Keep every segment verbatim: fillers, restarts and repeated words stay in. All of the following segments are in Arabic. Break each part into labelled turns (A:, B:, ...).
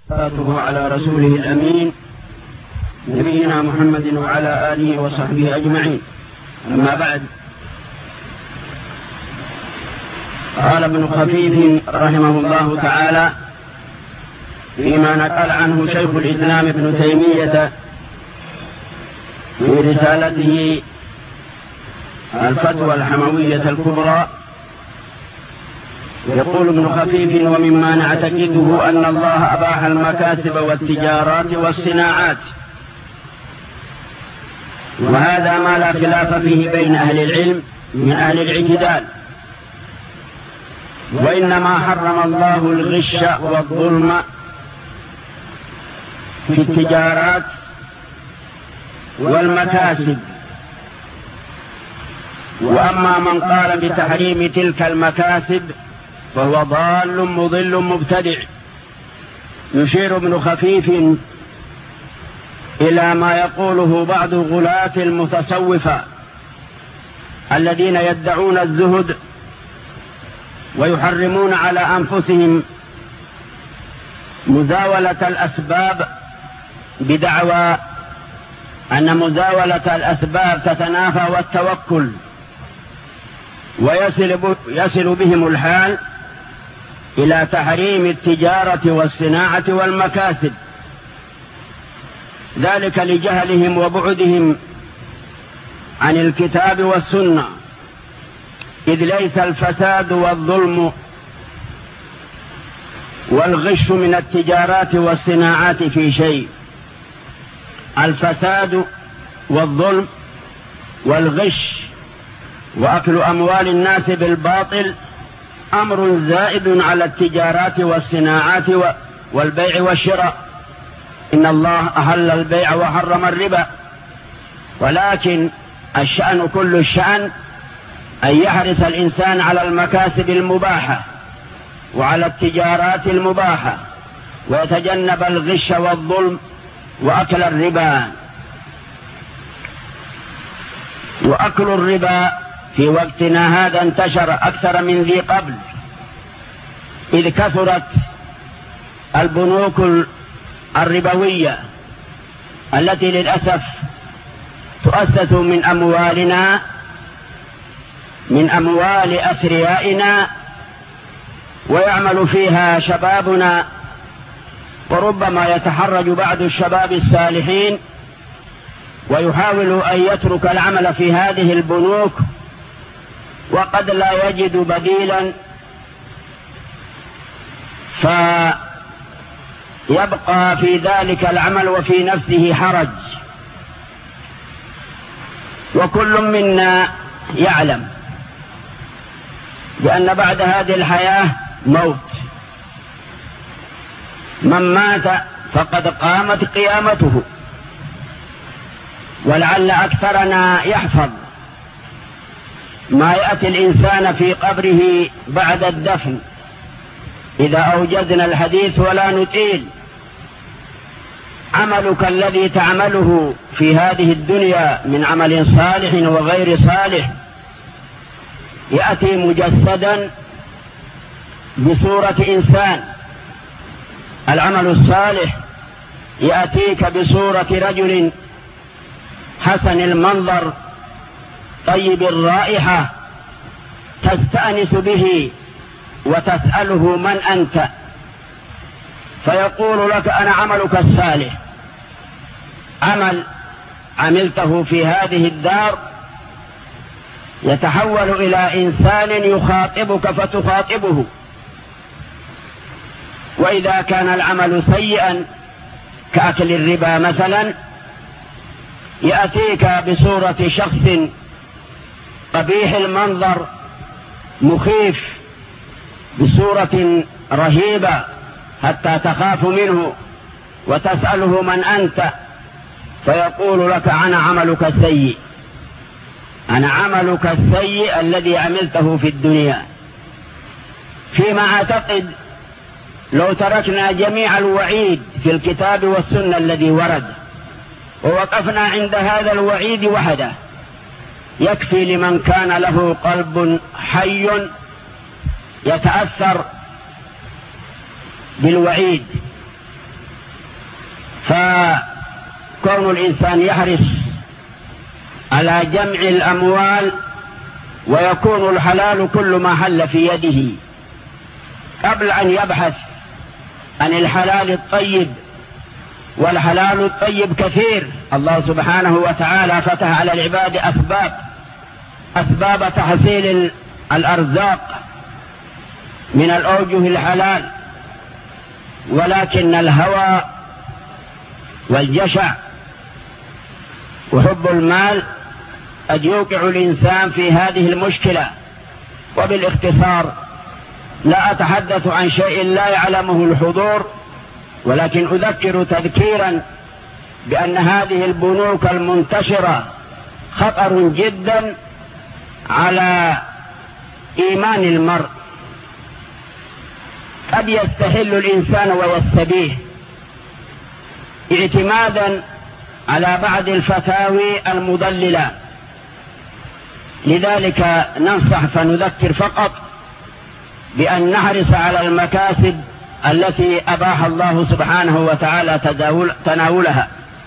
A: صلاته على رسوله الأمين نبينا محمد وعلى آله وصحبه أجمعين. أما بعد، قال ابن خفيف رحمه الله تعالى فيما نقل عنه شيخ الإسلام ابن تيمية في رسالته الفتوى الحموية الكبرى، يقول ابن خفيف: ومما نعتقده أن الله أباح المكاسب والتجارات والصناعات، وهذا ما لا خلاف فيه بين أهل العلم من أهل الاعتدال، وإنما حرم الله الغش والظلم في التجارات والمكاسب. وأما من قال بتحريم تلك المكاسب فهو ضال مضل مبتدع. يشير ابن خفيف إلى ما يقوله بعض غلاة المتصوفة الذين يدعون الزهد ويحرمون على أنفسهم مزاولة الأسباب بدعوى أن مزاولة الأسباب تتنافى والتوكل، ويصل يصل بهم الحال إلى تحريم التجارة والصناعة والمكاسب، ذلك لجهلهم وبعدهم عن الكتاب والسنة، إذ ليس الفساد والظلم والغش من التجارات والصناعات في شيء. الفساد والظلم والغش وأكل أموال الناس بالباطل أمر زائد على التجارات والصناعات والبيع والشراء. إن الله أحل البيع وحرم الربا، ولكن الشأن كل الشأن أن يحرص الإنسان على المكاسب المباحة وعلى التجارات المباحة، ويتجنب الغش والظلم وأكل الربا. وأكل الربا في وقتنا هذا انتشر أكثر من ذي قبل، إذ كثرت البنوك الربوية التي للأسف تؤسس من أموالنا من أموال أثريائنا، ويعمل فيها شبابنا، وربما يتحرج بعض الشباب الصالحين ويحاول أن يترك العمل في هذه البنوك وقد لا يجد بديلا، فيبقى في ذلك العمل وفي نفسه حرج. وكل منا يعلم بأن بعد هذه الحياة موت، من مات فقد قامت قيامته. ولعل أكثرنا يحفظ ما يأتي الإنسان في قبره بعد الدفن إذا أوجدنا الحديث ولا نطيل. عملك الذي تعمله في هذه الدنيا من عمل صالح وغير صالح يأتي مجسدا بصورة إنسان. العمل الصالح يأتيك بصورة رجل حسن المنظر طيب الرائحة، تستأنس به وتسأله: من أنت؟ فيقول لك: أنا عملك الصالح. عمل عملته في هذه الدار يتحول إلى إنسان يخاطبك فتخاطبه. وإذا كان العمل سيئا كأكل الربا مثلا يأتيك بصورة شخص قبيح المنظر مخيف بصورة رهيبة حتى تخاف منه وتسأله: من أنت؟ فيقول لك: أنا عملك السيء، أنا عملك السيء الذي عملته في الدنيا. فيما أعتقد لو تركنا جميع الوعيد في الكتاب والسنة الذي ورد ووقفنا عند هذا الوعيد وحده يكفي لمن كان له قلب حي يتأثر بالوعيد فكون الإنسان يحرص على جمع الأموال ويكون الحلال كل ما حل في يده قبل أن يبحث عن الحلال الطيب. والحلال الطيب كثير، الله سبحانه وتعالى فتح على العباد أسباب أسباب تحصيل الأرزاق من الأوجه الحلال، ولكن الهوى والجشع وحب المال قد يوقع الإنسان في هذه المشكلة. وبالاختصار لا أتحدث عن شيء لا يعلمه الحضور، ولكن أذكر تذكيرا بأن هذه البنوك المنتشرة خطر جدا على إيمان المرء. قد يستحل الإنسان ويستبيه اعتمادا على بعض الفتاوي المضللة. لذلك ننصح فنذكر فقط بأن نحرص على المكاسب التي أباح الله سبحانه وتعالى تناولها.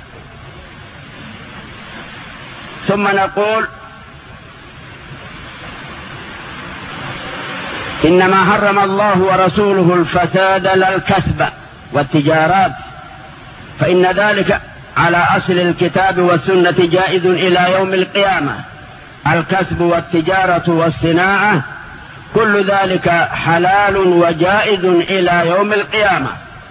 A: ثم نقول إنما حرم الله ورسوله الفساد لا الكسب والتجارات، فإن ذلك على أصل الكتاب والسنة جائز إلى يوم القيامة. الكسب والتجارة والصناعة كل ذلك حلال وجائز إلى يوم القيامة.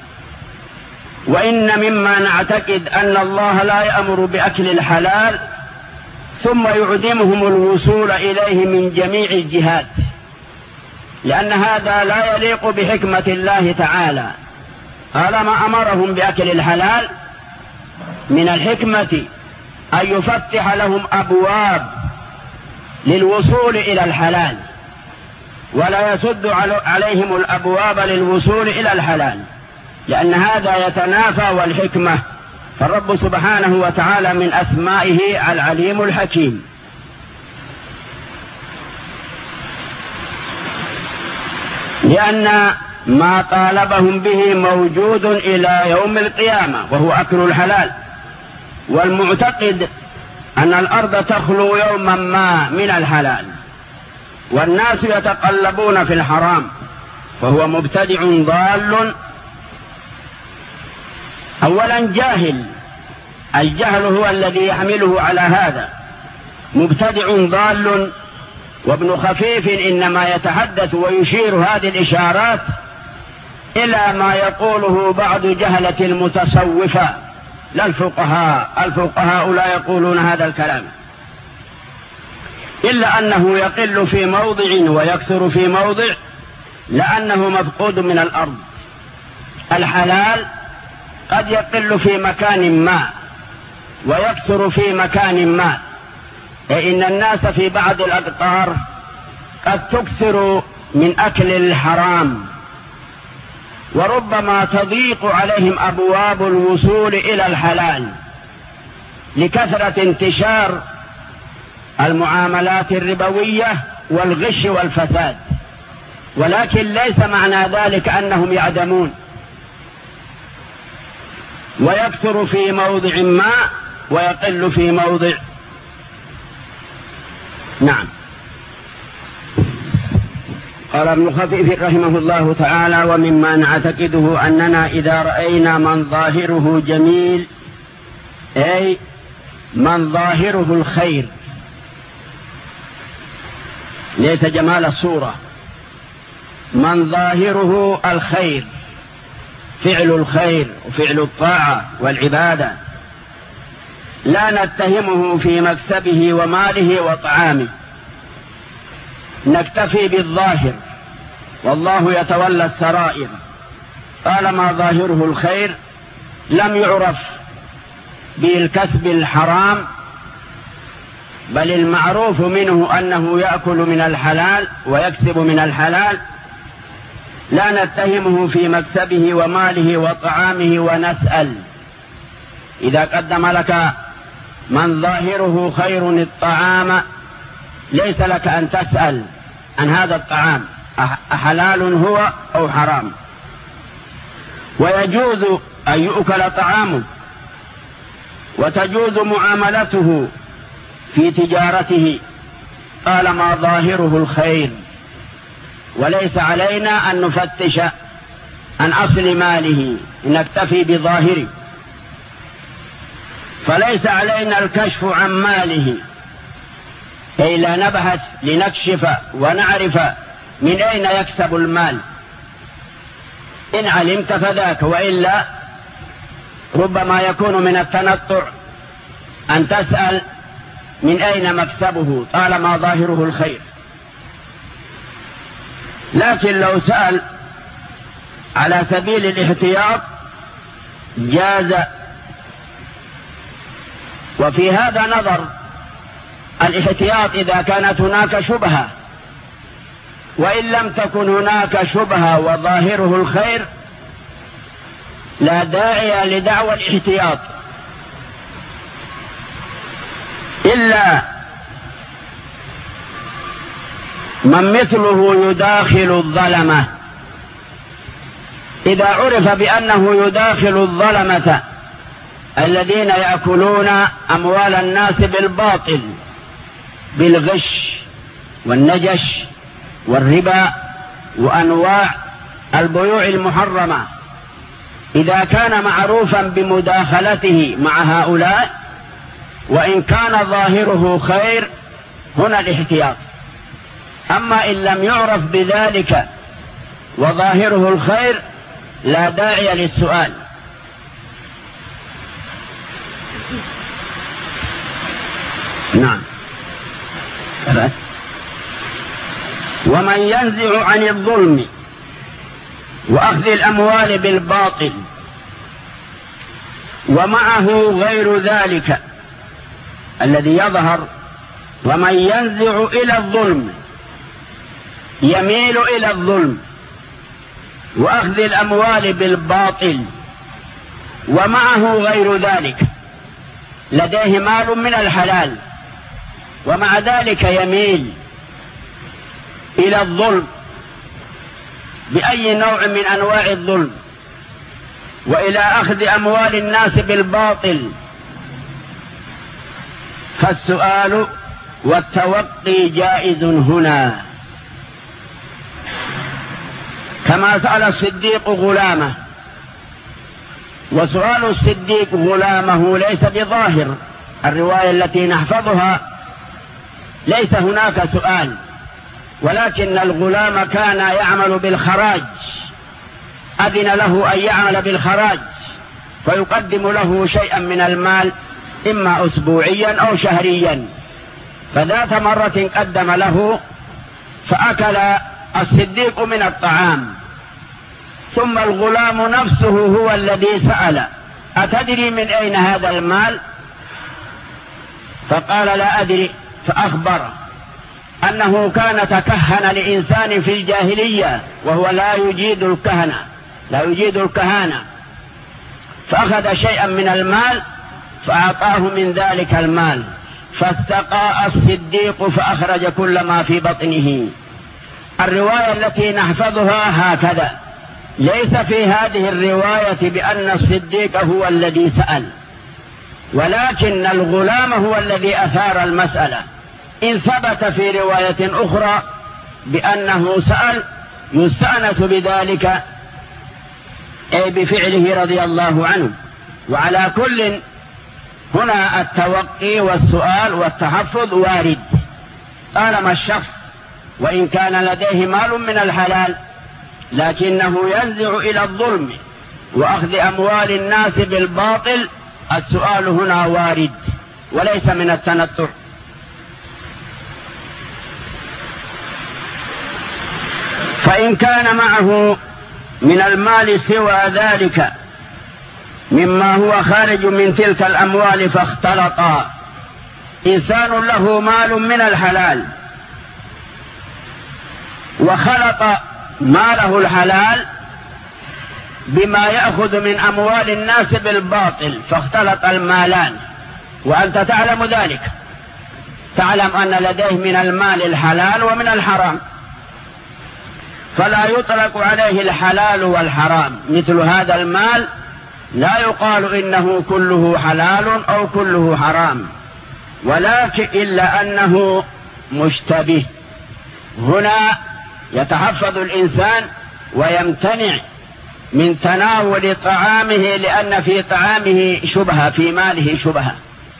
A: وإن مما نعتقد أن الله لا يأمر بأكل الحلال ثم يعدمهم الوصول إليه من جميع الجهات، لأن هذا لا يليق بحكمة الله تعالى. طالما أمرهم بأكل الحلال من الحكمة أن يفتح لهم أبواب للوصول إلى الحلال، ولا يسد عليهم الأبواب للوصول إلى الحلال، لأن هذا يتنافى والحكمة. فالرب سبحانه وتعالى من أسمائه العليم الحكيم. لأن ما طالبهم به موجود إلى يوم القيامة وهو أكل الحلال. والمعتقد أن الأرض تخلو يوما ما من الحلال والناس يتقلبون في الحرام، فهو مبتدع ضال. أولا جاهل، الجهل هو الذي يحمله على هذا. مبتدع ضال. وابن خفيف إنما يتحدث ويشير هذه الإشارات إلى ما يقوله بعض جهلة المتصوفة، لا الفقهاء. الفقهاء لا يقولون هذا الكلام، إلا أنه يقل في موضع ويكثر في موضع، لأنه مفقود من الأرض. الحلال قد يقل في مكان ما ويكثر في مكان ما، فإن الناس في بعض الأقطار قد تكثر من أكل الحرام، وربما تضيق عليهم أبواب الوصول إلى الحلال لكثرة انتشار المعاملات الربوية والغش والفساد. ولكن ليس معنى ذلك أنهم يعدمون. ويكثر في موضع ما ويقل في موضع. نعم. قال ابن خفيف رحمه الله تعالى: ومما نعتقده أننا إذا رأينا من ظاهره جميل، أي من ظاهره الخير، ليس جمال الصورة، من ظاهره الخير، فعل الخير وفعل الطاعة والعبادة، لا نتهمه في مكسبه وماله وطعامه، نكتفي بالظاهر والله يتولى السرائر. طالما ظاهره الخير لم يعرف بالكسب الحرام، بل المعروف منه أنه يأكل من الحلال ويكسب من الحلال، لا نتهمه في مكسبه وماله وطعامه. ونسأل إذا قدم لك من ظاهره خير الطعام، ليس لك أن تسأل عن هذا الطعام أحلال هو أو حرام. ويجوز أن يؤكل طعامه وتجوز معاملته في تجارته طالما ظاهره الخير، وليس علينا أن نفتش عن أصل ماله، نكتفي بظاهره، فليس علينا الكشف عن ماله، أي لا نبحث لنكشف ونعرف من أين يكسب المال. إن علمت فذاك، وإلا ربما يكون من التنطع أن تسأل من أين مكسبه طالما ظاهره الخير. لكن لو سأل على سبيل الاحتياط جاز. وفي هذا نظر الاحتياط إذا كانت هناك شبهة، وإن لم تكن هناك شبهة وظاهره الخير لا داعي لدعوى الاحتياط، إلا من مثله يداخل الظلمة. إذا عرف بأنه يداخل الظلمة الذين يأكلون أموال الناس بالباطل بالغش والنجش والربا وأنواع البيوع المحرمة، إذا كان معروفا بمداخلته مع هؤلاء وإن كان ظاهره خير هنا الاحتياط. أما إن لم يعرف بذلك وظاهره الخير لا داعي للسؤال. نعم. ومن ينزع عن الظلم وأخذ الأموال بالباطل ومعه غير ذلك الذي يظهر، ومن ينزع إلى الظلم يميل إلى الظلم وأخذ الأموال بالباطل ومعه غير ذلك، لديه مال من الحلال ومع ذلك يميل إلى الظلم بأي نوع من أنواع الظلم وإلى أخذ أموال الناس بالباطل، فالسؤال والتوقي جائز هنا، كما سأل الصديق غلامه. وسؤال الصديق غلامه ليس بظاهر الرواية التي نحفظها، ليس هناك سؤال، ولكن الغلام كان يعمل بالخراج، أذن له أن يعمل بالخراج فيقدم له شيئا من المال إما أسبوعيا أو شهريا. فذات مرة قدم له فأكل الصديق من الطعام، ثم الغلام نفسه هو الذي سأل: أتدري من أين هذا المال؟ فقال: لا أدري. فأخبر أنه كان تكهن لإنسان في الجاهلية وهو لا يجيد الكهنة لا يجيد الكهانة، فأخذ شيئا من المال فأعطاه من ذلك المال، فاستقاء الصديق فأخرج كل ما في بطنه. الرواية التي نحفظها هكذا، ليس في هذه الرواية بأن الصديق هو الذي سأل، ولكن الغلام هو الذي أثار المسألة. إن ثبت في رواية أخرى بأنه سأل يستأنس بذلك أي بفعله رضي الله عنه. وعلى كل هنا التوقي والسؤال والتحفظ وارد، طالما الشخص وإن كان لديه مال من الحلال لكنه ينزع إلى الظلم وأخذ أموال الناس بالباطل، السؤال هنا وارد وليس من التنطع. فإن كان معه من المال سوى ذلك مما هو خارج من تلك الأموال فاختلطا، إنسان له مال من الحلال وخلط ماله الحلال بما يأخذ من أموال الناس بالباطل فاختلط المالان، وأنت تعلم ذلك، تعلم أن لديه من المال الحلال ومن الحرام، فلا يطلق عليه الحلال والحرام. مثل هذا المال لا يقال إنه كله حلال أو كله حرام، ولكن إلا أنه مشتبه. هنا يتحفظ الإنسان ويمتنع من تناول طعامه، لأن في طعامه شبهة، في ماله شبهة.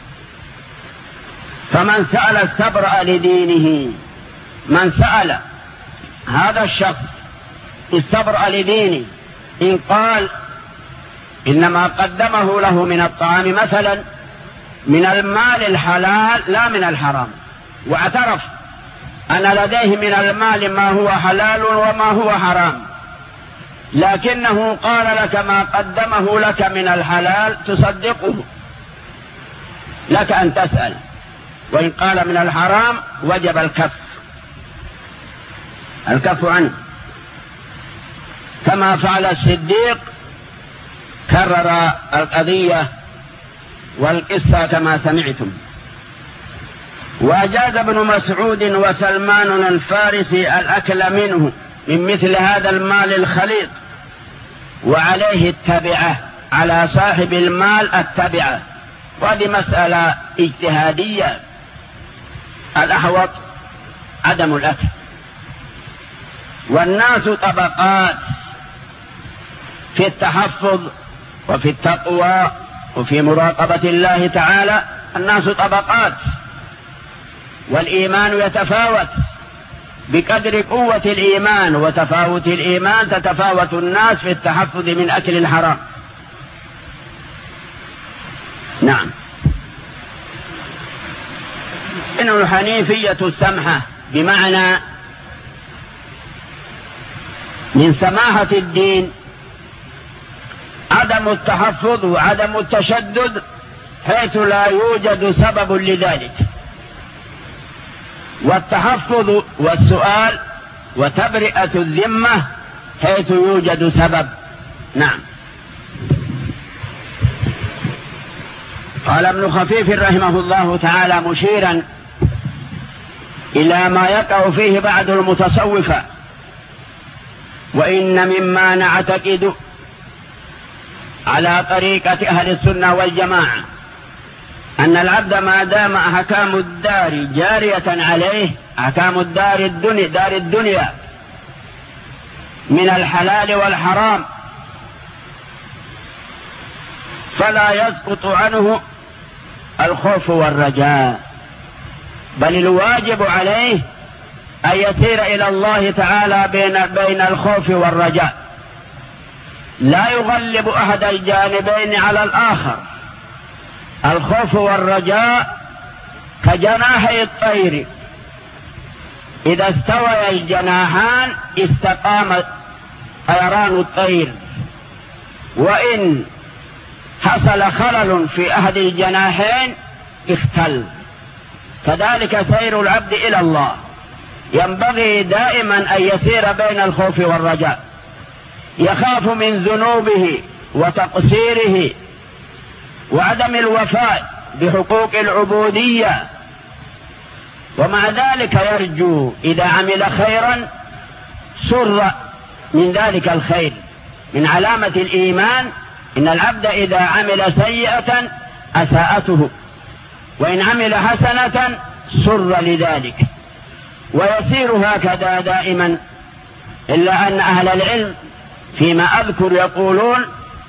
A: فمن سأل استبرأ لدينه، من سأل هذا الشخص استبرأ لدينه. إن قال إنما قدمه له من الطعام مثلا من المال الحلال لا من الحرام، واعترف أن لديه من المال ما هو حلال وما هو حرام، لكنه قال لك ما قدمه لك من الحلال تصدقه، لك أن تسأل. وإن قال من الحرام وجب الكف الكف عنه، كما فعل الصديق، كرر القضية والقصة كما سمعتم. وأجاز ابن مسعود وسلمان الفارسي الأكل منه من مثل هذا المال الخليط، وعليه التبعة، على صاحب المال التبعة. وهذه مسألة اجتهادية، الأحوط عدم الأكل. والناس طبقات في التحفظ وفي التقوى وفي مراقبة الله تعالى، الناس طبقات، والإيمان يتفاوت بقدر قوة الإيمان وتفاوت الإيمان تتفاوت الناس في التحفظ من أكل الحرام. نعم. إنه الحنيفية السمحة، بمعنى من سماحة الدين عدم التحفظ وعدم التشدد حيث لا يوجد سبب لذلك، والتحفظ والسؤال وتبرئة الذمة حيث يوجد سبب. نعم. قال ابن خفيف رحمه الله تعالى مشيرا إلى ما يقع فيه بعض المتصوفة: وإن مما نعتقد على طريقة أهل السنة والجماعة أن العبد ما دام أحكام الدار جارية عليه، أحكام الدار الدنيا دار الدنيا من الحلال والحرام، فلا يسقط عنه الخوف والرجاء، بل الواجب عليه أن يسير إلى الله تعالى بين بين الخوف والرجاء، لا يغلب أحد الجانبين على الآخر. الخوف والرجاء كجناحي الطير، إذا استوى الجناحان استقام طيران الطير، وإن حصل خلل في أحد الجناحين اختل. كذلك سير العبد إلى الله، ينبغي دائما أن يسير بين الخوف والرجاء، يخاف من ذنوبه وتقصيره وعدم الوفاء بحقوق العبودية، ومع ذلك يرجو إذا عمل خيرا سر من ذلك الخير. من علامة الإيمان إن العبد إذا عمل سيئة أساءته، وإن عمل حسنة سر لذلك، ويسير هكذا دائما. إلا أن أهل العلم فيما أذكر يقولون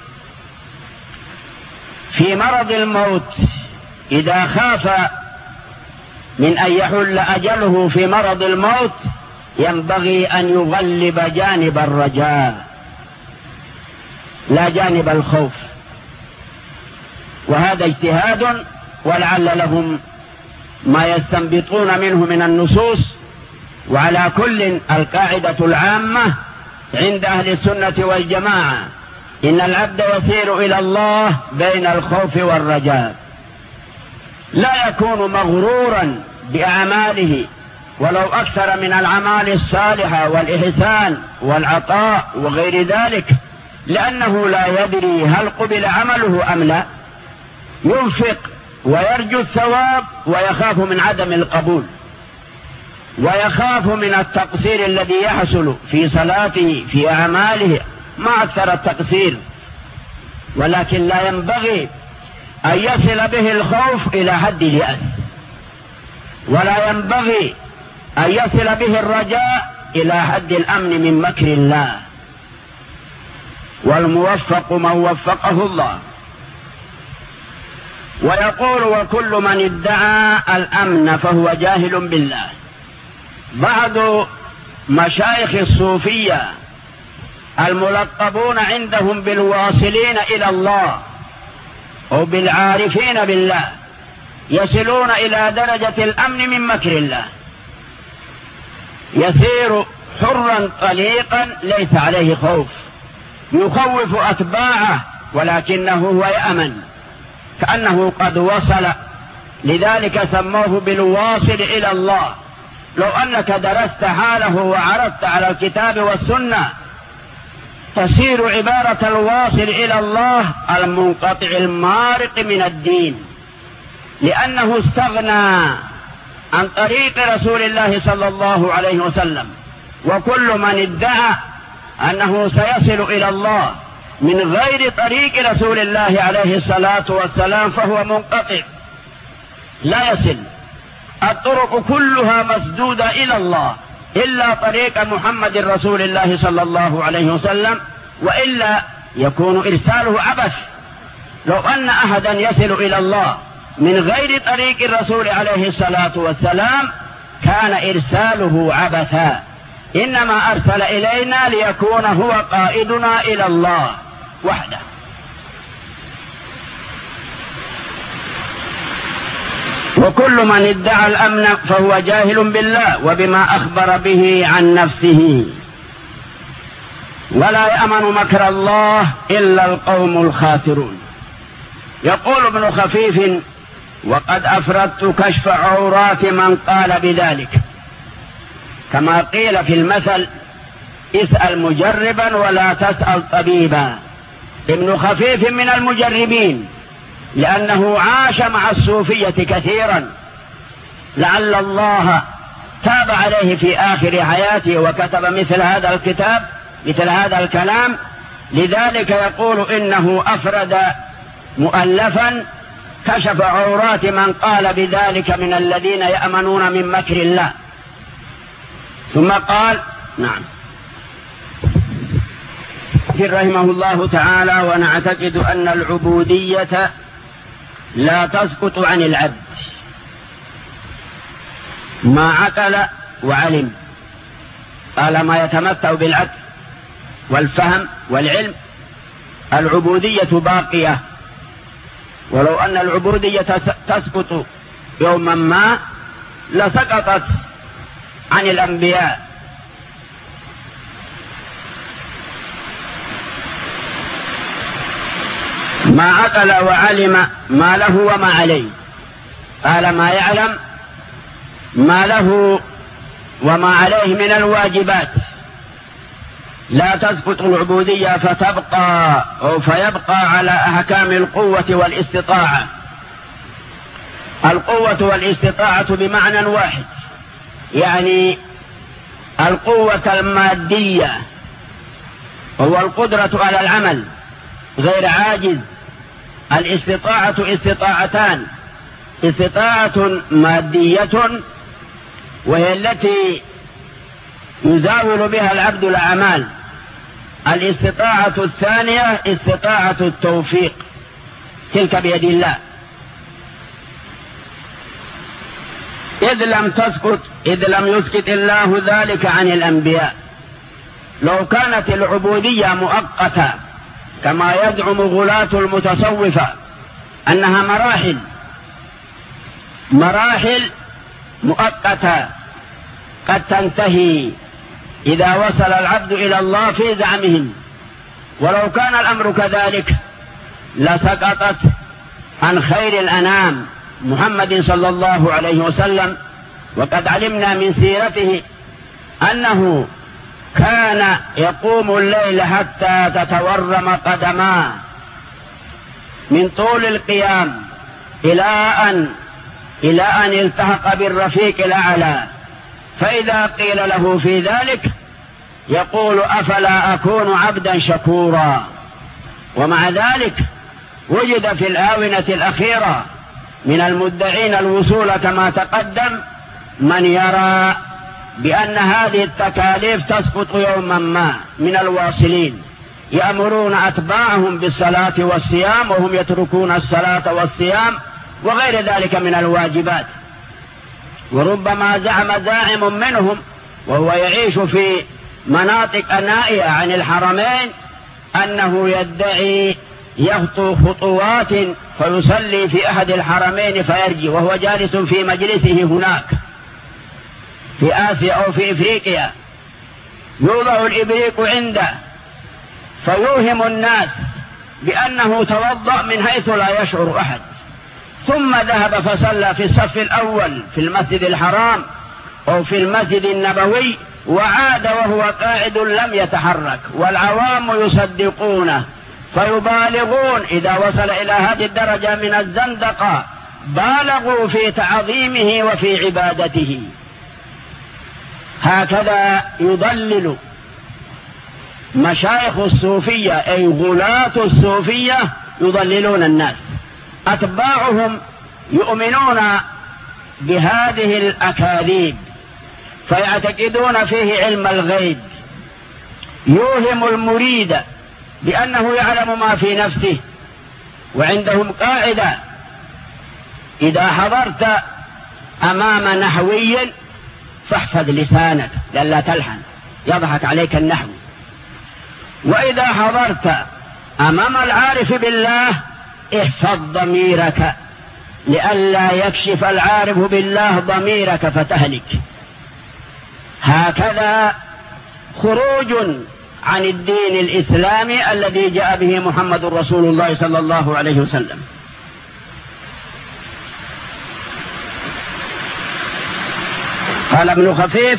A: في مرض الموت إذا خاف من أن يحل أجله في مرض الموت ينبغي أن يغلب جانب الرجاء لا جانب الخوف، وهذا اجتهاد ولعل لهم ما يستنبطون منه من النصوص. وعلى كل القاعدة العامة عند أهل السنة والجماعة إن العبد يسير إلى الله بين الخوف والرجاء، لا يكون مغرورا بأعماله ولو أكثر من الأعمال الصالحة والإحسان والعطاء وغير ذلك، لأنه لا يدري هل قبل عمله أم لا. ينفق ويرجو الثواب ويخاف من عدم القبول، ويخاف من التقصير الذي يحصل في صلاته في أعماله. ما أكثر التقصير ولكن لا ينبغي أن يصل به الخوف إلى حد اليأس، ولا ينبغي أن يصل به الرجاء إلى حد الأمن من مكر الله. والموفق من وفقه الله. ويقول: وكل من ادعى الأمن فهو جاهل بالله. بعض مشايخ الصوفية الملقبون عندهم بالواصلين إلى الله أو بالعارفين بالله يصلون إلى درجة الأمن من مكر الله، يسير حرا طليقا ليس عليه خوف، يخوف أتباعه ولكنه هو يأمن كأنه قد وصل. لذلك سموه بالواصل إلى الله. لو أنك درست حاله وعرضت على الكتاب والسنة تصير عبارة الواصل إلى الله المنقطع المارق من الدين، لأنه استغنى عن طريق رسول الله صلى الله عليه وسلم. وكل من ادعى أنه سيصل إلى الله من غير طريق رسول الله عليه الصلاة والسلام فهو منقطع لا يصل. الطرق كلها مسدودة إلى الله إلا طريق محمد رسول الله صلى الله عليه وسلم، وإلا يكون إرساله عبث. لو أن أحدا يصل إلى الله من غير طريق الرسول عليه الصلاة والسلام كان إرساله عبثا، إنما أرسل إلينا ليكون هو قائدنا إلى الله وحده. وكل من ادعى الأمن فهو جاهل بالله وبما أخبر به عن نفسه. ولا يأمن مكر الله إلا القوم الخاسرون. يقول ابن خفيف: وقد أفردت كشف عورات من قال بذلك، كما قيل في المثل: اسأل مجربا ولا تسأل طبيبا. ابن خفيف من المجربين لأنه عاش مع الصوفية كثيرا، لعل الله تاب عليه في آخر حياته وكتب مثل هذا الكتاب مثل هذا الكلام. لذلك يقول إنه أفرد مؤلفا كشف عورات من قال بذلك من الذين يأمنون من مكر الله. ثم قال: نعم رحمه الله تعالى: ونعتقد أن العبودية لا تسقط عن العبد ما عقل وعلم، قال ما يتمتع بالعقل والفهم والعلم. العبودية باقية، ولو أن العبودية تسقط يوما ما لسقطت عن الأنبياء. ما عقل وعلم ما له وما عليه، قال ما يعلم ما له وما عليه من الواجبات. لا تسقط العبودية فتبقى أو فيبقى على أحكام القوة والاستطاعة. القوة والاستطاعة بمعنى واحد، يعني القوة المادية وهو القدرة على العمل غير عاجز. الاستطاعة استطاعتان: استطاعة مادية وهي التي يزاول بها العبد الأعمال. الاستطاعة الثانية استطاعة التوفيق، تلك بيد الله. إذ لم تسقط إذ لم يسقط الله ذلك عن الأنبياء. لو كانت العبودية مؤقتة كما يزعم غلاة المتصوفة أنها مراحل مراحل مؤقتة قد تنتهي إذا وصل العبد إلى الله في زعمهم، ولو كان الأمر كذلك لسقطت عن خير الأنام محمد صلى الله عليه وسلم. وقد علمنا من سيرته أنه كان يقوم الليل حتى تتورم قدماه من طول القيام إلى أن إلى أن التحق بالرفيق الأعلى، فإذا قيل له في ذلك يقول: أفلا أكون عبدا شكورا. ومع ذلك وجد في الآونة الأخيرة من المدعين الوصول كما تقدم من يرى بأن هذه التكاليف تسقط يوما ما من الواصلين، يأمرون أتباعهم بالصلاة والصيام وهم يتركون الصلاة والصيام وغير ذلك من الواجبات. وربما زعم زاعم منهم وهو يعيش في مناطق نائية عن الحرمين أنه يدعي يخطو خطوات فيصلي في أحد الحرمين فيرجع وهو جالس في مجلسه هناك في آسيا أو في إفريقيا، يوضع الإبريق عنده فيوهم الناس بأنه توضأ من حيث لا يشعر أحد، ثم ذهب فصلى في الصف الأول في المسجد الحرام أو في المسجد النبوي وعاد وهو قاعد لم يتحرك، والعوام يصدقونه فيبالغون إذا وصل إلى هذه الدرجة من الزندقة، بالغوا في تعظيمه وفي عبادته. هكذا يضلل مشايخ الصوفية أي غلاة الصوفية يضللون الناس، أتباعهم يؤمنون بهذه الأكاذيب فيعتقدون فيه علم الغيب، يوهم المريد بأنه يعلم ما في نفسه. وعندهم قاعدة: إذا حضرت أمام نحوي فاحفظ لسانك لئلا تلحن يضحك عليك النحو، وإذا حضرت أمام العارف بالله احفظ ضميرك لئلا يكشف العارف بالله ضميرك فتهلك. هكذا خروج عن الدين الإسلامي الذي جاء به محمد رسول الله صلى الله عليه وسلم. قال ابن خفيف: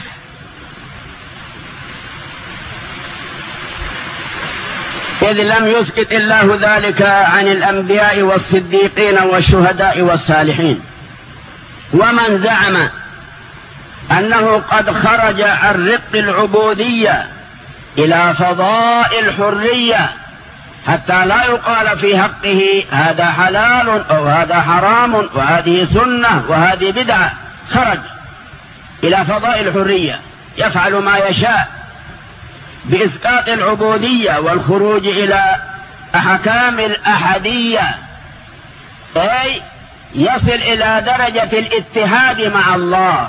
A: إذ لم يسقط الله ذلك عن الأنبياء والصديقين والشهداء والصالحين. ومن زعم أنه قد خرج عن رق العبودية إلى فضاء الحرية حتى لا يقال في حقه هذا حلال أو هذا حرام وهذه سنة وهذه بدعة، خرج إلى فضاء الحرية يفعل ما يشاء بإسقاط العبودية والخروج إلى أحكام الأحدية، أي يصل إلى درجة الاتحاد مع الله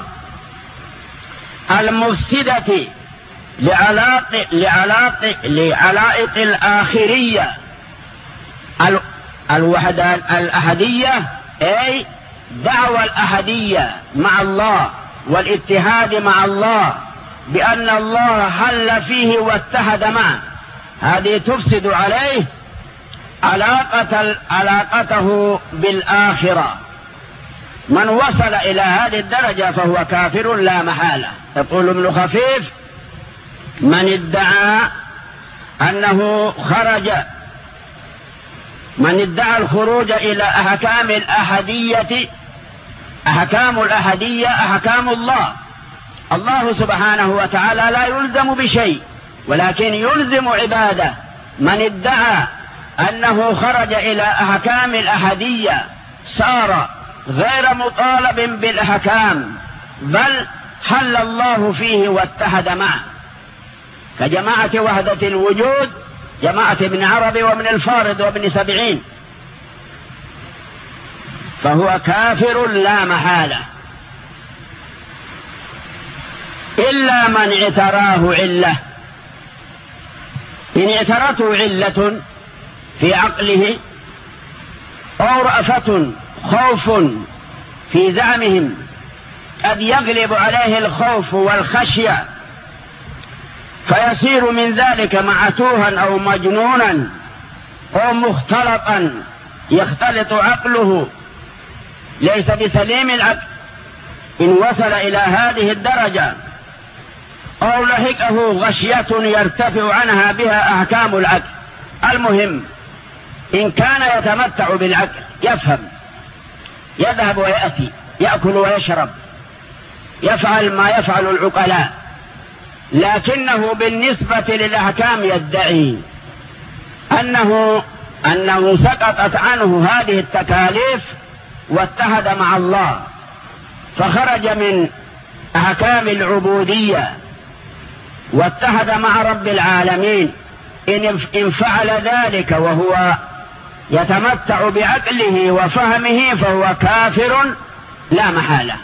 A: المفسدة لعلاق لعلاق لعلائق الآخرية الوحدة الأحدية، أي دعوى الأحدية مع الله والاتحاد مع الله بأن الله حل فيه واتحد معه، هذه تفسد عليه علاقة علاقته بالآخرة. من وصل إلى هذه الدرجة فهو كافر لا محالة. يقول ابن خفيف: من ادعى أنه خرج من ادعى الخروج إلى أحكام الأحدية، أحكام الأحدية أحكام الله، الله سبحانه وتعالى لا يلزم بشيء ولكن يلزم عباده. من ادعى أنه خرج إلى أحكام الأحدية صار غير مطالب بالأحكام، بل حل الله فيه واتحد معه، كجماعة وحدة الوجود، جماعة ابن عربي وابن الفارض وابن سبعين، فهو كافر لا محالة، إلا من اعتراه علة. إن اعترته علة في عقله أو رأفة خوف في زعمهم قد يغلب عليه الخوف والخشية فيصير من ذلك معتوها أو مجنونا أو مختلطا يختلط عقله ليس بسليم العقل. إن وصل إلى هذه الدرجة أو لحقه غشية يرتفع عنها بها أحكام العقل، المهم إن كان يتمتع بالعقل يفهم، يذهب ويأتي، يأكل ويشرب، يفعل ما يفعل العقلاء، لكنه بالنسبة للأحكام يدعي أنه أنه سقطت عنه هذه التكاليف واتحد مع الله فخرج من أحكام العبودية واتحد مع رب العالمين، إن فعل ذلك وهو يتمتع بعقله وفهمه فهو كافر لا محالة.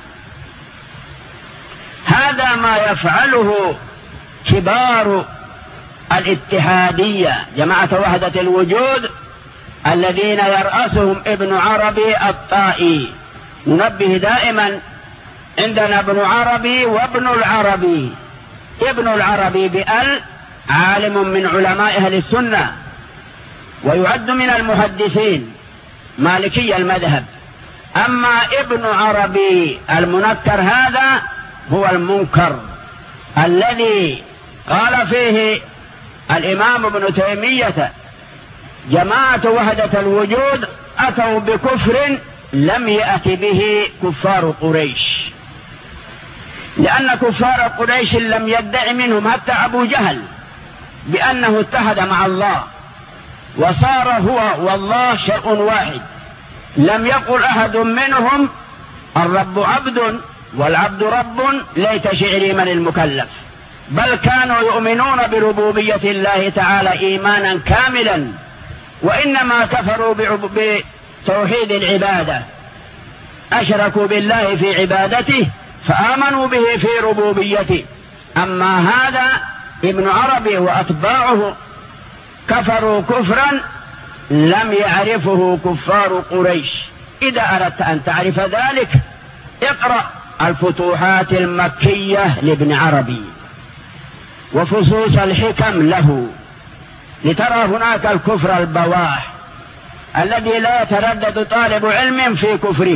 A: هذا ما يفعله كبار الاتحادية جماعة وحدة الوجود الذين يرأسهم ابن عربي الطائي. ننبه دائما عندنا ابن عربي وابن العربي. ابن العربي بأل عالم من علماء أهل السنة ويعد من المحدثين مالكي المذهب. أما ابن عربي المنكر هذا هو المنكر الذي قال فيه الإمام ابن تيمية جماعة وحدة الوجود أتوا بكفر لم يأت به كفار قريش، لأن كفار قريش لم يدع منهم حتى أبو جهل بأنه اتحد مع الله وصار هو والله شيء واحد. لم يقل أحد منهم الرب عبد والعبد رب ليت شعري من المكلف، بل كانوا يؤمنون بربوبية الله تعالى إيمانا كاملا، وإنما كفروا بتوحيد العبادة، أشركوا بالله في عبادته فآمنوا به في ربوبيته. أما هذا ابن عربي وأتباعه كفروا كفرا لم يعرفه كفار قريش. إذا أردت أن تعرف ذلك اقرأ الفتوحات المكية لابن عربي وفصوص الحكم له لترى هناك الكفر البواح الذي لا يتردد طالب علم في كفره.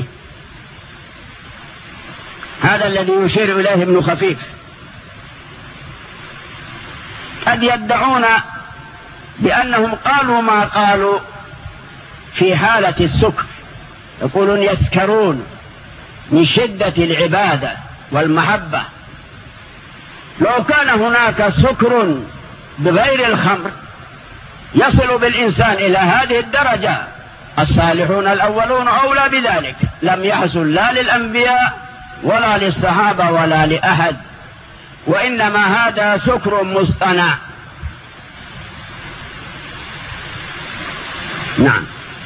A: هذا الذي يشير إليه ابن خفيف. قد يدعون بأنهم قالوا ما قالوا في حالة السكر، يقولون يسكرون من شدة العبادة والمحبة. لو كان هناك سكر بغير الخمر يصل بالإنسان إلى هذه الدرجة الصالحون الأولون أولى بذلك، لم يحصل لا للأنبياء ولا للصحابة ولا لأحد، وإنما هذا سكر مصطنع. نعم.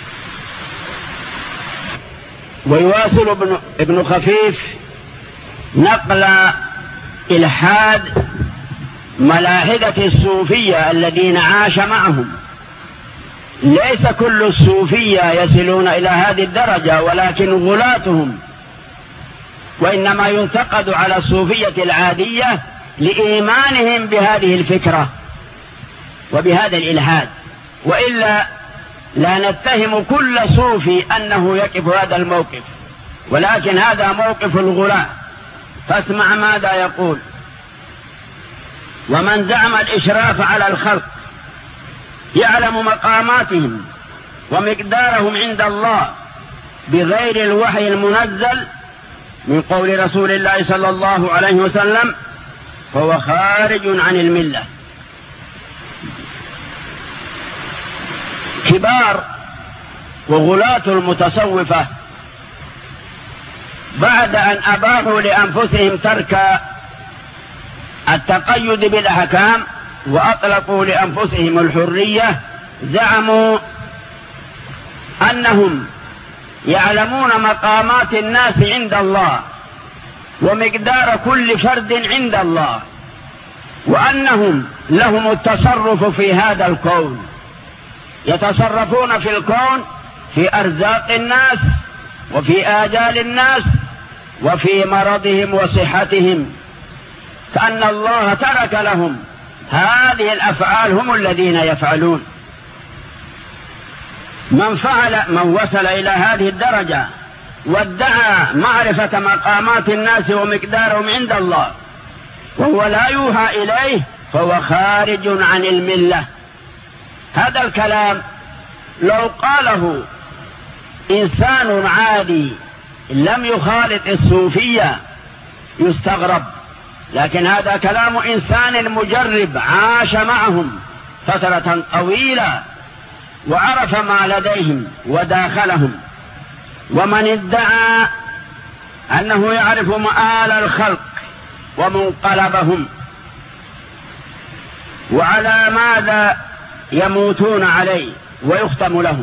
A: ويواصل ابن, ابن خفيف نقل إلحاد ملاحدة الصوفية الذين عاش معهم. ليس كل الصوفية يصلون إلى هذه الدرجة ولكن غلاتهم، وإنما ينتقد على الصوفية العادية لإيمانهم بهذه الفكرة وبهذا الإلحاد، وإلا لا نتهم كل صوفي أنه يقف هذا الموقف، ولكن هذا موقف الغلاة. فاسمع ماذا يقول: ومن زعم الإشراف على الخلق يعلم مقاماتهم ومقدارهم عند الله بغير الوحي المنزل من قول رسول الله صلى الله عليه وسلم فهو خارج عن الملة. كبار وغلاة المتصوفة بعد أن أباحوا لأنفسهم ترك التقيد بالأحكام وأطلقوا لأنفسهم الحرية زعموا أنهم يعلمون مقامات الناس عند الله ومقدار كل فرد عند الله، وأنهم لهم التصرف في هذا الكون، يتصرفون في الكون في أرزاق الناس وفي آجال الناس وفي مرضهم وصحتهم، كأن الله ترك لهم هذه الأفعال، هم الذين يفعلون. من فعل من وصل إلى هذه الدرجة وادعى معرفة مقامات الناس ومقدارهم عند الله وهو لا يوحى إليه فهو خارج عن الملة. هذا الكلام لو قاله إنسان عادي لم يخالط الصوفية يستغرب، لكن هذا كلام إنسان مجرب عاش معهم فترة طويلة وعرف ما لديهم وداخلهم. ومن ادعى أنه يعرف مآل الخلق ومنقلبهم وعلى ماذا يموتون عليه ويختم لهم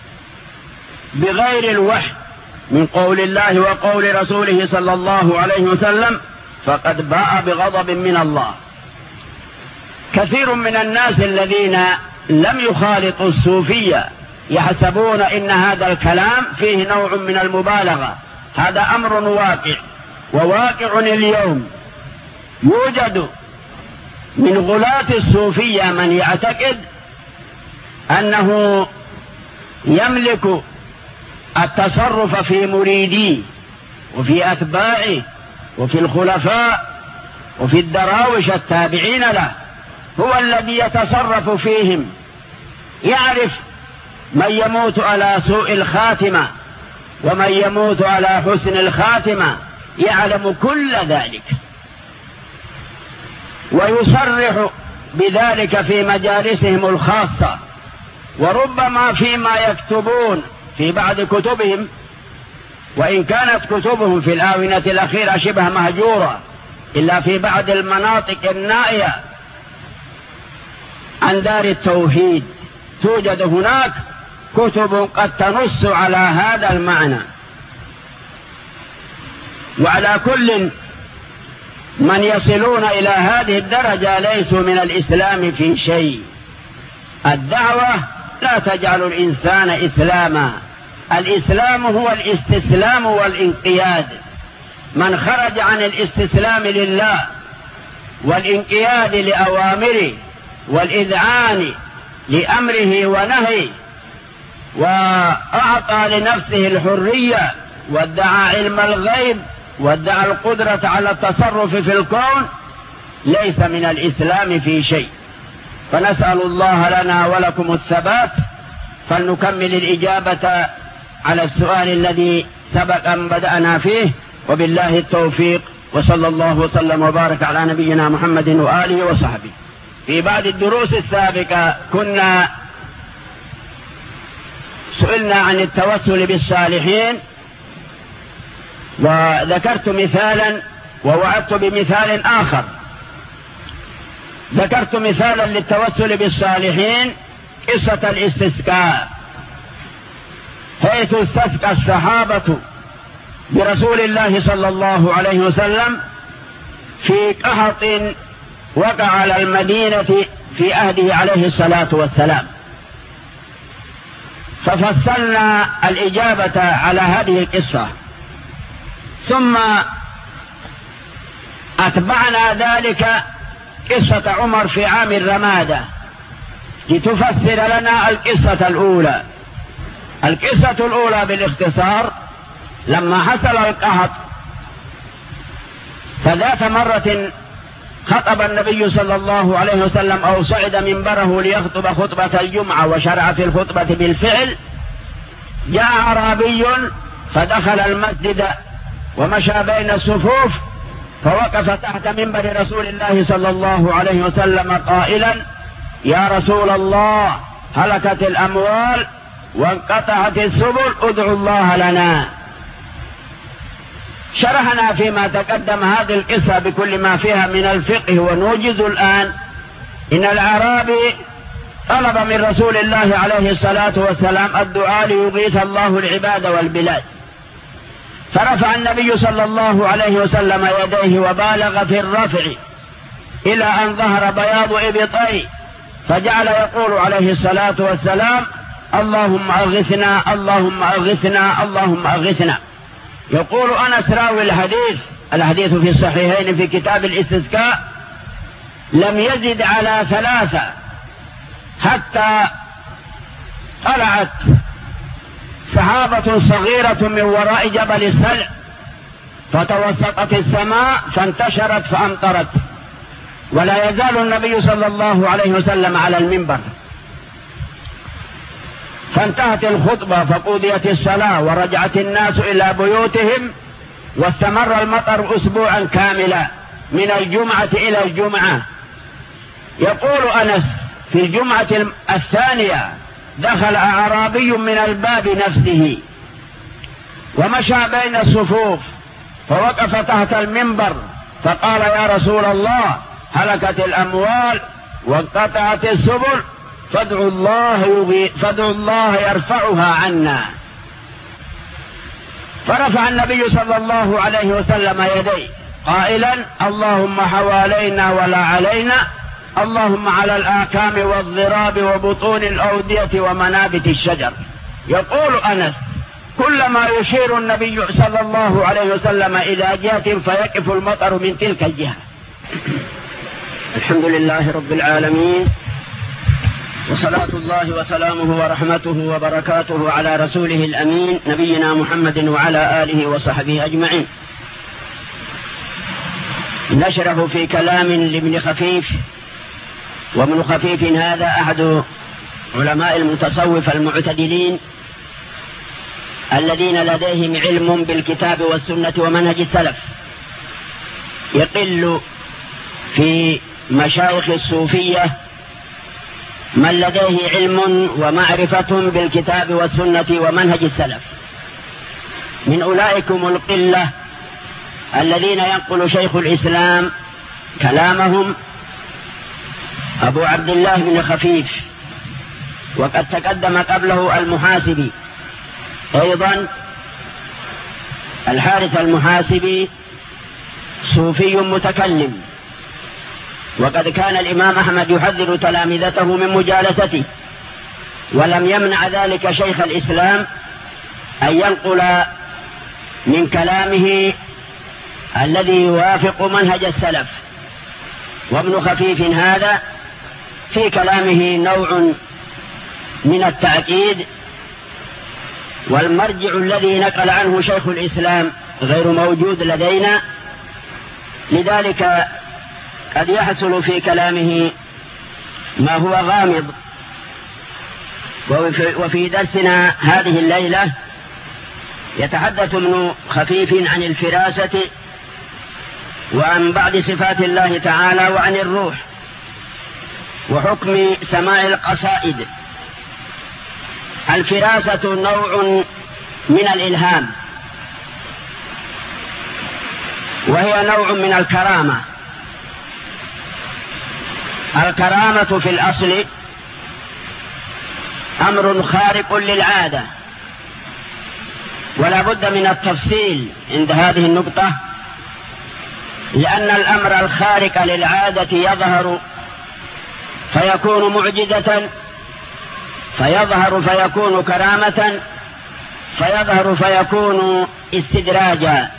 A: بغير الوحي من قول الله وقول رسوله صلى الله عليه وسلم فقد باء بغضب من الله. كثير من الناس الذين لم يخالطوا الصوفية يحسبون إن هذا الكلام فيه نوع من المبالغة. هذا أمر واقع وواقع اليوم. يوجد من غلاة الصوفية من يعتقد أنه يملك التصرف في مريديه وفي أتباعه وفي الخلفاء وفي الدراوش التابعين له، هو الذي يتصرف فيهم، يعرف من يموت على سوء الخاتمة ومن يموت على حسن الخاتمة، يعلم كل ذلك ويصرح بذلك في مجالسهم الخاصة، وربما فيما يكتبون في بعض كتبهم، وإن كانت كتبهم في الآونة الأخيرة شبه مهجورة إلا في بعض المناطق النائية عن دار التوحيد توجد هناك كتب قد تنص على هذا المعنى. وعلى كل من يصلون إلى هذه الدرجة ليسوا من الإسلام في شيء. الدعوة لا تجعل الإنسان إسلاما، الإسلام هو الاستسلام والانقياد. من خرج عن الاستسلام لله والانقياد لأوامره والإذعان لأمره ونهيه وأعطى لنفسه الحرية وادعى علم الغيب وادعى القدرة على التصرف في الكون ليس من الإسلام في شيء. فنسأل الله لنا ولكم الثبات. فلنكمل الإجابة على السؤال الذي سبق أن بدأنا فيه، وبالله التوفيق، وصلى الله وسلم وبارك على نبينا محمد وآله وصحبه. في بعض الدروس السابقة كنا سئلنا عن التوسل بالصالحين، وذكرت مثالا ووعدت بمثال آخر. ذكرت مثالا للتوسل بالصالحين قصة الاستسقاء، حيث استسقى الصحابة برسول الله صلى الله عليه وسلم في قحط وقع على المدينة في عهده عليه الصلاة والسلام. ففصلنا الإجابة على هذه القصة، ثم أتبعنا ذلك قصة عمر في عام الرمادة لتفسر لنا القصة الأولى. القصة الأولى بالاختصار: لما حصل القحط فذات مرة خطب النبي صلى الله عليه وسلم أو صعد منبره ليخطب خطبة الجمعة وشرع في الخطبة بالفعل. جاء أعرابي فدخل المسجد ومشى بين الصفوف فوقف تحت منبر رسول الله صلى الله عليه وسلم قائلا: يا رسول الله، هلكت الأموال وانقطعت السبل، ادعوا الله لنا. شرحنا فيما تقدم هذه القصة بكل ما فيها من الفقه، ونوجز الآن إن الأعرابي طلب من رسول الله عليه الصلاة والسلام الدعاء ليغيث الله العباد والبلاد، فرفع النبي صلى الله عليه وسلم يديه وبالغ في الرفع إلى أن ظهر بياض إبطيه، فجعل يقول عليه الصلاة والسلام: اللهم أغثنا اللهم أغثنا اللهم أغثنا. يقول أنس راوي الحديث، الحديث في الصحيحين في كتاب الاستسقاء: لم يزد على ثلاثة حتى طلعت سحابة صغيرة من وراء جبل السلع فتوسطت السماء فانتشرت فأمطرت، ولا يزال النبي صلى الله عليه وسلم على المنبر. فانتهت الخطبة فقضيت الصلاة ورجعت الناس إلى بيوتهم، واستمر المطر أسبوعا كاملا من الجمعة إلى الجمعة. يقول أنس: في الجمعة الثانية دخل أعرابي من الباب نفسه ومشى بين الصفوف فوقف تحت المنبر فقال: يا رسول الله، هلكت الأموال وانقطعت السبل، فادعوا الله, فادعوا الله يرفعها عنا. فرفع النبي صلى الله عليه وسلم يديه قائلا: اللهم حوالينا ولا علينا، اللهم على الآكام والضراب وبطون الأودية ومنابت الشجر. يقول أنس: كلما يشير النبي صلى الله عليه وسلم إلى جهة فيقف المطر من تلك الجهة. الحمد لله رب العالمين، وصلاة الله وسلامه ورحمته وبركاته على رسوله الأمين نبينا محمد وعلى آله وصحبه أجمعين. نشرح في كلام لابن خفيف، وابن خفيف هذا أحد علماء المتصوف المعتدلين الذين لديهم علم بالكتاب والسنة ومنهج السلف. يقل في مشايخ الصوفية من لديه علم ومعرفة بالكتاب والسنة ومنهج السلف. من أولئكم القلة الذين ينقل شيخ الإسلام كلامهم أبو عبد الله بن خفيف، وقد تقدم قبله المحاسبي أيضا. الحارث المحاسبي صوفي متكلم، وقد كان الإمام أحمد يحذر تلامذته من مجالسته، ولم يمنع ذلك شيخ الإسلام أن ينقل من كلامه الذي يوافق منهج السلف. وابن خفيف هذا في كلامه نوع من التأكيد، والمرجع الذي نقل عنه شيخ الإسلام غير موجود لدينا، لذلك قد يحصل في كلامه ما هو غامض. وفي درسنا هذه الليلة يتحدث ابن خفيف عن الفراسة وعن بعض صفات الله تعالى وعن الروح وحكم سماع القصائد. الفراسة نوع من الإلهام، وهي نوع من الكرامة. الكرامة في الأصل أمر خارق للعادة، ولا بد من التفصيل عند هذه النقطة، لأن الأمر الخارق للعادة يظهر فيكون معجزة، فيظهر فيكون كرامة، فيظهر فيكون استدراجا.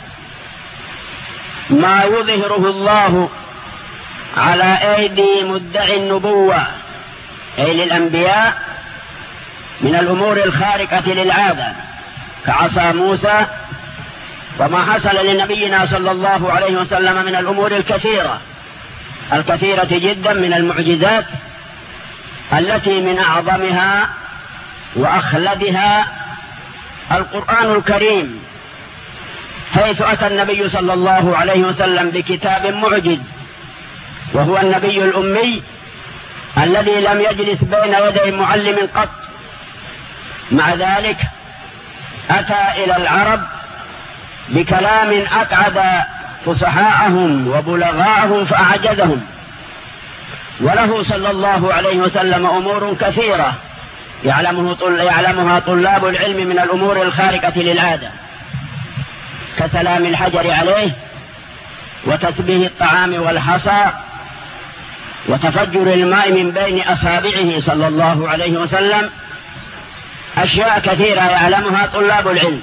A: ما يظهره الله على أيدي مدعي النبوة أي للأنبياء من الأمور الخارقة للعادة كعصا موسى، وما حصل لنبينا صلى الله عليه وسلم من الأمور الكثيرة الكثيرة جدا من المعجزات، التي من أعظمها وأخلدها القرآن الكريم، حيث أتى النبي صلى الله عليه وسلم بكتاب معجز، وهو النبي الأمي الذي لم يجلس بين يدي معلم قط. مع ذلك أتى إلى العرب بكلام أقعد فصحاءهم وبلغاءهم فأعجزهم، وله صلى الله عليه وسلم أمور كثيرة يعلمه طل... يعلمها طلاب العلم من الأمور الخارقة للعادة، كسلام الحجر عليه، وتسبيه الطعام والحصى، وتفجر الماء من بين أصابعه صلى الله عليه وسلم. أشياء كثيرة يعلمها طلاب العلم،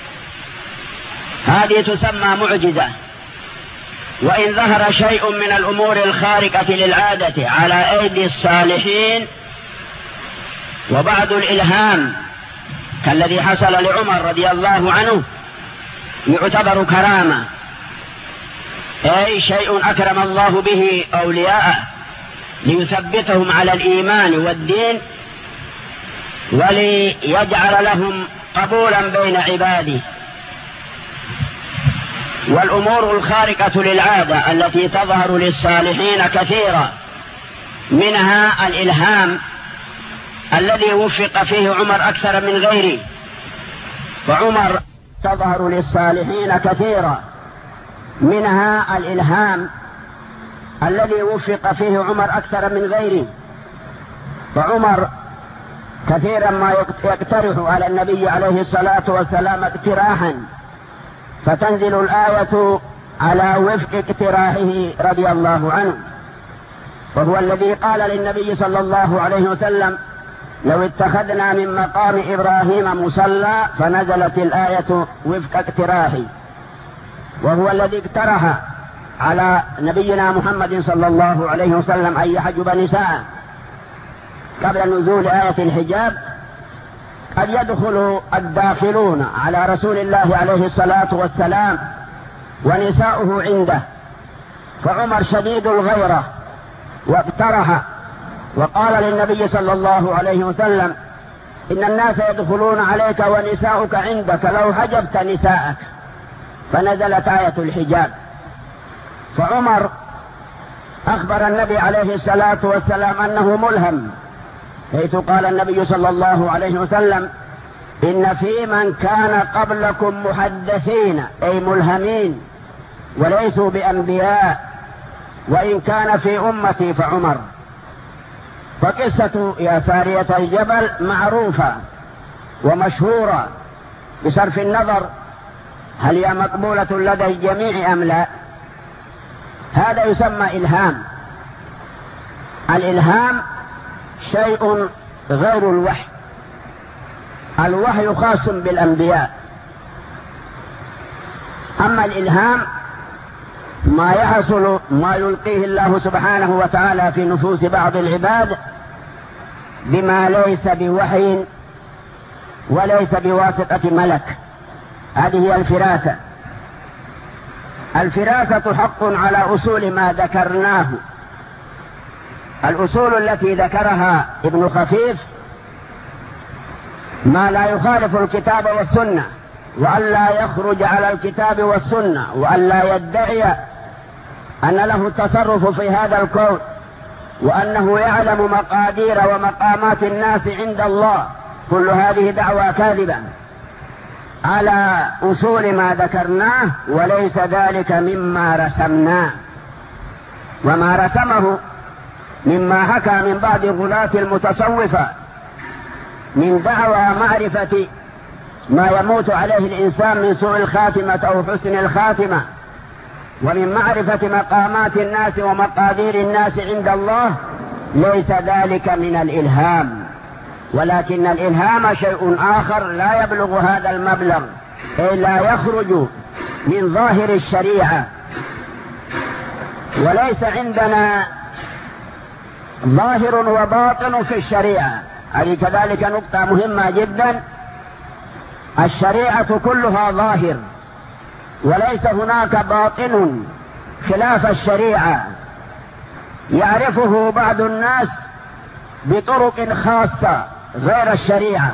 A: هذه تسمى معجزة. وإن ظهر شيء من الأمور الخارقة للعادة على أيدي الصالحين وبعض الإلهام كالذي حصل لعمر رضي الله عنه، يعتبر كرامة، أي شيء أكرم الله به أولياءه ليثبتهم على الإيمان والدين وليجعل لهم قبولا بين عباده. والأمور الخارقة للعادة التي تظهر للصالحين كثيرة، منها الإلهام الذي وفق فيه عمر أكثر من غيره. وعمر تظهر للصالحين كثيرا، منها الإلهام الذي وفق فيه عمر أكثر من غيره. وعمر كثيرا ما يقترح على النبي عليه الصلاة والسلام اقتراحا، فتنزل الآية على وفق اقتراحه رضي الله عنه، وهو الذي قال للنبي صلى الله عليه وسلم: لو اتخذنا من مقام إبراهيم مصلى، فنزلت الآية وفق اقتراحه. وهو الذي اقترح على نبينا محمد صلى الله عليه وسلم أن يحجب نساء قبل نزول آية الحجاب. قد يدخل الداخلون على رسول الله عليه الصلاة والسلام ونساؤه عنده، فعمر شديد الغيرة واقترح وقال للنبي صلى الله عليه وسلم: إن الناس يدخلون عليك ونساؤك عندك، لو حجبت نساءك. فنزلت آية الحجاب. فعمر أخبر النبي عليه الصلاة والسلام أنه ملهم، حيث قال النبي صلى الله عليه وسلم: إن في من كان قبلكم محدثين، أي ملهمين وليسوا بأنبياء، وإن كان في أمتي فعمر. فقصة يا سارية الجبل معروفة ومشهورة بصرف النظر هل هي مقبولة لدى الجميع أم لا. هذا يسمى إلهام. الإلهام شيء غير الوحي. الوحي خاص بالأنبياء، أما الإلهام ما يحصل ما يلقيه الله سبحانه وتعالى في نفوس بعض العباد بما ليس بوحي وليس بواسطة ملك. هذه هي الفراسة. الفراسة حق على أصول ما ذكرناه. الأصول التي ذكرها ابن خفيف ما لا يخالف الكتاب والسنة، وأن لا يخرج على الكتاب والسنة، وأن لا يدعي أن له التصرف في هذا الكون، وأنه يعلم مقادير ومقامات الناس عند الله. كل هذه دعوى كاذبة على أصول ما ذكرناه، وليس ذلك مما رسمناه. وما رسمه مما حكى من بعض غلاة المتصوفة من دعوى معرفة ما يموت عليه الإنسان من سوء الخاتمة أو حسن الخاتمة، ومن معرفة مقامات الناس ومقادير الناس عند الله، ليس ذلك من الإلهام، ولكن الإلهام شيء آخر لا يبلغ هذا المبلغ، أي لا يخرج من ظاهر الشريعة. وليس عندنا ظاهر وباطن في الشريعة. هذه كذلك نقطة مهمة جدا. الشريعة كلها ظاهر، وليس هناك باطن خلاف الشريعة يعرفه بعض الناس بطرق خاصة غير الشريعة.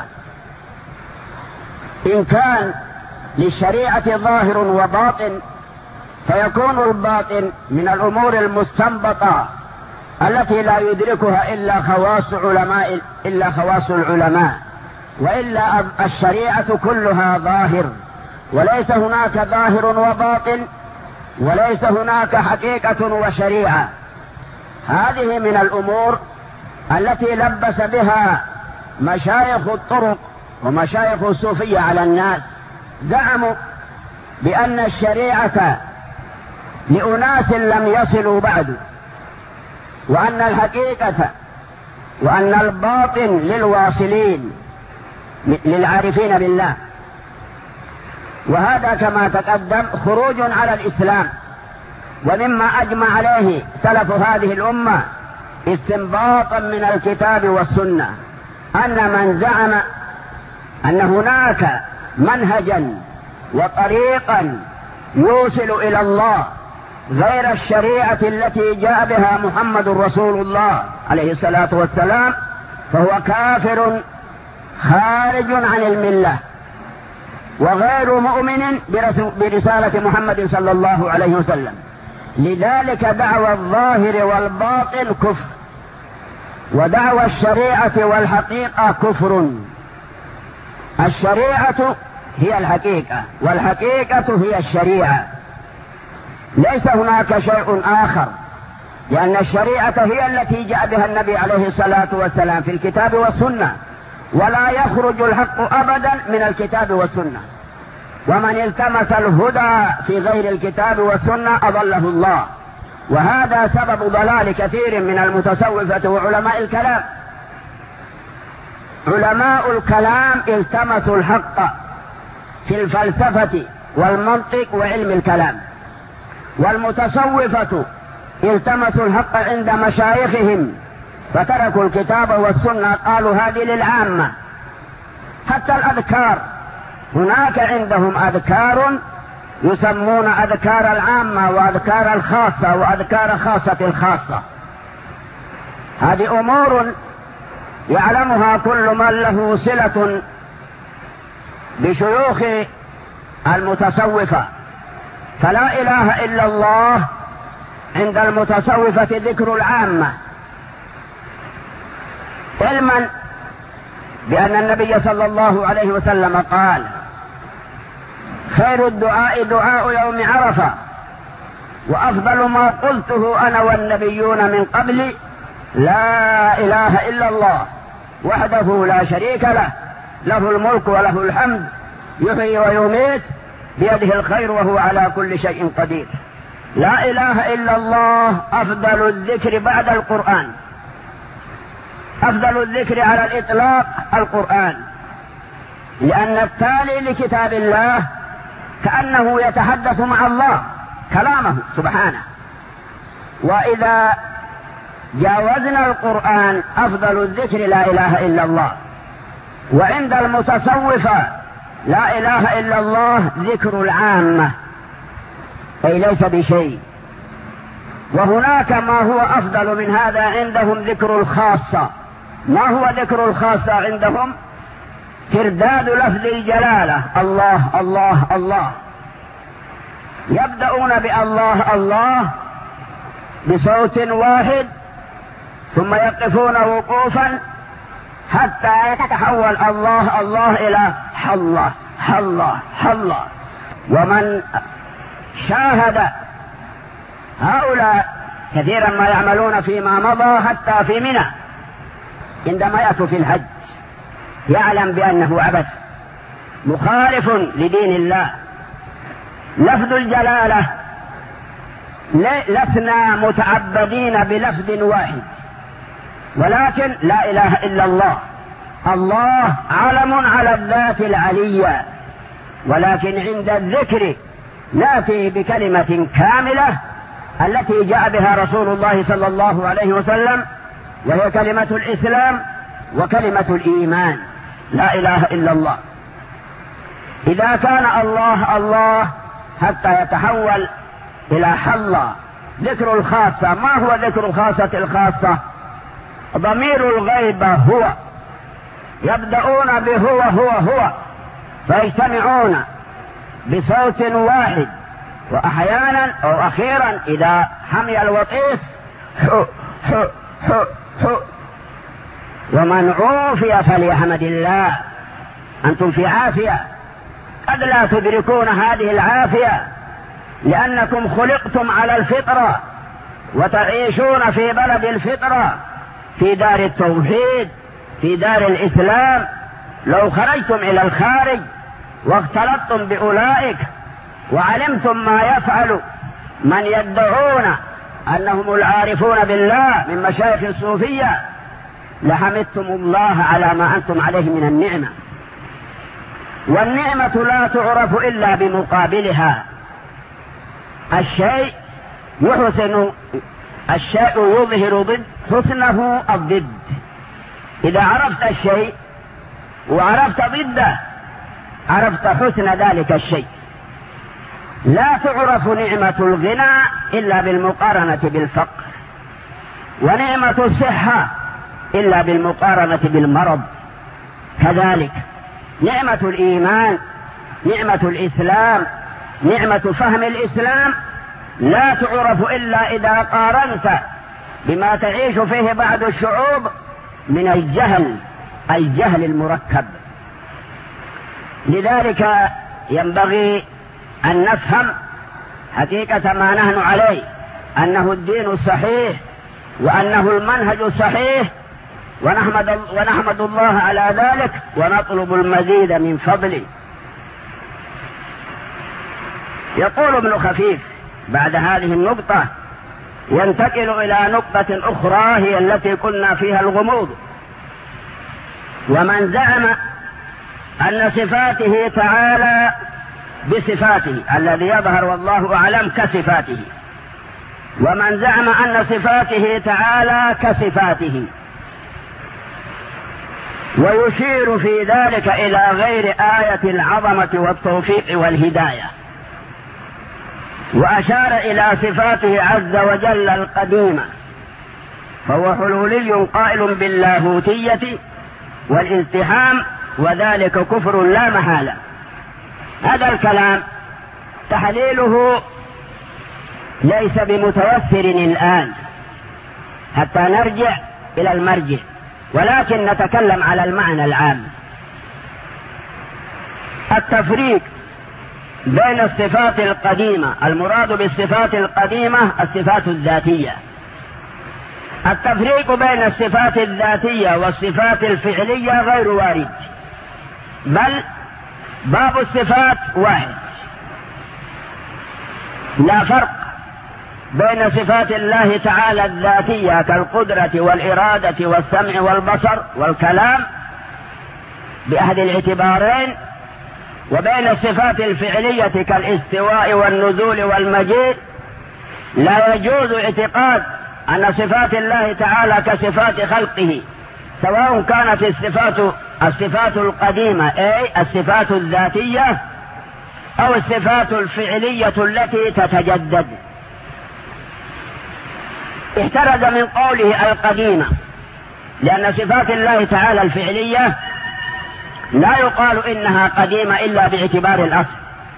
A: إن كان للشريعة ظاهر وباطن، فيكون الباطن من الأمور المستنبطة التي لا يدركها إلا خواص علماء إلا خواص العلماء، وإلا الشريعة كلها ظاهر، وليس هناك ظاهر وباطن، وليس هناك حقيقة وشريعة. هذه من الأمور التي لبس بها مشايخ الطرق ومشايخ الصوفية على الناس. زعموا بأن الشريعة لأناس لم يصلوا بعد، وأن الحقيقة وأن الباطن للواصلين للعارفين بالله. وهذا كما تقدم خروج على الإسلام. ومما أجمع عليه سلف هذه الأمة استنباطا من الكتاب والسنة أن من زعم أن هناك منهجا وطريقا يوصل إلى الله غير الشريعة التي جاء بها محمد رسول الله عليه الصلاة والسلام، فهو كافر خارج عن الملة وغير مؤمن برسالة محمد صلى الله عليه وسلم. لذلك دعوى الظاهر والباطن كفر، ودعوى الشريعة والحقيقة كفر. الشريعة هي الحقيقة والحقيقة هي الشريعة، ليس هناك شيء آخر، لأن الشريعة هي التي جاء بها النبي عليه الصلاة والسلام في الكتاب والسنة، ولا يخرج الحق أبدا من الكتاب والسنة، ومن التمس الهدى في غير الكتاب والسنة أضله الله. وهذا سبب ضلال كثير من المتصوفة وعلماء الكلام. علماء الكلام التمسوا الحق في الفلسفة والمنطق وعلم الكلام، والمتصوفة التمسوا الحق عند مشايخهم فتركوا الكتاب والسنة، قالوا هذه للعامة. حتى الأذكار هناك عندهم أذكار يسمون أذكار العامة وأذكار الخاصة وأذكار خاصة الخاصة. هذه أمور يعلمها كل من له صلة بشيوخ المتصوفة. فلا إله إلا الله عند المتصوفة ذكر العامة، علما بأن النبي صلى الله عليه وسلم قال: خير الدعاء دعاء يوم عرفة، وأفضل ما قلته أنا والنبيون من قبلي لا إله إلا الله وحده لا شريك له، له الملك وله الحمد، يحيي ويميت، بيده الخير وهو على كل شيء قدير. لا إله إلا الله أفضل الذكر بعد القرآن، أفضل الذكر على الإطلاق القرآن، لأن التالي لكتاب الله كأنه يتحدث مع الله كلامه سبحانه. وإذا جاوزنا القرآن أفضل الذكر لا إله إلا الله. وعند المتصوفة لا إله إلا الله ذكر العامة، أي ليس بشيء. وهناك ما هو أفضل من هذا عندهم ذكر الخاصة. ما هو ذكر الخاصة عندهم؟ ترداد لفظ الجلالة الله الله الله، يبدأون بالله الله بصوت واحد، ثم يقفون وقوفا حتى يتحول الله الله إلى حالله حله حله. ومن شاهد هؤلاء كثيرا ما يعملون فيما مضى حتى في منى عندما يأتوا في الحج يعلم بأنه عبث مخالف لدين الله. لفظ الجلالة لسنا متعبدين بلفظ واحد، ولكن لا إله إلا الله. الله علم على الذات العلية، ولكن عند الذكر نأتي بكلمة كاملة التي جاء بها رسول الله صلى الله عليه وسلم، وهي كلمة الإسلام وكلمة الإيمان، لا إله إلا الله. إذا كان الله الله حتى يتحول إلى حالله. ذكر الخاصة، ما هو ذكر خاصة الخاصة؟ ضمير الغيبة هو، يبدأون بهو هو هو فيجتمعون بصوت واحد، وأحيانا أو أخيرا إذا حمي الوطيس حو حو حو حو. ومن عوفي فليحمد الله. أنتم في عافية، قد لا تدركون هذه العافية لأنكم خلقتم على الفطرة وتعيشون في بلد الفطرة، في دار التوحيد، في دار الإسلام. لو خرجتم إلى الخارج واختلطتم بأولئك وعلمتم ما يفعل من يدعون أنهم العارفون بالله من مشايخ الصوفية لحمدتم الله على ما أنتم عليه من النعمة. والنعمة لا تعرف إلا بمقابلها. الشيء يحسن، الشيء يظهر ضد حسنه الضد. إذا عرفت الشيء وعرفت ضده عرفت حسن ذلك الشيء. لا تعرف نعمة الغنى إلا بالمقارنة بالفقر، ونعمة الصحة إلا بالمقارنة بالمرض. كذلك نعمة الإيمان، نعمة الإسلام، نعمة فهم الإسلام لا تعرف إلا إذا قارنت بما تعيش فيه بعض الشعوب من الجهل، الجهل المركب. لذلك ينبغي أن نفهم حقيقة ما نحن عليه، أنه الدين الصحيح وأنه المنهج الصحيح، ونحمد, ونحمد الله على ذلك ونطلب المزيد من فضله. يقول ابن خفيف بعد هذه النقطة ينتقل إلى نقطة أخرى هي التي قلنا فيها الغموض. ومن زعم أن صفاته تعالى بصفاته الذي يظهر والله أعلم كصفاته، ومن زعم أن صفاته تعالى كصفاته، ويشير في ذلك إلى غير آية العظمة والتوفيق والهداية، وأشار إلى صفاته عز وجل القديمة، فهو حلولي قائل باللاهوتية والازدحام، وذلك كفر لا محالة. هذا الكلام تحليله ليس بمتوفر الآن حتى نرجع إلى المرجع، ولكن نتكلم على المعنى العام. التفريق بين الصفات القديمة، المراد بالصفات القديمة الصفات الذاتية. التفريق بين الصفات الذاتية والصفات الفعلية غير وارد، بل باب الصفات واحد، لا فرق بين صفات الله تعالى الذاتية كالقدرة والإرادة والسمع والبصر والكلام بأحد الاعتبارين، وبين الصفات الفعلية كالاستواء والنزول والمجيء. لا يجوز اعتقاد أن صفات الله تعالى كصفات خلقه، سواء كانت الصفات الصفات القديمة أي الصفات الذاتية أو الصفات الفعلية التي تتجدد. احترز من قوله القديمة، لأن صفات الله تعالى الفعلية لا يقال إنها قديمة إلا باعتبار الأصل،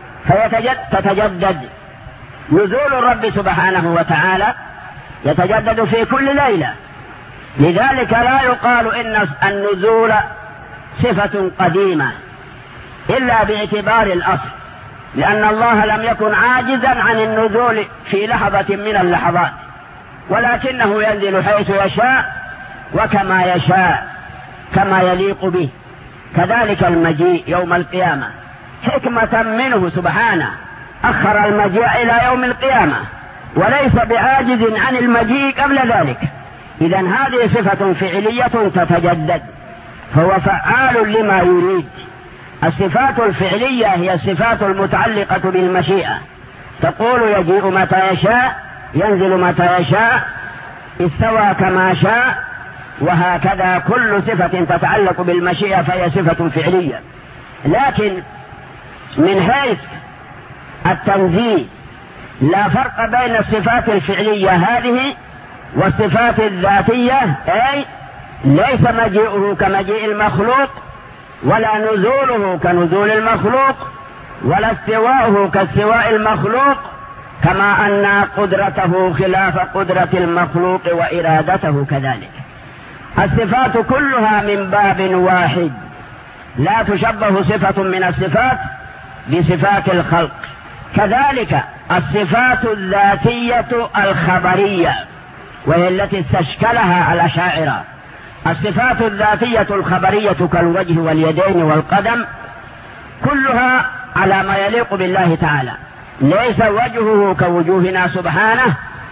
A: فتتجدد. نزول الرب سبحانه وتعالى يتجدد في كل ليلة، لذلك لا يقال إن النزول صفة قديمة إلا باعتبار الأصل، لأن الله لم يكن عاجزا عن النزول في لحظة من اللحظات، ولكنه ينزل حيث يشاء وكما يشاء كما يليق به. كذلك المجيء يوم القيامة حكمة منه سبحانه أخر المجيء إلى يوم القيامة، وليس بعاجز عن المجيء قبل ذلك. إذن هذه صفة فعلية تتجدد، فهو فعال لما يريد. الصفات الفعلية هي الصفات المتعلقة بالمشيئة، تقول يجيء متى يشاء، ينزل متى يشاء، استوى كما شاء، وهكذا كل صفة تتعلق بالمشيئة فهي صفة فعلية. لكن من حيث التنزيه لا فرق بين الصفات الفعلية هذه والصفات الذاتية، أي ليس مجيئه كمجيء المخلوق، ولا نزوله كنزول المخلوق، ولا استواءه كاستواء المخلوق، كما أن قدرته خلاف قدرة المخلوق وإرادته كذلك. الصفات كلها من باب واحد، لا تشبه صفة من الصفات بصفات الخلق. كذلك الصفات الذاتية الخبرية، وهي التي استشكلها الأشاعرة. الصفات الذاتية الخبرية كالوجه واليدين والقدم كلها على ما يليق بالله تعالى، ليس وجهه كوجوهنا سبحانه،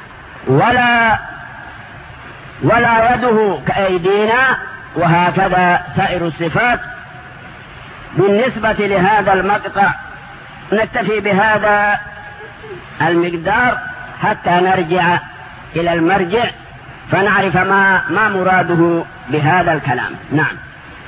A: ولا ولا يده كأيدينا، وهكذا سائر الصفات. بالنسبة لهذا المقطع نكتفي بهذا المقدار حتى نرجع إلى المرجع فنعرف ما ما مراده بهذا الكلام. نعم.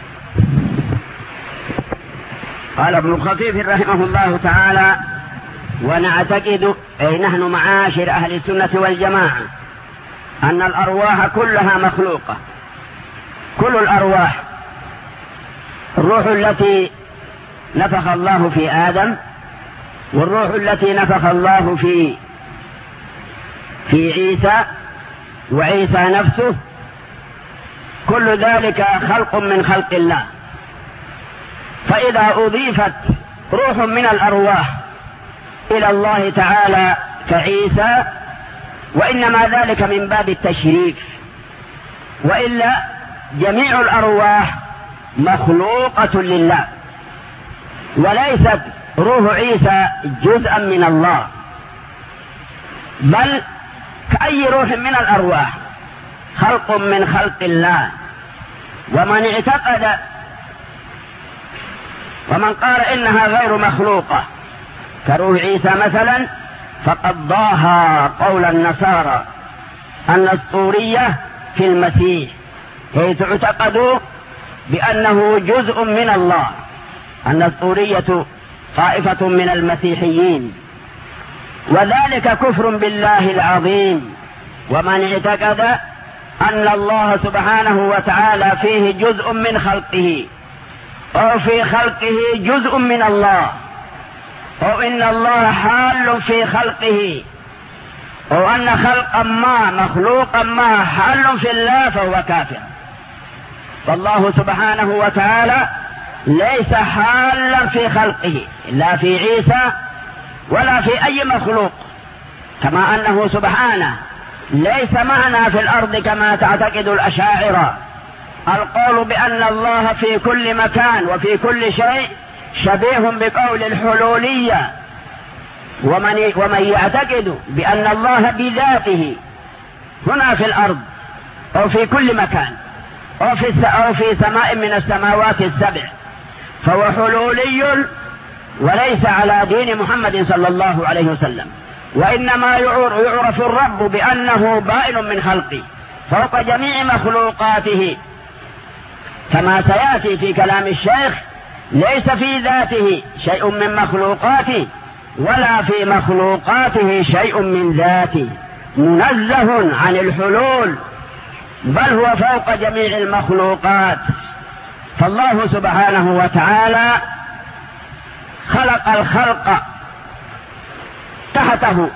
A: قال ابن الخطيب رحمه الله تعالى: ونعتقد أي نحن معاشر أهل السنة والجماعة أن الأرواح كلها مخلوقة، كل الأرواح، الروح التي نفخ الله في آدم، والروح التي نفخ الله في في عيسى، وعيسى نفسه، كل ذلك خلق من خلق الله. فإذا أضيفت روح من الأرواح إلى الله تعالى كعيسى، وإنما ذلك من باب التشريف، وإلا جميع الأرواح مخلوقة لله، وليست روح عيسى جزءا من الله، بل كأي روح من الأرواح خلق من خلق الله. ومن اعتقد ومن قال إنها غير مخلوقة كروح عيسى مثلا، فقد ضاها قول النصارى النسطورية في المسيح، حيث اعتقدوا بأنه جزء من الله. النسطورية طائفة من المسيحيين، وذلك كفر بالله العظيم. ومن اعتقد أن الله سبحانه وتعالى فيه جزء من خلقه، أو في خلقه جزء من الله، أو إن الله حال في خلقه، أو أن خلقا ما مخلوقا ما حال في الله، فهو كافر. فالله سبحانه وتعالى ليس حالا في خلقه، لا في عيسى ولا في أي مخلوق، كما أنه سبحانه ليس معنا في الأرض كما تعتقد الأشاعرة. القول بأن الله في كل مكان وفي كل شيء شبيه بقول الحلولية. ومن, ومن يعتقد بأن الله بذاته هنا في الأرض أو في كل مكان أو في, أو في سماء من السماوات السبع، فهو حلولي وليس على دين محمد صلى الله عليه وسلم. وإنما يعرف الرب بأنه بائن من خلقه فوق جميع مخلوقاته، كما سيأتي في كلام الشيخ: ليس في ذاته شيء من مخلوقاته ولا في مخلوقاته شيء من ذاته، منزه عن الحلول، بل هو فوق جميع المخلوقات. فالله سبحانه وتعالى خلق الخلق تحته،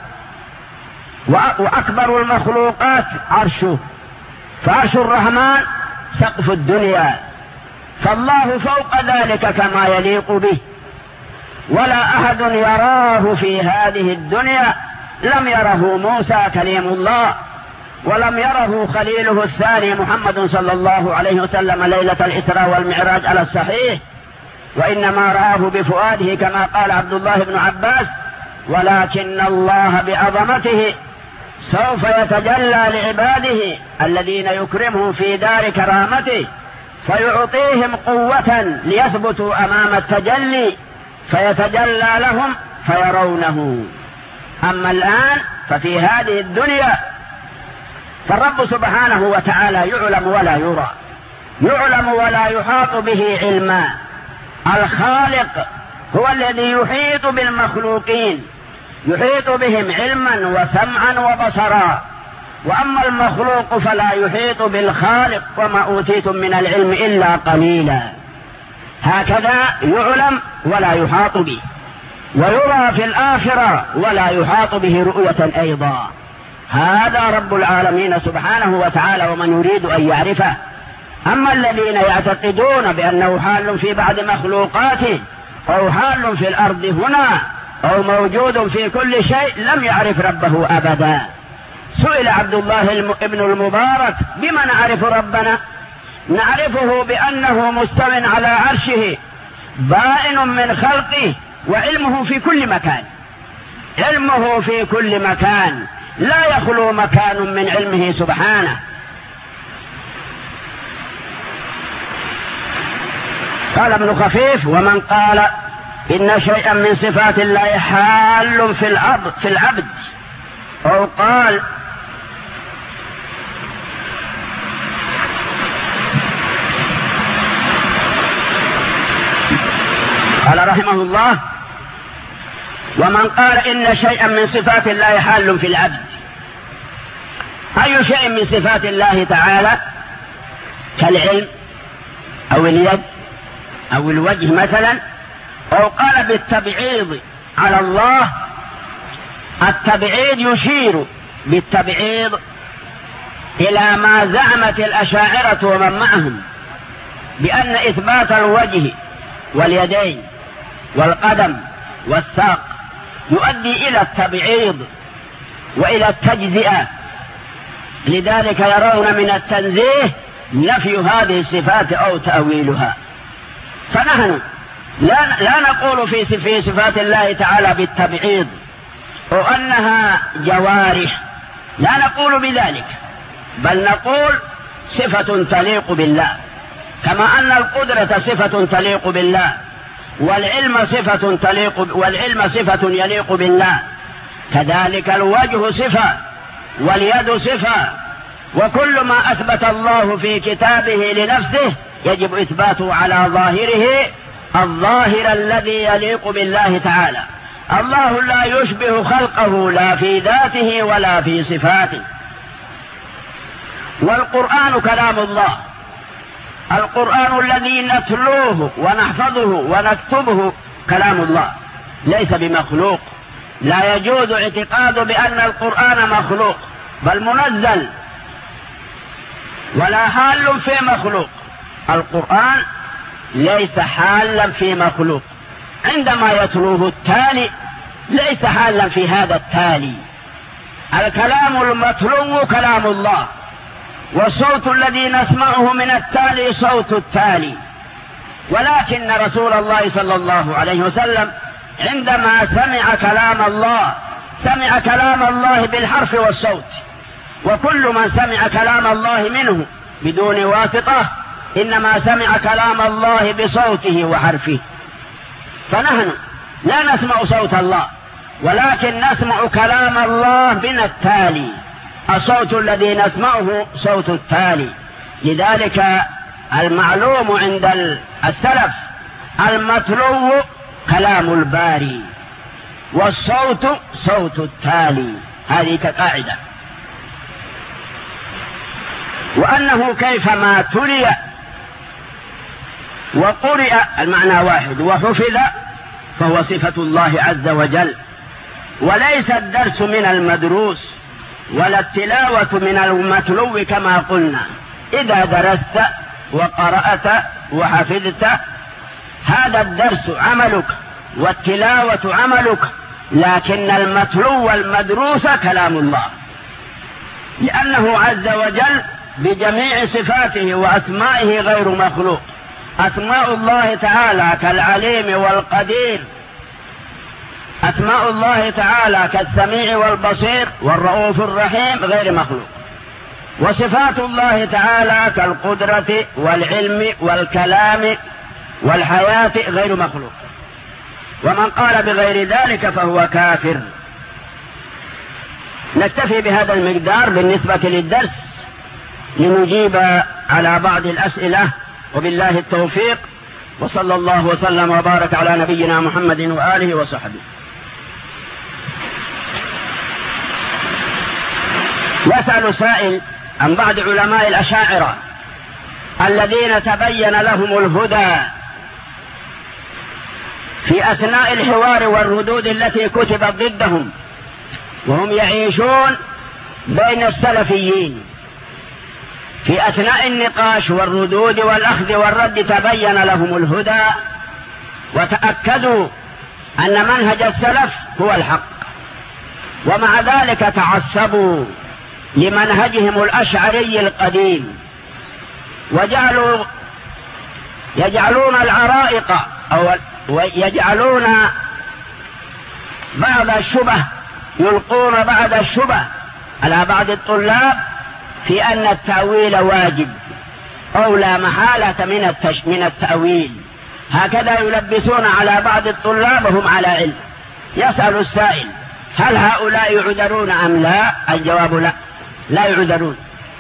A: وأكبر المخلوقات عرشه، فعرش الرحمن سقف الدنيا، فالله فوق ذلك كما يليق به، ولا أحد يراه في هذه الدنيا. لم يره موسى كليم الله، ولم يره خليله الثاني محمد صلى الله عليه وسلم ليلة الإسراء والمعراج على الصحيح، وإنما رآه بفؤاده كما قال عبد الله بن عباس: ولكن الله بعظمته سوف يتجلى لعباده الذين يكرمهم في دار كرامته، فيعطيهم قوة ليثبتوا أمام التجلي، فيتجلى لهم فيرونه. أما الآن ففي هذه الدنيا فالرب سبحانه وتعالى يعلم ولا يرى، يعلم ولا يحاط به علما. الخالق هو الذي يحيط بالمخلوقين، يحيط بهم علما وسمعا وبصرا، وأما المخلوق فلا يحيط بالخالق: وما أوتيتم من العلم إلا قليلا. هكذا يعلم ولا يحاط به، ويرى في الآخرة ولا يحاط به رؤية أيضا. هذا رب العالمين سبحانه وتعالى، ومن يريد أن يعرفه. أما الذين يعتقدون بأنه حال في بعض مخلوقاته، أو حال في الأرض هنا، أو موجود في كل شيء، لم يعرف ربه أبدا. سئل عبد الله ابن المبارك: بما نعرف ربنا؟ نعرفه بأنه مستو على عرشه بائن من خلقه، وعلمه في كل مكان، علمه في كل مكان، لا يخلو مكان من علمه سبحانه. قال ابن خفيف: ومن قال إن شيئا من صفات الله حال في الأرض في العبد، أو قال قال رحمه الله: ومن قال إن شيئا من صفات الله حال في العبد. أي شيء من صفات الله تعالى كالعلم أو اليد أو الوجه مثلا، أو قال بالتبعيض على الله. التبعيض يشير بالتبعيض إلى ما زعمت الأشاعرة ومن معهم بأن إثبات الوجه واليدين والقدم والساق يؤدي إلى التبعيض وإلى التجزئة، لذلك يرون من التنزيه نفي هذه الصفات أو تأويلها. فنحن لا, لا نقول في في صفات الله تعالى بالتبعيض وأنها جوارح، لا نقول بذلك، بل نقول صفة تليق بالله، كما أن القدرة صفة تليق بالله، والعلم صفة تليق والعلم صفة يليق بالله، كذلك الوجه صفة واليد صفة، وكل ما أثبت الله في كتابه لنفسه يجب إثباته على ظاهره الظاهر الذي يليق بالله تعالى. الله لا يشبه خلقه لا في ذاته ولا في صفاته. والقرآن كلام الله، القرآن الذي نتلوه ونحفظه ونكتبه كلام الله ليس بمخلوق، لا يجوز اعتقاد بأن القرآن مخلوق، بل منزل ولا حال في مخلوق. القرآن ليس حالا في مخلوق، عندما يتلوه التالي ليس حالا في هذا التالي. الكلام المتلو كلام الله، والصوت الذي نسمعه من التالي صوت التالي. ولكن رسول الله صلى الله عليه وسلم عندما سمع كلام الله سمع كلام الله بالحرف والصوت، وكل من سمع كلام الله منه بدون واسطة إنما سمع كلام الله بصوته وحرفه. فنحن لا نسمع صوت الله، ولكن نسمع كلام الله من التالي، الصوت الذي نسمعه صوت التالي. لذلك المعلوم عند السلف المتلو كلام الباري، والصوت صوت التالي، هذه كقاعدة. وأنه كيفما تلي وقرئ المعنى واحد وحفظ فهو صفة الله عز وجل، وليس الدرس من المدروس ولا التلاوة من المتلو كما قلنا. إذا درست وقرأت وحفظت هذا الدرس عملك والتلاوة عملك، لكن المتلو والمدروس كلام الله، لأنه عز وجل بجميع صفاته وأسمائه غير مخلوق. أسماء الله تعالى كالعليم والقدير، أسماء الله تعالى كالسميع والبصير والرؤوف الرحيم غير مخلوق، وصفات الله تعالى كالقدرة والعلم والكلام والحياة غير مخلوق. ومن قال بغير ذلك فهو كافر. نكتفي بهذا المقدار بالنسبة للدرس لنجيب على بعض الأسئلة، وبالله التوفيق، وصلى الله وسلم وبارك على نبينا محمد وآله وصحبه. يسأل سائل عن بعض علماء الأشاعرة الذين تبين لهم الهدى في أثناء الحوار والردود التي كتبت ضدهم، وهم يعيشون بين السلفيين. في أثناء النقاش والردود والأخذ والرد تبين لهم الهدى، وتأكدوا أن منهج السلف هو الحق، ومع ذلك تعصبوا لمنهجهم الأشعري القديم، وجعلوا يجعلون العرائق أو يجعلون بعض الشبه يلقون بعض الشبه على بعض الطلاب في أن التأويل واجب أو لا محالة من التش من التأويل. هكذا يلبسون على بعض الطلاب وهم على علم. يسأل السائل هل هؤلاء يعذرون أم لا؟ الجواب لا، لا يعذرون.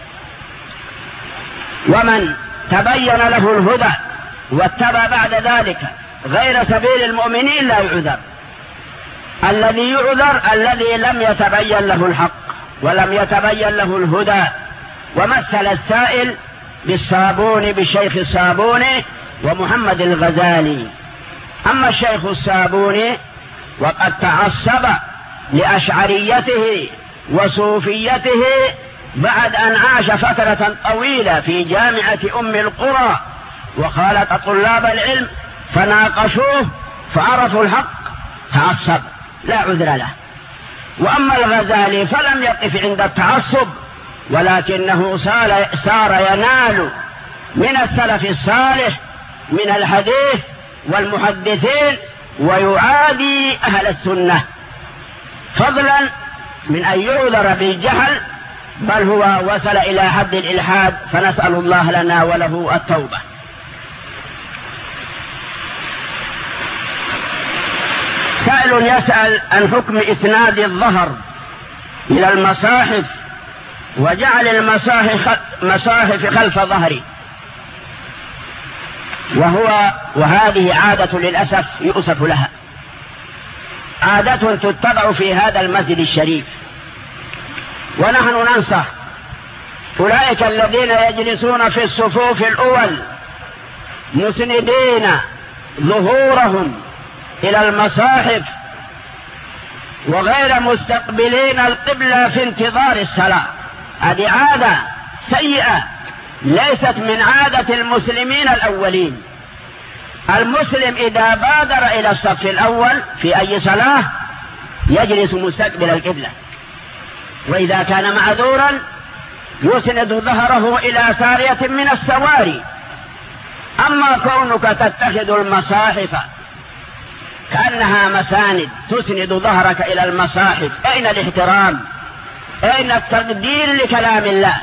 A: ومن تبين له الهدى واتبع بعد ذلك غير سبيل المؤمنين لا يعذر. الذي يعذر الذي لم يتبين له الحق ولم يتبين له الهدى. ومثل السائل بالصابوني بالشيخ الصابوني ومحمد الغزالي. أما الشيخ الصابوني وقد تعصب لأشعريته وصوفيته بعد أن عاش فترة طويلة في جامعة أم القرى وخالط طلاب العلم فناقشوه فعرفوا الحق تعصب لا عذر له. وأما الغزالي فلم يقف عند التعصب، ولكنه صار ينال من السلف الصالح من الحديث والمحدثين ويعادي أهل السنة، فضلا من أن يعذر بالجهل، بل هو وصل إلى حد الإلحاد، فنسأل الله لنا وله التوبة. سائل يسأل عن حكم إسناد الظهر إلى المصاحف وجعل المصاحف مصاحف خلف ظهري، وهو وهذه عادة للأسف يؤسف لها، عادة تتبع في هذا المسجد الشريف. ونحن ننصح أولئك الذين يجلسون في الصفوف الأول مسندين ظهورهم إلى المصاحف وغير مستقبلين القبلة في انتظار الصلاة، هذه عادة سيئة ليست من عادة المسلمين الأولين. المسلم إذا بادر إلى الصف الأول في أي صلاة يجلس مستقبل القبلة، وإذا كان معذورا يسند ظهره إلى سارية من السواري. أما كونك تتخذ المصاحف كأنها مساند تسند ظهرك إلى المصاحف، أين الاحترام؟ أين التقدير لكلام الله؟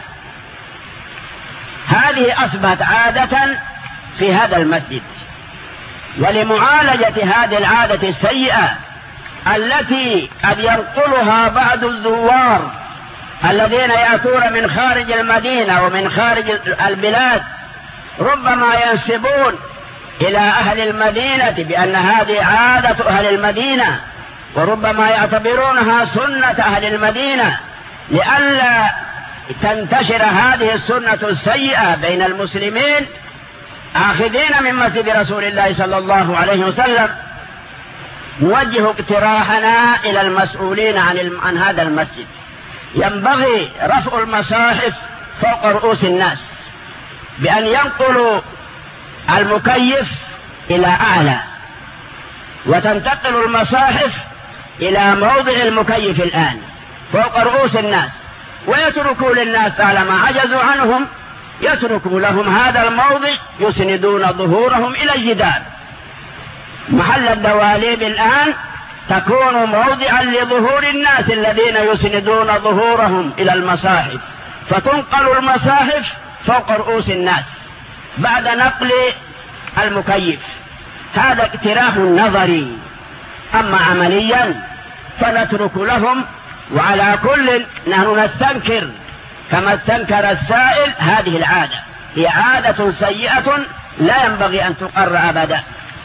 A: هذه أصبحت عادة في هذا المسجد. ولمعالجة هذه العادة السيئة التي قد ينقلها بعض الزوار الذين يأتون من خارج المدينة ومن خارج البلاد، ربما ينسبون إلى أهل المدينة بأن هذه عادة أهل المدينة، وربما يعتبرونها سنة أهل المدينة، لئلا تنتشر هذه السنة السيئة بين المسلمين. آخذين من مسجد رسول الله صلى الله عليه وسلم نوجه اقتراحنا إلى المسؤولين عن, عن هذا المسجد، ينبغي رفع المصاحف فوق رؤوس الناس بأن ينقلوا المكيف إلى أعلى، وتنتقل المصاحف إلى موضع المكيف الآن فوق رؤوس الناس، ويتركوا للناس طالما عجزوا عنهم يتركوا لهم هذا الموضع يسندون ظهورهم إلى الجدار. محل الدواليب الآن تكون موضعا لظهور الناس الذين يسندون ظهورهم إلى المصاحف، فتنقل المصاحف فوق رؤوس الناس بعد نقل المكيف. هذا اقتراح نظري، أما عمليا فنترك لهم. وعلى كل نحن نستنكر كما استنكر السائل هذه العادة، هي عادة سيئة لا ينبغي أن تقر أبدا.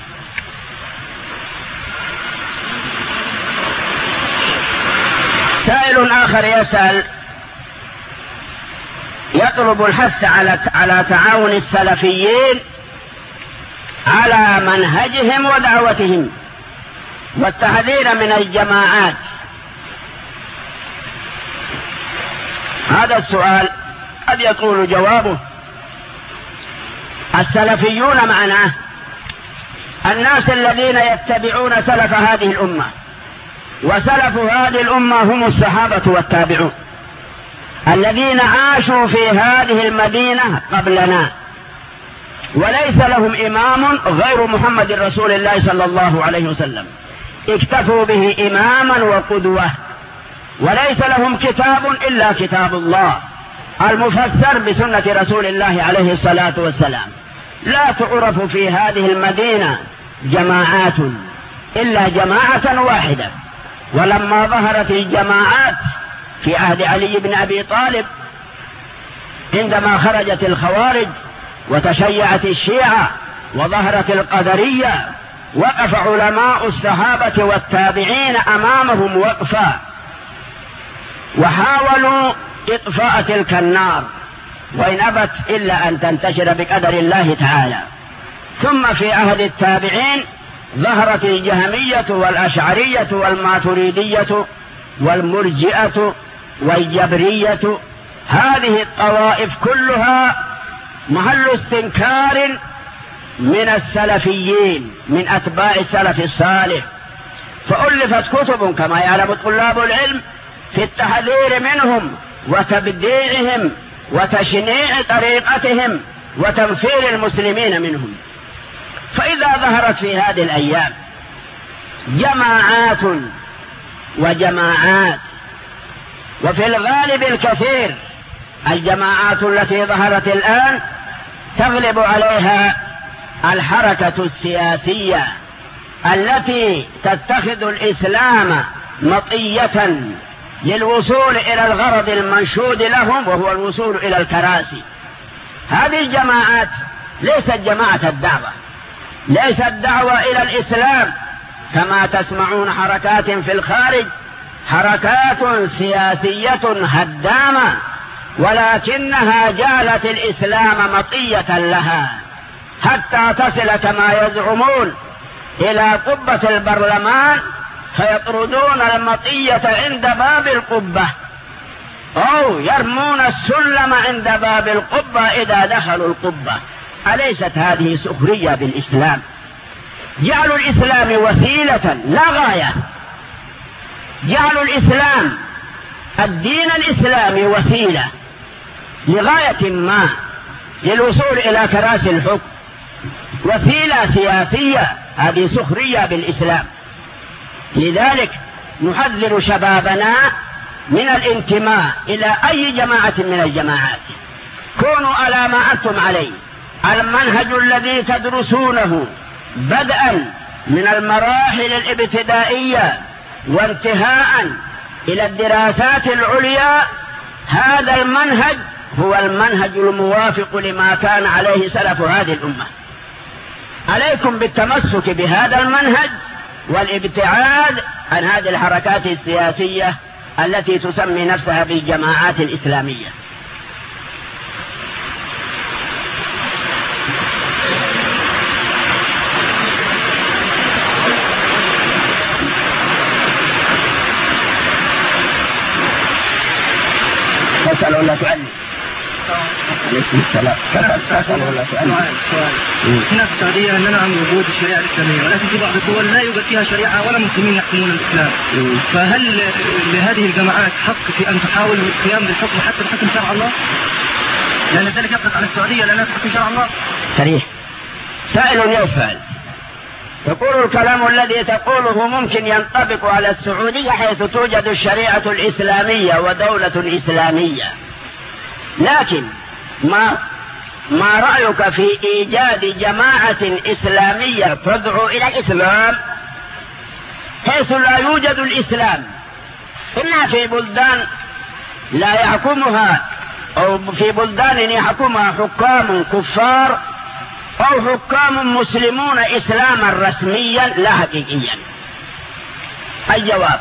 A: سائل آخر يسأل يطلب الحث على على تعاون السلفيين على منهجهم ودعوتهم والتحذير من الجماعات. هذا السؤال قد يطول جوابه. السلفيون معناه الناس الذين يتبعون سلف هذه الأمة، وسلف هذه الأمة هم الصحابة والتابعون الذين عاشوا في هذه المدينة قبلنا، وليس لهم إمام غير محمد رسول الله صلى الله عليه وسلم، اكتفوا به إماما وقدوة، وليس لهم كتاب إلا كتاب الله المفسر بسنة رسول الله عليه الصلاة والسلام. لا تعرف في هذه المدينة جماعات إلا جماعة واحدة. ولما ظهرت الجماعات في عهد علي بن أبي طالب عندما خرجت الخوارج وتشيعت الشيعة وظهرت القدرية، وقف علماء الصحابة والتابعين أمامهم وقفا وحاولوا إطفاء تلك النار، وإن أبت إلا أن تنتشر بقدر الله تعالى. ثم في عهد التابعين ظهرت الجهمية والأشعرية والماتريدية والمرجئة والجبرية هذه الطوائف كلها محل استنكار من السلفيين من أتباع السلف الصالح، فألفت كتب كما يعلم طلاب العلم في التحذير منهم وتبديعهم وتشنيع طريقتهم وتنفير المسلمين منهم. فإذا ظهرت في هذه الأيام جماعات وجماعات، وفي الغالب الكثير الجماعات التي ظهرت الآن تغلب عليها الحركة السياسية التي تتخذ الإسلام مطية للوصول إلى الغرض المنشود لهم، وهو الوصول إلى الكراسي. هذه الجماعات ليست جماعة الدعوة، ليست دعوة إلى الإسلام كما تسمعون حركات في الخارج، حركات سياسية هدامة، ولكنها جعلت الإسلام مطية لها حتى تصل كما يزعمون إلى قبة البرلمان، فيطردون المطية عند باب القبة، أو يرمون السلم عند باب القبة إذا دخلوا القبة. أليست هذه سخرية بالإسلام؟ جعلوا الإسلام وسيلة لا غاية، جعلوا الإسلام الدين الإسلامي وسيلة لغاية ما للوصول إلى كراسي الحكم، وسيلة سياسية. هذه سخرية بالإسلام. لذلك نحذر شبابنا من الانتماء إلى أي جماعة من الجماعات. كونوا على ما أنتم عليه، المنهج الذي تدرسونه بدءا من المراحل الابتدائية وانتهاء إلى الدراسات العليا، هذا المنهج هو المنهج الموافق لما كان عليه سلف هذه الأمة. عليكم بالتمسك بهذا المنهج والابتعاد عن هذه الحركات السياسية التي تسمي نفسها بالجماعات الإسلامية. تسأل ولا تعني؟ عليكم السلام. تسأل ولا تعني؟
B: هنا في السعودية ننعم وجود الشريعة الإسلامية، ولكن في بعض الدول لا يوجد فيها شريعة ولا مسلمين يحكمون الإسلام. فهل لهذه الجماعات حق في أن تحاول القيام بالحكم حتى بحكم شرع الله؟ لأن ذلك يقف على السعودية لأنها تحكم شرع الله.
A: صحيح. سائل يسأل يقول الكلام الذي تقوله ممكن ينطبق على السعودية حيث توجد الشريعة الإسلامية ودولة إسلامية، لكن ما ما رأيك في إيجاد جماعة إسلامية تدعو إلى الإسلام حيث لا يوجد الإسلام؟ إنها في بلدان لا يحكمها، أو في بلدان يحكمها حكام كفار أو حكام مسلمون إسلاما رسميا لا حقيقيا. الجواب: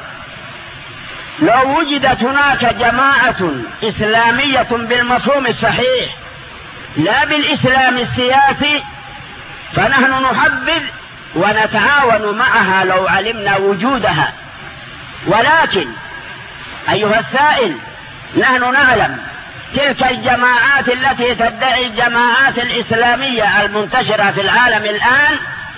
A: لو وجدت هناك جماعة إسلامية بالمفهوم الصحيح لا بالإسلام السياسي فنحن نحبذ ونتعاون معها لو علمنا وجودها. ولكن أيها السائل، نحن نعلم تلك الجماعات التي تدعي الجماعات الإسلامية المنتشرة في العالم الآن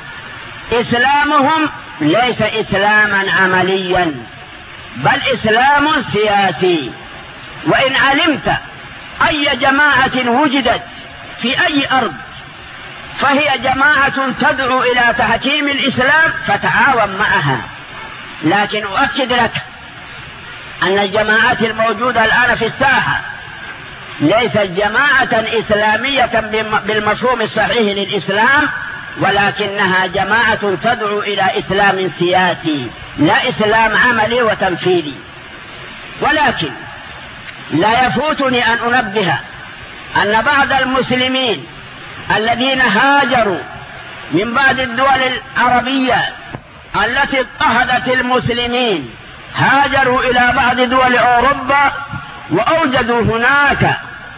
A: إسلامهم ليس إسلاما عمليا بل إسلام سياسي. وإن علمت أي جماعة وجدت في أي أرض فهي جماعة تدعو إلى تحكيم الإسلام فتعاون معها. لكن أؤكد لك أن الجماعات الموجودة الآن في الساحة ليست جماعة إسلامية بالمفهوم الصحيح للإسلام، ولكنها جماعة تدعو إلى إسلام سياسي لا إسلام عملي وتنفيذي. ولكن لا يفوتني أن أنبه أن بعض المسلمين الذين هاجروا من بعض الدول العربية التي اضطهدت المسلمين هاجروا إلى بعض دول أوروبا وأوجدوا هناك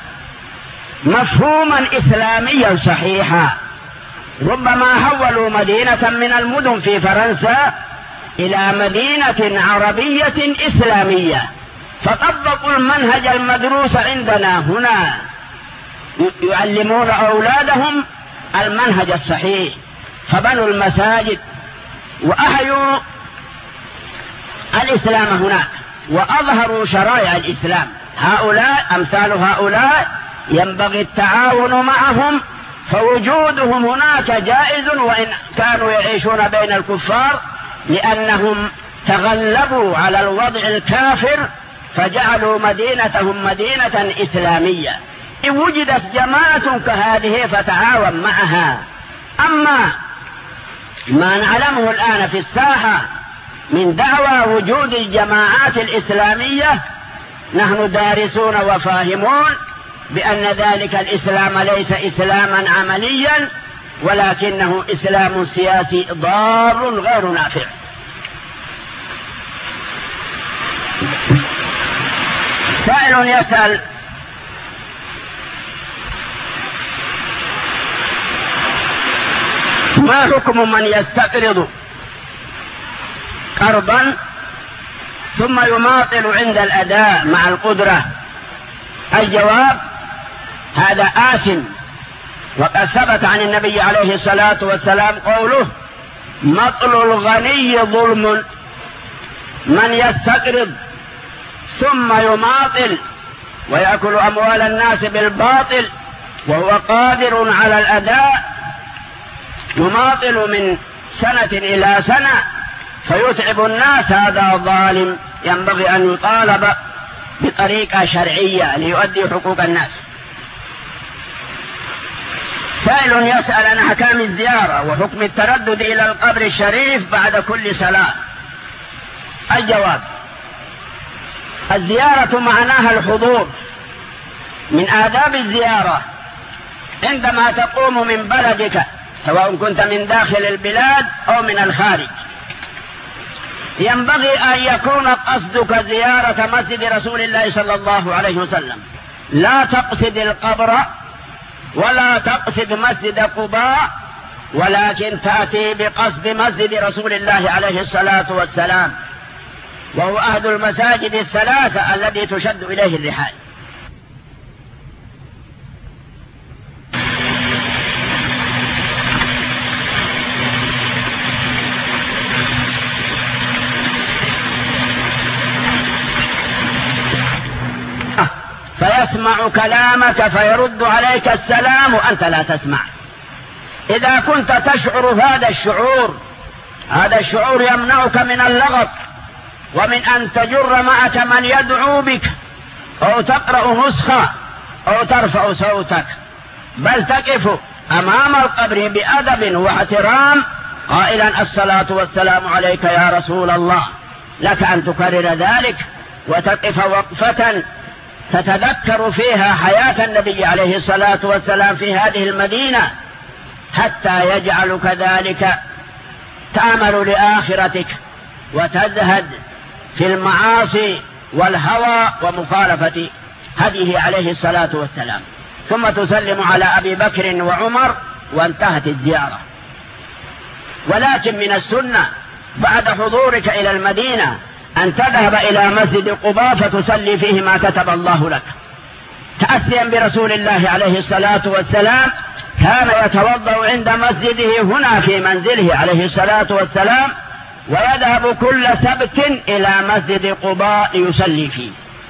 A: مفهوما إسلاميا صحيحا. ربما حولوا مدينة من المدن في فرنسا إلى مدينة عربية إسلامية، فطبقوا المنهج المدروس عندنا هنا، يعلمون أولادهم المنهج الصحيح، فبنوا المساجد وأحيوا الإسلام هناك وأظهروا شرائع الإسلام. هؤلاء أمثال هؤلاء ينبغي التعاون معهم، فوجودهم هناك جائز وإن كانوا يعيشون بين الكفار، لأنهم تغلبوا على الوضع الكافر فجعلوا مدينتهم مدينة إسلامية. إن وجدت جماعة كهذه فتعاون معها. أما ما نعلمه الآن في الساحة من دعوى وجود الجماعات الإسلامية، نحن دارسون وفاهمون بأن ذلك الإسلام ليس إسلاما عمليا، ولكنه إسلام سياسي ضار غير نافع. سائل يسأل: ما حكم من يستقرض قرضا ثم يماطل عند الأداء مع القدرة؟ الجواب: هذا آثم، وقد ثبت عن النبي عليه الصلاة والسلام قوله: مطل الغني ظلم. من يستقرض ثم يماطل ويأكل أموال الناس بالباطل وهو قادر على الأداء، يماطل من سنة إلى سنة فيتعب الناس، هذا ظالم، ينبغي أن يطالب بطريقة شرعية ليؤدي حقوق الناس. سائل يسأل عن أحكام الزيارة وحكم التردد إلى القبر الشريف بعد كل صلاة. الجواب: الزيارة معناها الحضور. من آداب الزيارة عندما تقوم من بلدك، سواء كنت من داخل البلاد أو من الخارج، ينبغي أن يكون قصدك زيارة مسجد رسول الله صلى الله عليه وسلم، لا تقصد القبر ولا تقصد مسجد قباء، ولكن تأتي بقصد مسجد رسول الله عليه الصلاة والسلام، وهو أحد المساجد الثلاثة التي تشد إليه الرحال. فيسمع كلامك فيرد عليك السلام وأنت لا تسمع. إذا كنت تشعر هذا الشعور هذا الشعور يمنعك من اللغط ومن أن تجر معك من يدعو بك أو تقرأ نسخة أو ترفع صوتك، بل تقف أمام القبر بأدب واحترام قائلا: الصلاة والسلام عليك يا رسول الله. لك أن تكرر ذلك وتقف وقفة تتذكر فيها حياة النبي عليه الصلاة والسلام في هذه المدينة، حتى يجعلك ذلك تعمل لآخرتك وتزهد في المعاصي والهوى ومخالفة هديه عليه الصلاة والسلام. ثم تسلم على أبي بكر وعمر وانتهت الزيارة. ولكن من السنة بعد حضورك إلى المدينة أن تذهب إلى مسجد قباء فتصلي فيه ما كتب الله لك، تأسيا برسول الله عليه الصلاة والسلام. كان يتوضأ عند مسجده هنا في منزله عليه الصلاة والسلام، ويذهب كل سبت إلى مسجد قباء يصلي فيه.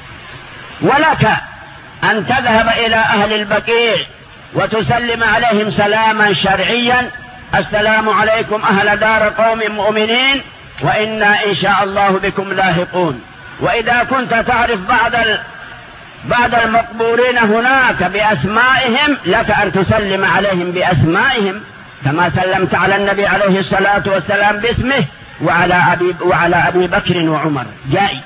A: ولك أن تذهب إلى أهل البقيع وتسلم عليهم سلاما شرعيا: السلام عليكم أهل دار قوم مؤمنين وإنا إن شاء الله بكم لاحقون. وإذا كنت تعرف بعض بعض المقبورين هناك بأسمائهم، لك أن تسلم عليهم بأسمائهم كما سلمت على النبي عليه الصلاة والسلام باسمه وعلى أبي, وعلى أبي بكر وعمر جائز.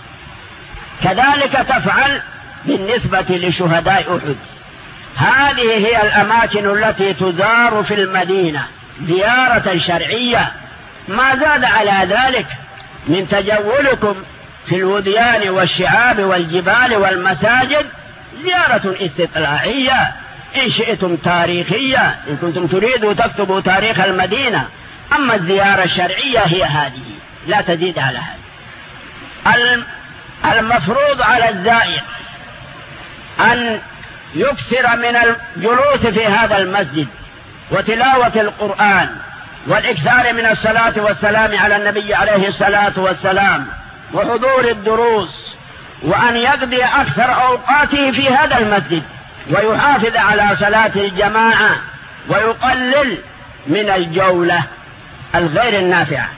A: كذلك تفعل بالنسبة لشهداء أحد. هذه هي الأماكن التي تزار في المدينة زيارة شرعية. ما زاد على ذلك من تجولكم في الوديان والشعاب والجبال والمساجد زيارة استطلاعية، إن شئتم تاريخية، إن كنتم تريدوا تكتبوا تاريخ المدينة. أما الزيارة الشرعية هي هذه، لا تزيد على هذا. المفروض على الزائر أن يكثر من الجلوس في هذا المسجد وتلاوة القرآن والإكثار من الصلاة والسلام على النبي عليه الصلاة والسلام وحضور الدروس، وأن يقضي أكثر أوقاته في هذا المسجد ويحافظ على صلاة الجماعة ويقلل من الجولة الغير النافعة.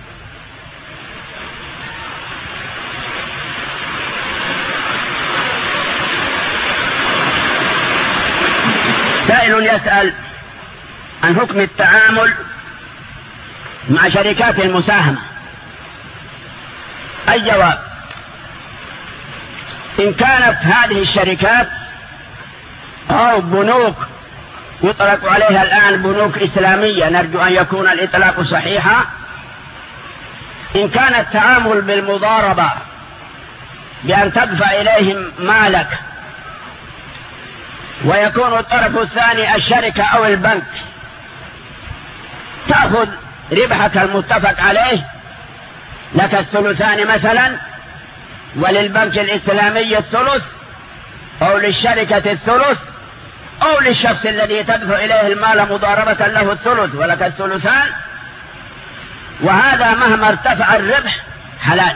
A: سائل يسأل عن حكم التعامل مع شركات المساهمة. الجواب: إن كانت هذه الشركات أو بنوك يطلق عليها الآن بنوك إسلامية، نرجو أن يكون الإطلاق صحيحا، إن كان التعامل بالمضاربة بأن تدفع إليهم مالك ويكون الطرف الثاني الشركة أو البنك، تأخذ ربحك المتفق عليه، لك الثلثان مثلا وللبنك الإسلامي الثلث أو للشركة الثلث أو للشخص الذي تدفع إليه المال مضاربة له الثلث ولك الثلثان، وهذا مهما ارتفع الربح حلال.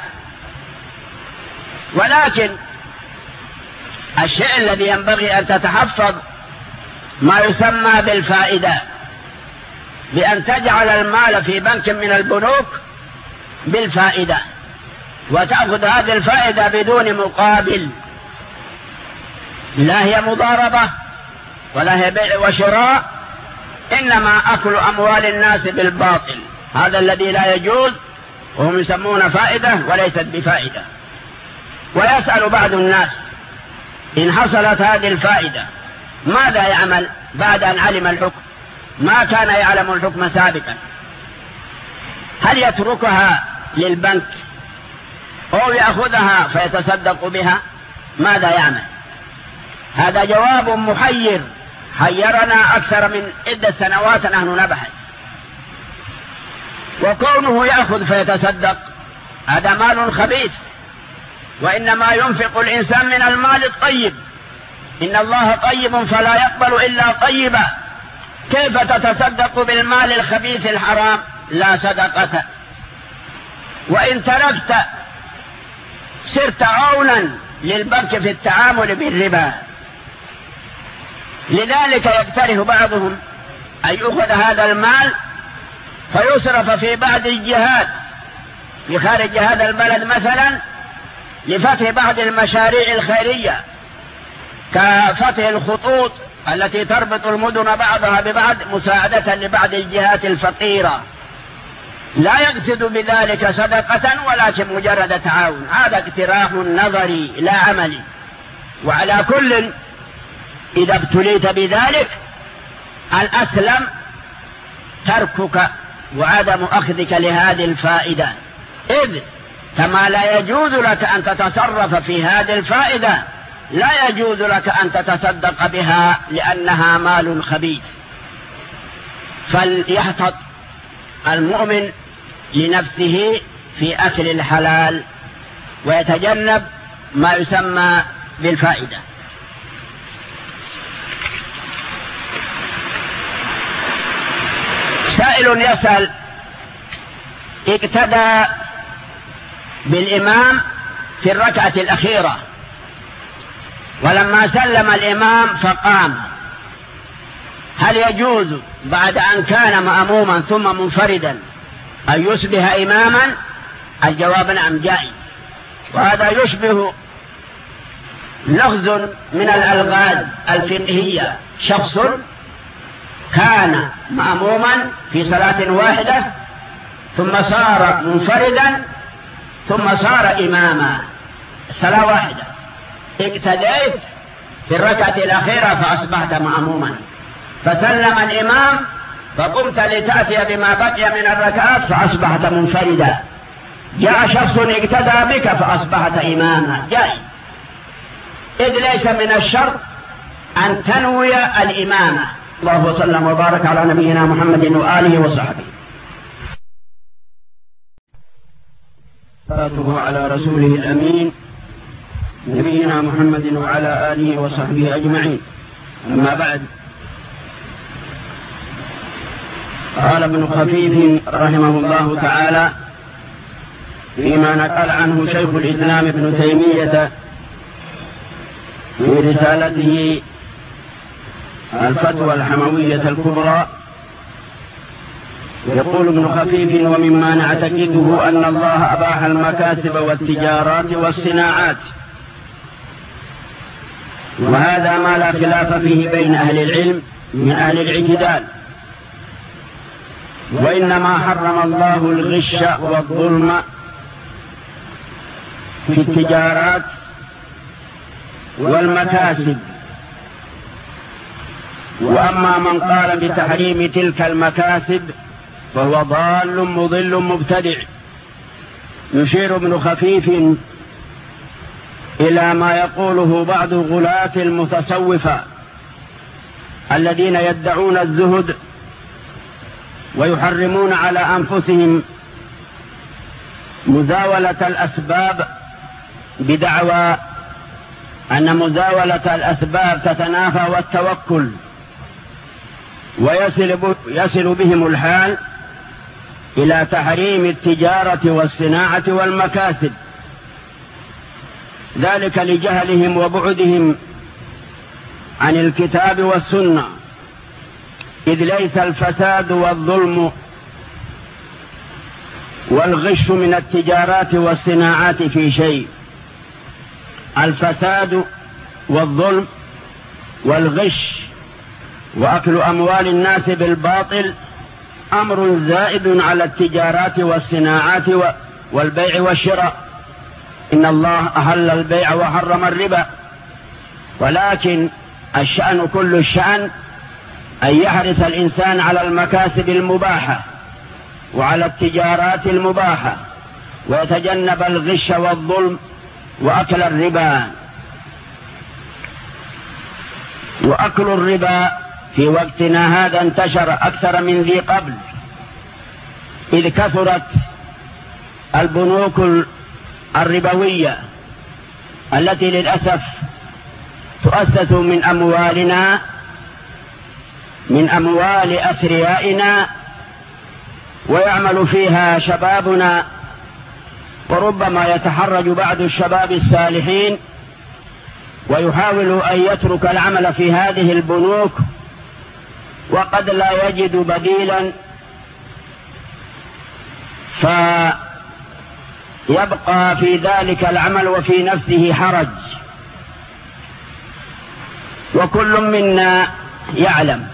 A: ولكن الشيء الذي ينبغي أن تتحفظ ما يسمى بالفائدة، بأن تجعل المال في بنك من البنوك بالفائدة وتأخذ هذه الفائدة بدون مقابل، لا هي مضاربة ولا هي بيع وشراء، إنما أكل أموال الناس بالباطل، هذا الذي لا يجوز، وهم يسمون فائدة وليست بفائدة. ويسأل بعض الناس: إن حصلت هذه الفائدة ماذا يعمل بعد أن علم الحكم؟ ما كان يعلم الحكم سابقا، هل يتركها للبنك أو يأخذها فيتصدق بها؟ ماذا يعمل؟ هذا جواب محير، حيرنا أكثر من عدة سنوات نحن نبحث. وكونه يأخذ فيتصدق هذا مال خبيث، وإنما ينفق الإنسان من المال الطيب، إن الله طيب فلا يقبل إلا طيبا، كيف تتصدق بالمال الخبيث الحرام؟ لا صدقة. وإن تركت صرت عونا للبنك في التعامل بالربا. لذلك يقترح بعضهم أن يأخذ هذا المال فيصرف في بعض الجهات في خارج هذا البلد، مثلا لفتح بعض المشاريع الخيرية كفتح الخطوط التي تربط المدن بعضها ببعض مساعدة لبعض الجهات الفقيرة، لا يقصد بذلك صدقة ولكن مجرد تعاون. هذا اقتراح نظري لا عملي. وعلى كل إذا ابتليت بذلك الأسلم تركك وعدم أخذك لهذه الفائدة، إذ كما لا يجوز لك أن تتصرف في هذه الفائدة لا يجوز لك أن تتصدق بها لأنها مال خبيث. فليحتط المؤمن لنفسه في أكل الحلال ويتجنب ما يسمى بالفائدة. سائل يسأل: اقتدى بالإمام في الركعة الأخيرة ولما سلم الإمام فقام، هل يجوز بعد أن كان مأموما ثم منفردا أن يشبه إماما؟ الجواب: نعم جائز. وهذا يشبه لغز من الألغاز الفقهية. شخص كان مأموما في صلاة واحدة ثم صار منفردا ثم صار إماما، صلاة واحدة، اقتديت في الركعة الأخيرة فأصبحت مأموما، فسلم الإمام فقمت لتأتي بما بقي من الركعات فأصبحت منفردا، جاء شخص اقتدى بك فأصبحت إماما، جائز، إذ ليس من الشرط أن تنوي الإمامة. الله وسلم وبارك على نبينا محمد وآله وصحبه. صلاته على رسوله الأمين نبينا محمد وعلى آله وصحبه أجمعين. أما بعد، قال ابن خفيف رحمه الله تعالى فيما نقل عنه شيخ الإسلام ابن تيمية في رسالته الفتوى الحموية الكبرى، يقول ابن خفيف: ومما نعتقده أن الله أباح المكاسب والتجارات والصناعات، وهذا ما لا خلاف فيه بين أهل العلم من أهل الاعتدال، وإنما حرم الله الغش والظلم في التجارات والمكاسب. وأما من قال بتحريم تلك المكاسب فهو ضال مضل مبتدع. يشير ابن خفيف إلى ما يقوله بعض غلاة المتصوفة الذين يدعون الزهد ويحرمون على أنفسهم مزاولة الأسباب بدعوى أن مزاولة الأسباب تتنافى والتوكل، ويصل بهم الحال إلى تحريم التجارة والصناعة والمكاسب، ذلك لجهلهم وبعدهم عن الكتاب والسنة، إذ ليس الفساد والظلم والغش من التجارات والصناعات في شيء. الفساد والظلم والغش وأكل أموال الناس بالباطل أمر زائد على التجارات والصناعات والبيع والشراء. إن الله أحل البيع وحرم الربا، ولكن الشأن كل الشأن أن يحرص الإنسان على المكاسب المباحة وعلى التجارات المباحة، ويتجنب الغش والظلم وأكل الربا. وأكل الربا في وقتنا هذا انتشر أكثر من ذي قبل، إذ كثرت البنوك الربوية التي للأسف تؤسس من أموالنا من أموال أثريائنا، ويعمل فيها شبابنا، وربما يتحرج بعض الشباب الصالحين ويحاول أن يترك العمل في هذه البنوك وقد لا يجد بديلا، فيبقى في ذلك العمل وفي نفسه حرج. وكل منا يعلم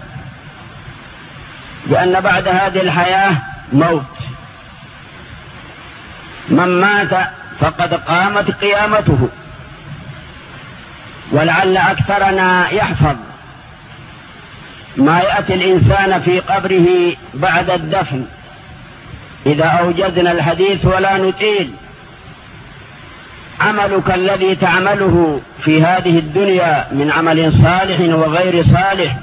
A: بأن بعد هذه الحياة موت، من مات فقد قامت قيامته. ولعل أكثرنا يحفظ ما يأتي الإنسان في قبره بعد الدفن، إذا أوجزنا الحديث ولا نطيل. عملك الذي تعمله في هذه الدنيا من عمل صالح وغير صالح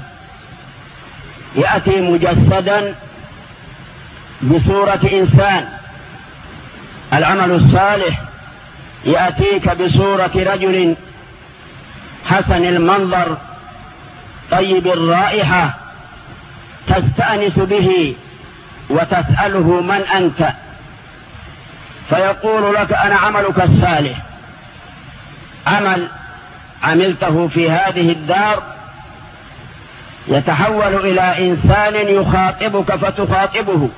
A: يأتي مجسدا بصورة إنسان. العمل الصالح يأتيك بصورة رجل حسن المنظر طيب الرائحة، تستأنس به وتسأله من أنت، فيقول لك أنا عملك الصالح. عمل عملته في هذه الدار يتحول إلى إنسان يخاطبك فتخاطبه.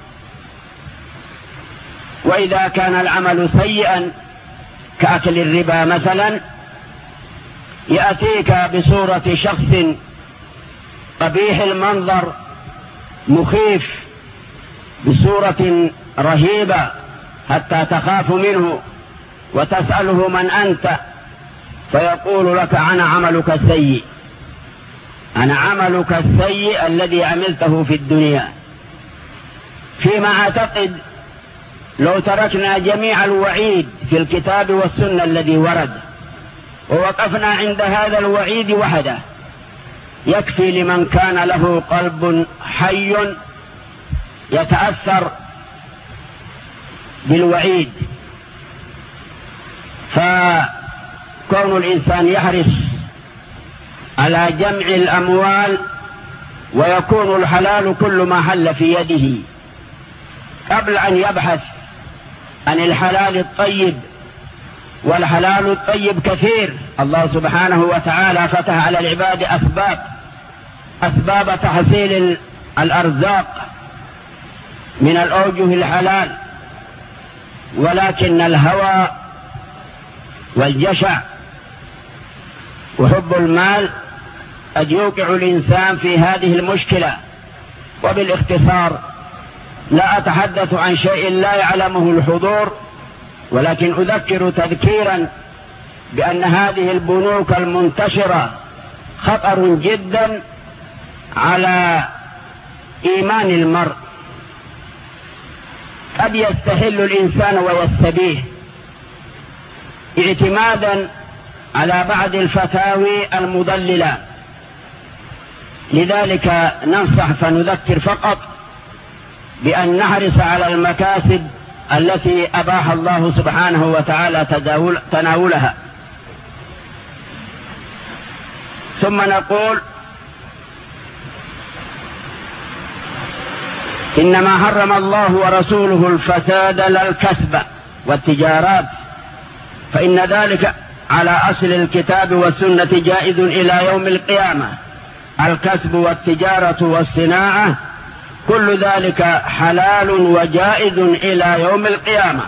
A: وإذا كان العمل سيئا كأكل الربا مثلا يأتيك بصورة شخص قبيح المنظر مخيف بصورة رهيبة حتى تخاف منه وتسأله من أنت، فيقول لك أنا عملك السيء، أنا عملك السيء الذي عملته في الدنيا. فيما أعتقد لو تركنا جميع الوعيد في الكتاب والسنة الذي ورد ووقفنا عند هذا الوعيد وحده يكفي لمن كان له قلب حي يتأثر بالوعيد. كون الإنسان يحرص على جمع الأموال ويكون الحلال كل ما حل في يده قبل أن يبحث عن الحلال الطيب. والحلال الطيب كثير. الله سبحانه وتعالى فتح على العباد أسباب أسباب تحصيل الأرزاق من الأوجه الحلال، ولكن الهوى والجشع وحب المال قد يوقع الإنسان في هذه المشكلة. وبالاختصار لا أتحدث عن شيء لا يعلمه الحضور، ولكن أذكر تذكيرا بأن هذه البنوك المنتشرة خطر جدا على إيمان المرء. قد يستحل الإنسان ويستبيه اعتمادا على بعض الفتاوي المضللة. لذلك ننصح فنذكر فقط بأن نحرص على المكاسب التي أباح الله سبحانه وتعالى تناولها. ثم نقول إنما حرم الله ورسوله الفساد لا الكسب والتجارات، فإن ذلك على أصل الكتاب والسنة جائز إلى يوم القيامة. الكسب والتجارة والصناعة كل ذلك حلال وجائز إلى يوم القيامة.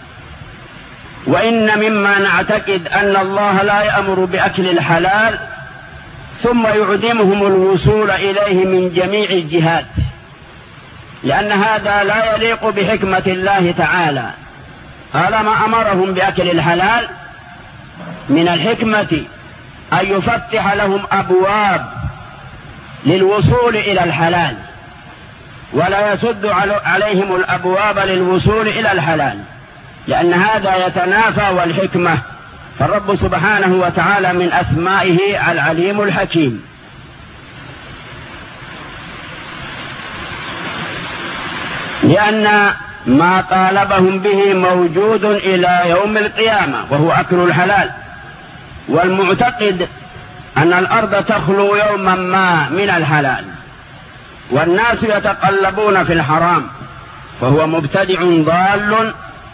A: وإن مما نعتقد أن الله لا يأمر بأكل الحلال ثم يعدمهم الوصول إليه من جميع الجهات، لأن هذا لا يليق بحكمة الله تعالى. طالما أمرهم بأكل الحلال من الحكمة أن يفتح لهم أبواب للوصول إلى الحلال، ولا يسد عليهم الأبواب للوصول إلى الحلال، لأن هذا يتنافى والحكمة. فالرب سبحانه وتعالى من أسمائه العليم الحكيم. لأن ما طالبهم به موجود إلى يوم القيامة وهو أكل الحلال. والمعتقد أن الأرض تخلو يوما ما من الحلال والناس يتقلبون في الحرام، فهو مبتدع ضال.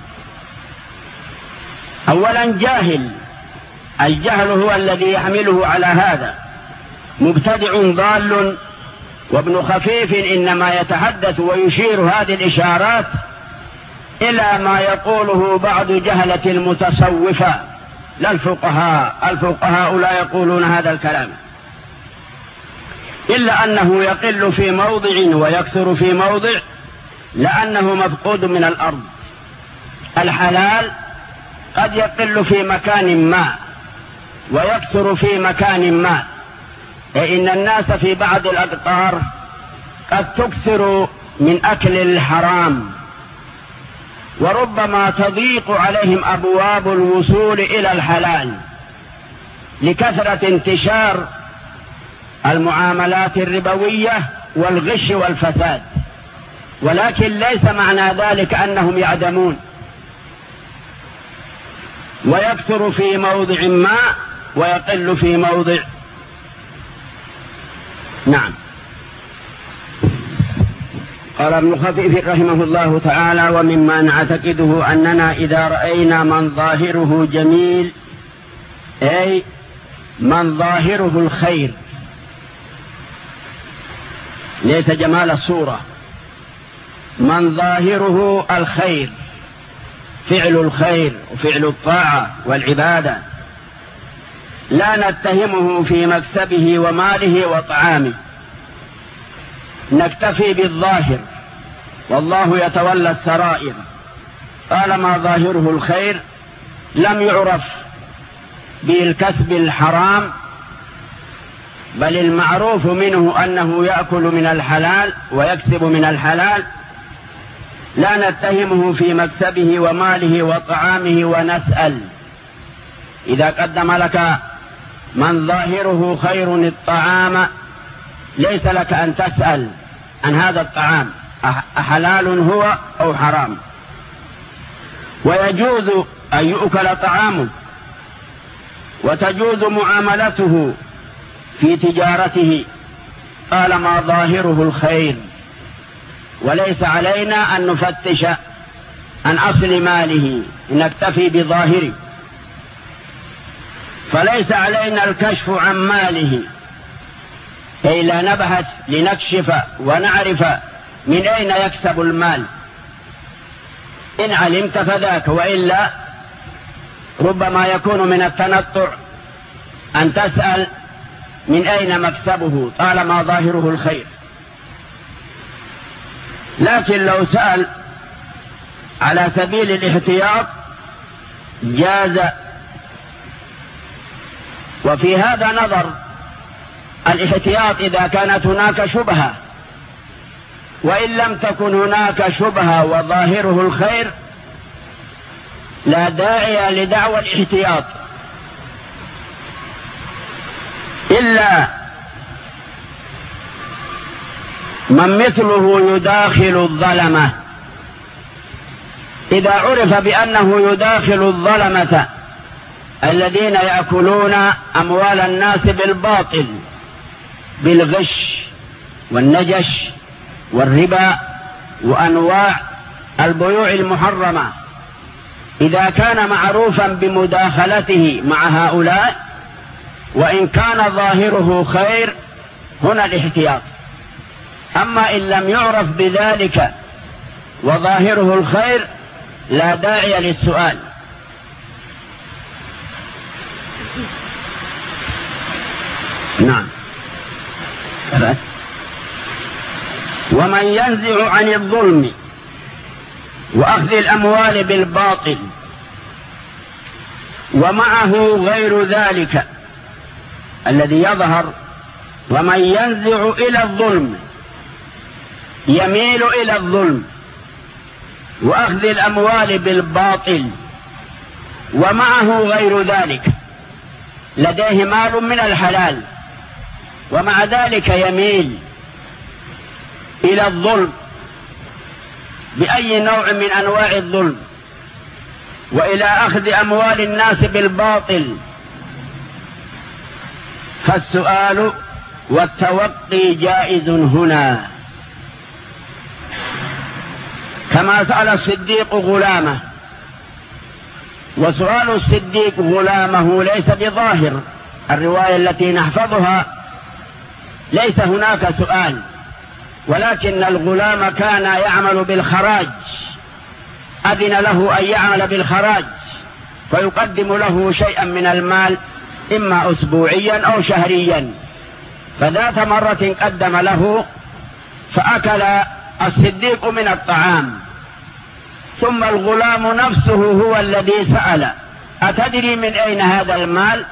A: أولا جاهل، الجهل هو الذي يحمله على هذا. مبتدع ضال. وابن خفيف إنما يتحدث ويشير هذه الإشارات إلى ما يقوله بعض جهلة المتصوفة لا الفقهاء. الفقهاء لا يقولون هذا الكلام، إلا أنه يقل في موضع ويكثر في موضع، لأنه مفقود من الأرض. الحلال قد يقل في مكان ما ويكثر في مكان ما، فإن الناس في بعض الأقطار قد تكثر من أكل الحرام، وربما تضيق عليهم أبواب الوصول إلى الحلال لكثرة انتشار المعاملات الربوية والغش والفساد. ولكن ليس معنى ذلك أنهم يعدمون. ويكثر في موضع ما ويقل في موضع. نعم. قال ابن خفيف رحمه الله تعالى: ومما نعتقده أننا إذا رأينا من ظاهره جميل، أي من ظاهره الخير، ليس جمال الصورة، من ظاهره الخير، فعل الخير وفعل الطاعة والعبادة، لا نتهمه في مكسبه وماله وطعامه، نكتفي بالظاهر، والله يتولى السرائر. طالما ظاهره الخير لم يعرف بالكسب الحرام، بل المعروف منه أنه يأكل من الحلال ويكسب من الحلال، لا نتهمه في مكسبه وماله وطعامه. ونسأل إذا قدم لك من ظاهره خير الطعام، ليس لك أن تسأل عن هذا الطعام أحلال هو أو حرام. ويجوز أن يؤكل طعامه وتجوز معاملته في تجارته طالما ظاهره الخير، وليس علينا أن نفتش عن أصل ماله، نكتفي بظاهره، فليس علينا الكشف عن ماله، كي لا نبحث لنكشف ونعرف من أين يكسب المال. إن علمت فذاك، وإلا ربما يكون من التنطع أن تسأل من أين مكسبه طالما ظاهره الخير. لكن لو سأل على سبيل الاحتياط جاز. وفي هذا نظر الاحتياط إذا كانت هناك شبهة، وإن لم تكن هناك شبهة وظاهره الخير لا داعي لدعوى الاحتياط، إلا من مثله يداخل الظلمة. إذا عرف بأنه يداخل الظلمة الذين يأكلون أموال الناس بالباطل بالغش والنجش والربا وأنواع البيوع المحرمة، إذا كان معروفا بمداخلته مع هؤلاء وإن كان ظاهره خير هنا الاحتياط. أما إن لم يعرف بذلك وظاهره الخير لا داعي للسؤال. نعم. ومن ينزع عن الظلم وأخذ الأموال بالباطل ومعه غير ذلك الذي يظهر، ومن ينزع إلى الظلم يميل إلى الظلم وأخذ الأموال بالباطل ومعه غير ذلك، لديه مال من الحلال ومع ذلك يميل إلى الظلم بأي نوع من أنواع الظلم وإلى أخذ أموال الناس بالباطل، فالسؤال والتوقي جائز هنا، كما سأل الصديق غلامه، وسؤال الصديق غلامه ليس بظاهر الرواية التي نحفظها، ليس هناك سؤال، ولكن الغلام كان يعمل بالخراج، أذن له أن يعمل بالخراج فيقدم له شيئا من المال إما أسبوعيا أو شهريا، فذات مرة قدم له فأكل الصديق من الطعام، ثم الغلام نفسه هو الذي سأل أتدري من أين هذا المال؟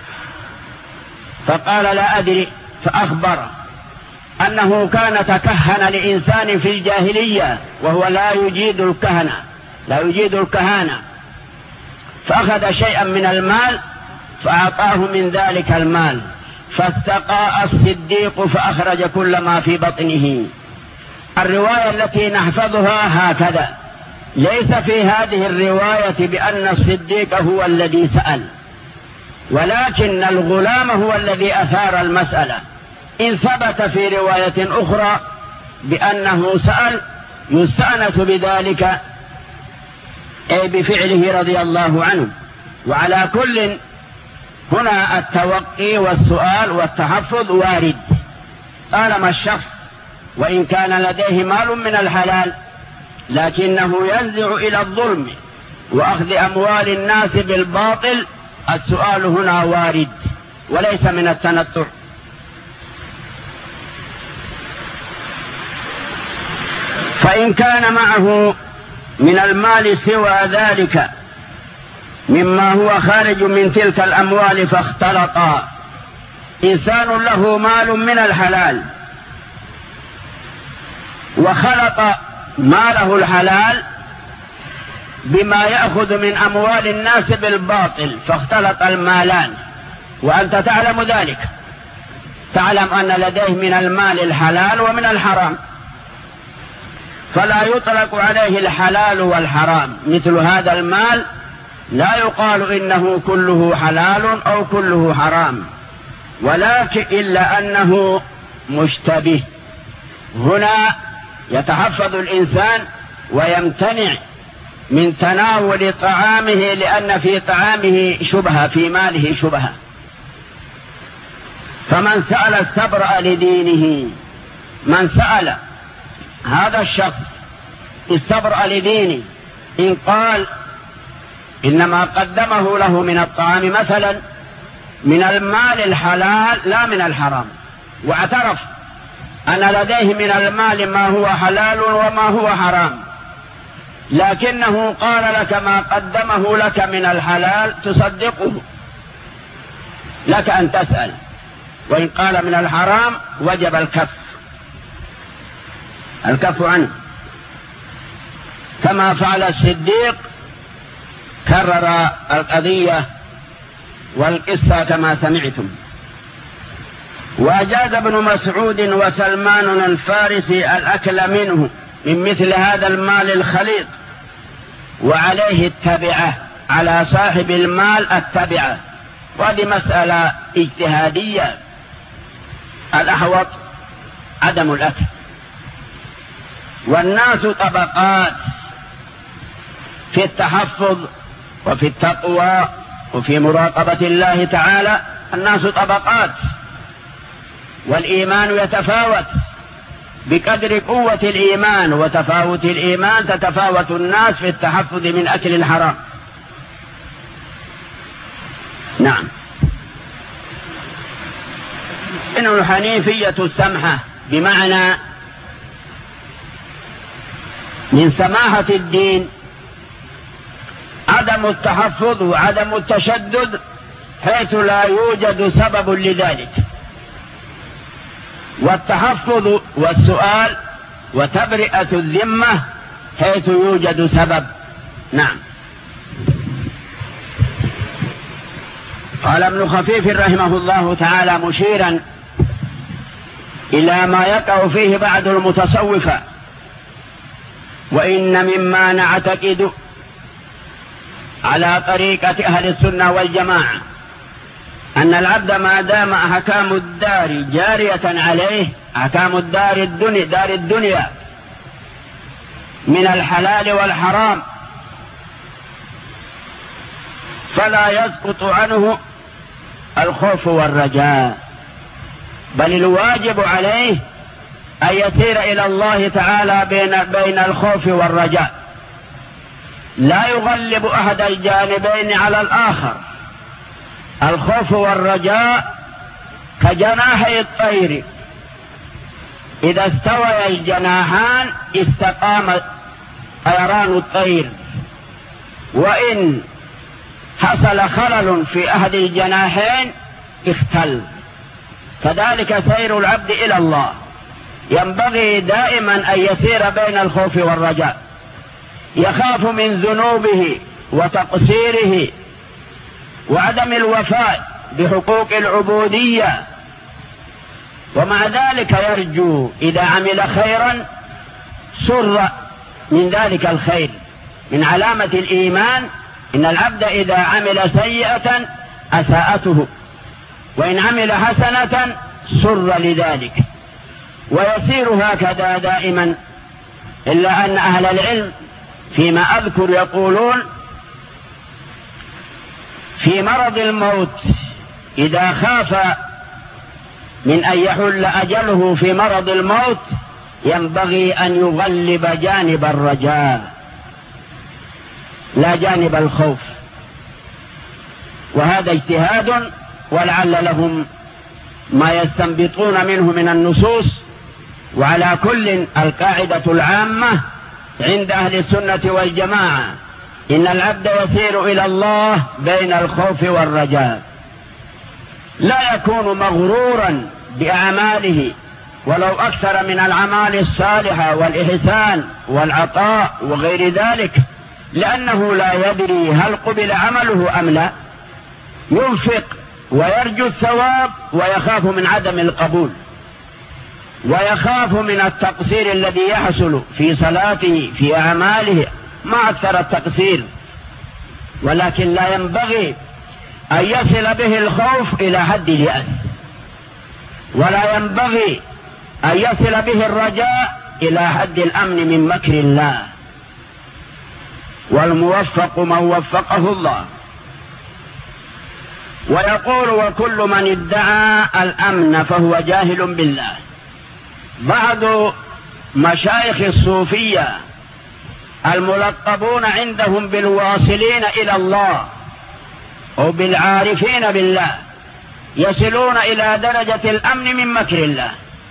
A: فقال لا أدري، فأخبر أنه كان تكهن لإنسان في الجاهلية وهو لا يجيد الكهنة لا يجيد الكهانة، فأخذ شيئا من المال فأعطاه من ذلك المال، فاستقاء الصديق فأخرج كل ما في بطنه. الرواية التي نحفظها هكذا، ليس في هذه الرواية بأن الصديق هو الذي سأل، ولكن الغلام هو الذي أثار المسألة. إن ثبت في رواية أخرى بأنه سأل يستأنس بذلك أي بفعله رضي الله عنه. وعلى كل هنا التوقي والسؤال والتحفظ وارد، طالما الشخص وإن كان لديه مال من الحلال لكنه ينزع إلى الظلم وأخذ أموال الناس بالباطل، السؤال هنا وارد وليس من التنطع. فإن كان معه من المال سوى ذلك مما هو خارج من تلك الأموال فاختلطا، إنسان له مال من الحلال وخلط ماله الحلال بما يأخذ من أموال الناس بالباطل فاختلط المالان، وأنت تعلم ذلك، تعلم أن لديه من المال الحلال ومن الحرام، فلا يطلق عليه الحلال والحرام. مثل هذا المال لا يقال إنه كله حلال أو كله حرام، ولكن إلا أنه مشتبه. هنا يتحفظ الإنسان ويمتنع من تناول طعامه، لأن في طعامه شبهة، في ماله شبهة. فمن سأل استبرأ لدينه، من سأل هذا الشخص استبرأ لدينه. إن قال إنما قدمه له من الطعام مثلا من المال الحلال لا من الحرام، واعترف أن لديه من المال ما هو حلال وما هو حرام، لكنه قال لك ما قدمه لك من الحلال تصدقه، لك أن تسأل. وإن قال من الحرام وجب الكف الكف عنه، كما فعل الصديق، كرر القضية والقصة كما سمعتم. وأجاز ابن مسعود وسلمان الفارسي الأكل منه من مثل هذا المال الخليط، وعليه التبعة، على صاحب المال التبعة. وهذه مسألة اجتهادية، الأحوط عدم الأكل. والناس طبقات في التحفظ وفي التقوى وفي مراقبة الله تعالى، الناس طبقات، والإيمان يتفاوت بقدر قوة الإيمان وتفاوت الإيمان تتفاوت الناس في التحفظ من أكل الحرام. نعم. إنه الحنيفية السمحة، بمعنى من سماحة الدين عدم التحفظ وعدم التشدد حيث لا يوجد سبب لذلك، والتحفظ والسؤال وتبرئة الذمة حيث يوجد سبب. نعم. قال ابن خفيف رحمه الله تعالى مشيرا إلى ما يقع فيه بعض المتصوفة: وإن مما نعتقد على طريقة أهل السنة والجماعة أن العبد ما دام أحكام الدار جارية عليه، أحكام الدار الدنيا دار الدنيا من الحلال والحرام، فلا يسقط عنه الخوف والرجاء، بل الواجب عليه أن يسير إلى الله تعالى بين بين الخوف والرجاء، لا يغلب أحد الجانبين على الآخر. الخوف والرجاء كجناحي الطير، إذا استوى الجناحان استقام طيران الطير، وإن حصل خلل في أحد الجناحين اختل. كذلك سير العبد إلى الله، ينبغي دائما أن يسير بين الخوف والرجاء، يخاف من ذنوبه وتقصيره وعدم الوفاء بحقوق العبودية، ومع ذلك يرجو إذا عمل خيرا سر من ذلك الخير. من علامة الإيمان إن العبد إذا عمل سيئة أساءته، وإن عمل حسنة سر لذلك، ويسير هكذا دائما. إلا أن أهل العلم فيما أذكر يقولون في مرض الموت إذا خاف من أن يحل أجله في مرض الموت ينبغي أن يغلب جانب الرجاء لا جانب الخوف، وهذا اجتهاد ولعل لهم ما يستنبطون منه من النصوص. وعلى كل القاعدة العامة عند أهل السنة والجماعة إن العبد يسير إلى الله بين الخوف والرجاء، لا يكون مغرورا بأعماله ولو أكثر من الأعمال الصالحة والإحسان والعطاء وغير ذلك، لأنه لا يدري هل قبل عمله أم لا. ينفق ويرجو الثواب ويخاف من عدم القبول، ويخاف من التقصير الذي يحصل في صلاته في أعماله. ما أكثر التقصير، ولكن لا ينبغي أن يصل به الخوف إلى حد اليأس، ولا ينبغي أن يصل به الرجاء إلى حد الأمن من مكر الله. والموفق من وفقه الله. ويقول: وكل من ادعى الأمن فهو جاهل بالله. بعض مشايخ الصوفية الملقبون عندهم بالواصلين إلى الله أو بالعارفين بالله يصلون إلى درجة الأمن من مكر الله،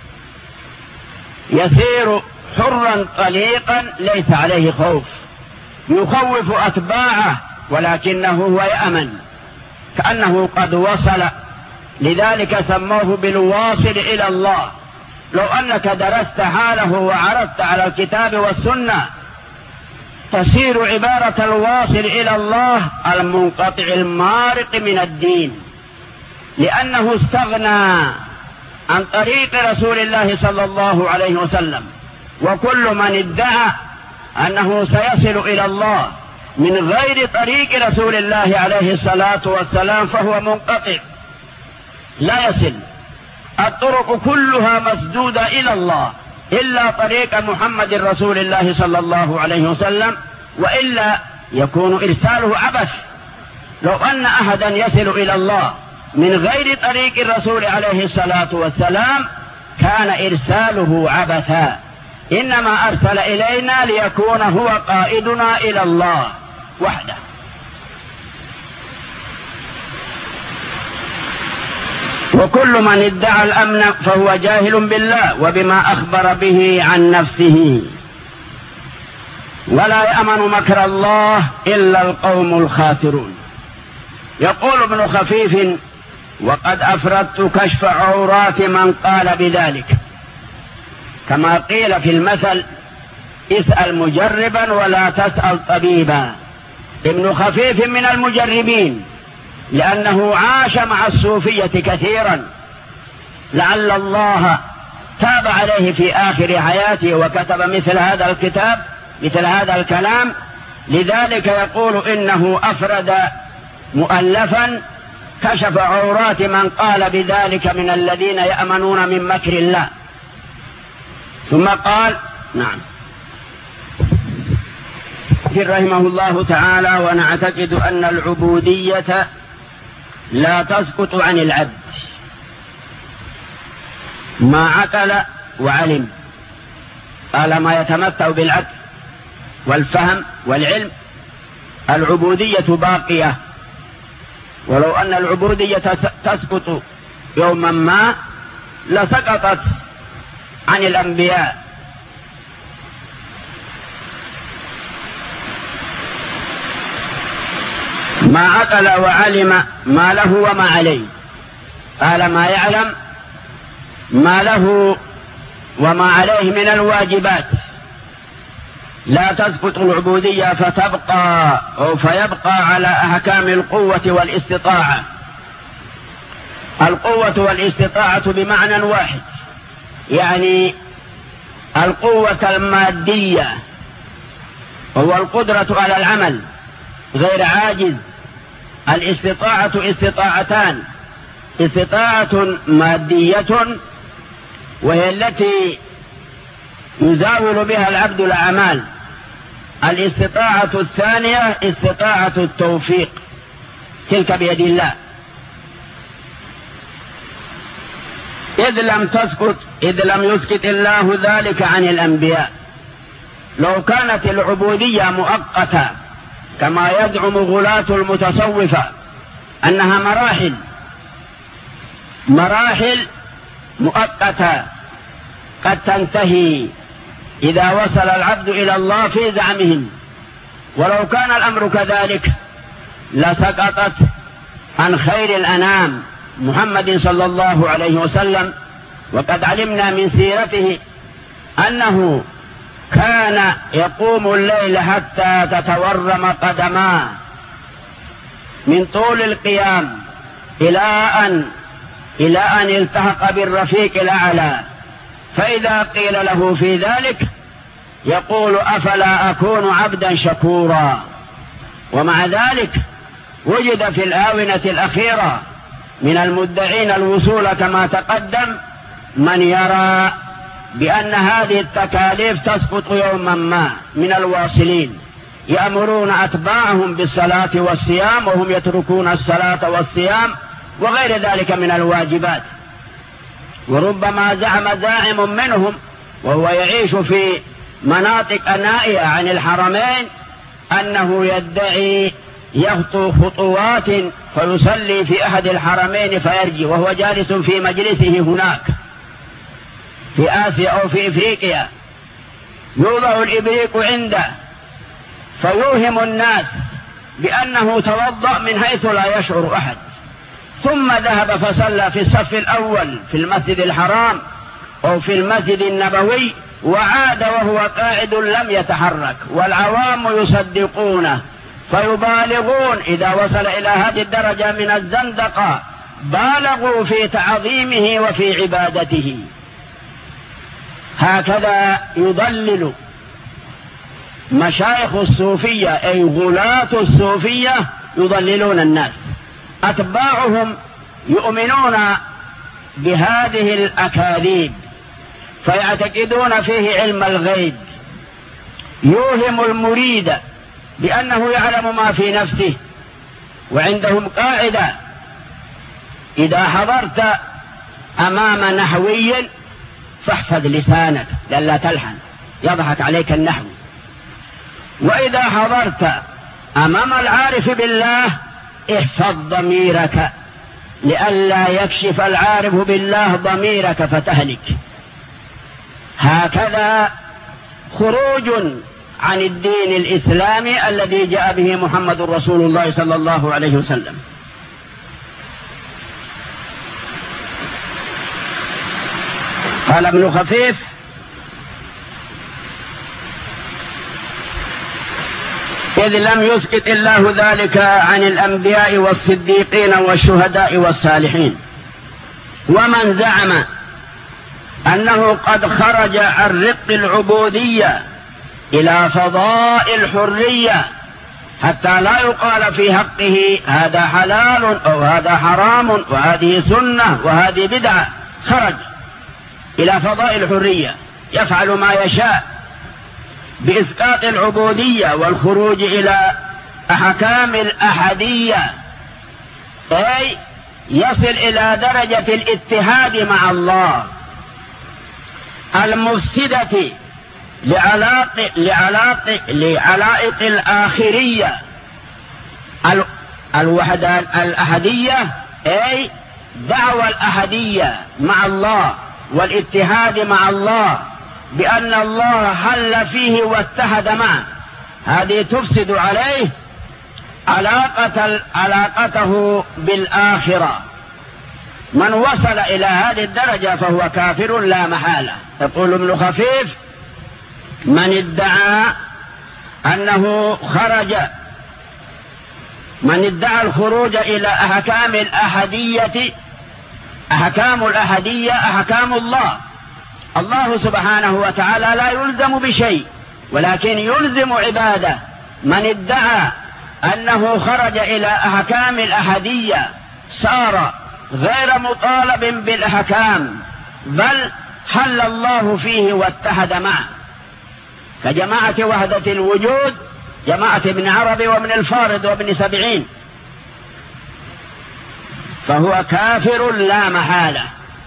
A: يسير حرا طليقا ليس عليه خوف، يخوف أتباعه ولكنه هو يأمن كأنه قد وصل. لذلك سموه بالواصل إلى الله. لو أنك درست حاله وعرضت على الكتاب والسنة تصير عبارة الواصل إلى الله المنقطع المارق من الدين، لأنه استغنى عن طريق رسول الله صلى الله عليه وسلم. وكل من ادعى أنه سيصل إلى الله من غير طريق رسول الله عليه الصلاة والسلام فهو منقطع لا يصل. الطرق كلها مسدودة إلى الله إلا طريق محمد رسول الله صلى الله عليه وسلم، وإلا يكون إرساله عبث. لو أن أحدا يصل إلى الله من غير طريق الرسول عليه الصلاة والسلام كان إرساله عبثا، إنما أرسل إلينا ليكون هو قائدنا إلى الله وحده. وكل من ادعى الأمن فهو جاهل بالله وبما أخبر به عن نفسه. ولا يأمن مكر الله إلا القوم الخاسرون. يقول ابن خفيف: وقد أفردت كشف عورات من قال بذلك، كما قيل في المثل: اسأل مجربا ولا تسأل طبيبا. ابن خفيف من المجربين لأنه عاش مع الصوفية كثيرا، لعل الله تاب عليه في آخر حياته وكتب مثل هذا الكتاب مثل هذا الكلام. لذلك يقول إنه أفرد مؤلفا كشف عورات من قال بذلك من الذين يأمنون من مكر الله. ثم قال: نعم رحمه الله تعالى: ونعتقد أن العبودية لا تسقط عن العبد ما عقل وعلم، قال ما يتمتع بالعقل والفهم والعلم. العبودية باقية، ولو أن العبودية تسقط يوما ما لسقطت عن الأنبياء. ما عقل وعلم ما له وما عليه، قال ما يعلم ما له وما عليه من الواجبات. لا تسقط العبودية فتبقى أو فيبقى على أحكام القوة والاستطاعة. القوة والاستطاعة بمعنى واحد، يعني القوة المادية وهو القدرة على العمل غير عاجز. الاستطاعة استطاعتان: استطاعة مادية وهي التي يزاول بها العبد الأعمال. الاستطاعة الثانية استطاعة التوفيق، تلك بيد الله. إذ لم تسقط إذ لم يسقط الله ذلك عن الأنبياء. لو كانت العبودية مؤقتة كما يزعم غلاة المتصوفة أنها مراحل مراحل مؤقتة قد تنتهي إذا وصل العبد إلى الله في زعمهم، ولو كان الأمر كذلك لسقطت عن خير الأنام محمد صلى الله عليه وسلم. وقد علمنا من سيرته أنه كان يقوم الليل حتى تتورم قدماه من طول القيام إلى أن إلى أن التحق بالرفيق الأعلى. فإذا قيل له في ذلك يقول: أفلا أكون عبدا شكورا. ومع ذلك وجد في الآونة الأخيرة من المدعين الوصول كما تقدم من يرى بأن هذه التكاليف تسقط يوما ما من الواصلين، يأمرون أتباعهم بالصلاة والصيام وهم يتركون الصلاة والصيام وغير ذلك من الواجبات. وربما زعم زاعم منهم وهو يعيش في مناطق نائية عن الحرمين أنه يدعي يخطو خطوات فيصلي في أحد الحرمين فيرجع وهو جالس في مجلسه هناك في آسيا أو في إفريقيا، يوضع الإبريق عنده فيوهم الناس بأنه توضأ من حيث لا يشعر أحد، ثم ذهب فصلى في الصف الأول في المسجد الحرام أو في المسجد النبوي وعاد وهو قاعد لم يتحرك، والعوام يصدقونه فيبالغون. إذا وصل إلى هذه الدرجة من الزندقة بالغوا في تعظيمه وفي عبادته. هكذا يضلل مشايخ الصوفية أي غلاة الصوفية يضللون الناس، أتباعهم يؤمنون بهذه الأكاذيب فيعتقدون فيه علم الغيب، يوهم المريد بأنه يعلم ما في نفسه. وعندهم قاعدة: إذا حضرت أمام نحوي فاحفظ لسانك لئلا تلحن يضحك عليك النحو، وإذا حضرت أمام العارف بالله احفظ ضميرك لئلا يكشف العارف بالله ضميرك فتهلك. هكذا خروج عن الدين الإسلامي الذي جاء به محمد رسول الله صلى الله عليه وسلم. قال ابن خفيف: إذ لم يسقط الله ذلك عن الأنبياء والصديقين والشهداء والصالحين. ومن زعم أنه قد خرج عن رق العبودية إلى فضاء الحرية حتى لا يقال في حقه هذا حلال أو هذا حرام وهذه سنة وهذه بدعة، خرج إلى فضاء الحرية يفعل ما يشاء بإسقاط العبودية والخروج إلى أحكام الأحدية، أي يصل إلى درجة الاتحاد مع الله المفسدة لعلاق لعلاق لعلائق الآخرية الوحدة الأحدية، أي دعوى الأحدية مع الله والاتحاد مع الله بأن الله حل فيه واتحد معه، هذه تفسد عليه علاقة علاقته بالآخرة. من وصل إلى هذه الدرجة فهو كافر لا محالة. يقول ابن خفيف: من ادعى أنه خرج من ادعى الخروج إلى أحكام الأحدية، أحكام الأحدية أحكام الله، الله سبحانه وتعالى لا يلزم بشيء ولكن يلزم عباده. من ادعى أنه خرج إلى أحكام الأحدية صار غير مطالب بالأحكام بل حل الله فيه واتحد معه، كجماعة وحدة الوجود، جماعة ابن عربي وابن الفارض وابن سبعين، فهو كافر لا محالة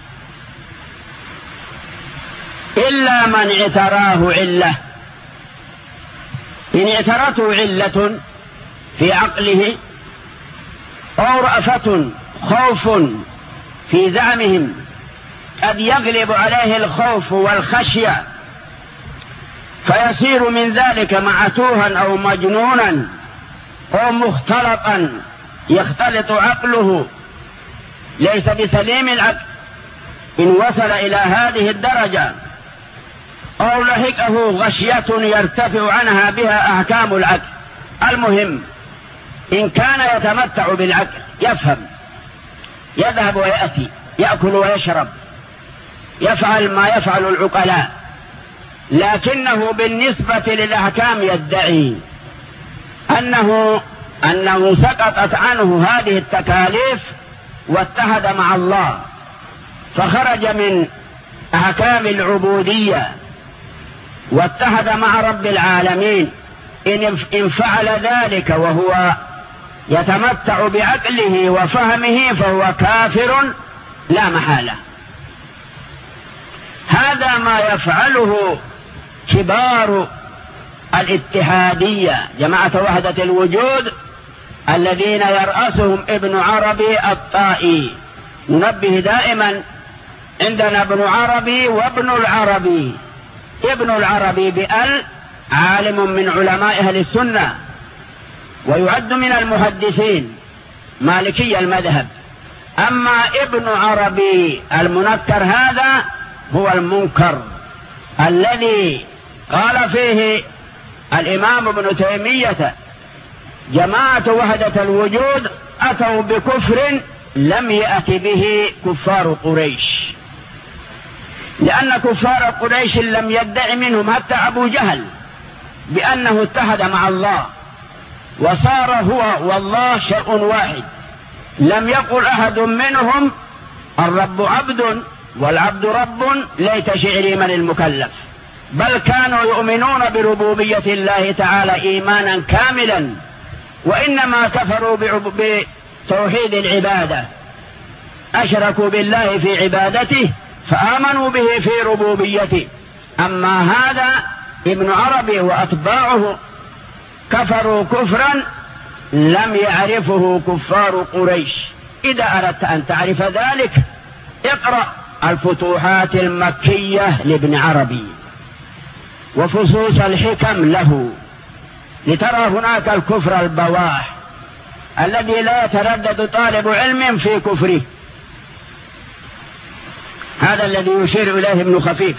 A: إلا من اعتراه علة. إن اعترته علة في عقله أو رأفة خوف في زعمهم قد يغلب عليه الخوف والخشية فيصير من ذلك معتوها أو مجنونا أو مختلطا يختلط عقله ليس بسليم العقل. إن وصل إلى هذه الدرجة أو لحقه غشية يرتفع عنها بها أحكام العقل، المهم إن كان يتمتع بالعقل يفهم، يذهب ويأتي، يأكل ويشرب، يفعل ما يفعل العقلاء، لكنه بالنسبة للأحكام يدعي أنه أنه سقطت عنه هذه التكاليف واتحد مع الله فخرج من أحكام العبودية واتحد مع رب العالمين. إن فعل ذلك وهو يتمتع بعقله وفهمه فهو كافر لا محالة. هذا ما يفعله كبار الاتحادية جماعة وحدة الوجود الذين يرأسهم ابن عربي الطائي. ننبه دائما عندنا ابن عربي وابن العربي. ابن العربي بأل عالم من علماء أهل السنة ويعد من المحدثين مالكي المذهب. أما ابن عربي المنكر هذا هو المنكر الذي قال فيه الإمام ابن تيمية جماعة وحدة الوجود أتوا بكفر لم يأت به كفار قريش، لأن كفار قريش لم يدع منهم حتى أبو جهل بأنه اتحد مع الله وصار هو والله شيء واحد. لم يقل أحد منهم الرب عبد والعبد رب ليت شعري من المكلف، بل كانوا يؤمنون بربوبية الله تعالى إيمانا كاملا، وإنما كفروا بتوحيد العبادة، أشركوا بالله في عبادته فآمنوا به في ربوبيته. أما هذا ابن عربي وأتباعه كفروا كفرا لم يعرفه كفار قريش. إذا أردت أن تعرف ذلك اقرأ الفتوحات المكية لابن عربي وفصوص الحكم له لترى هناك الكفر البواح الذي لا يتردد طالب علم في كفره. هذا الذي يشير إليه ابن خفيف.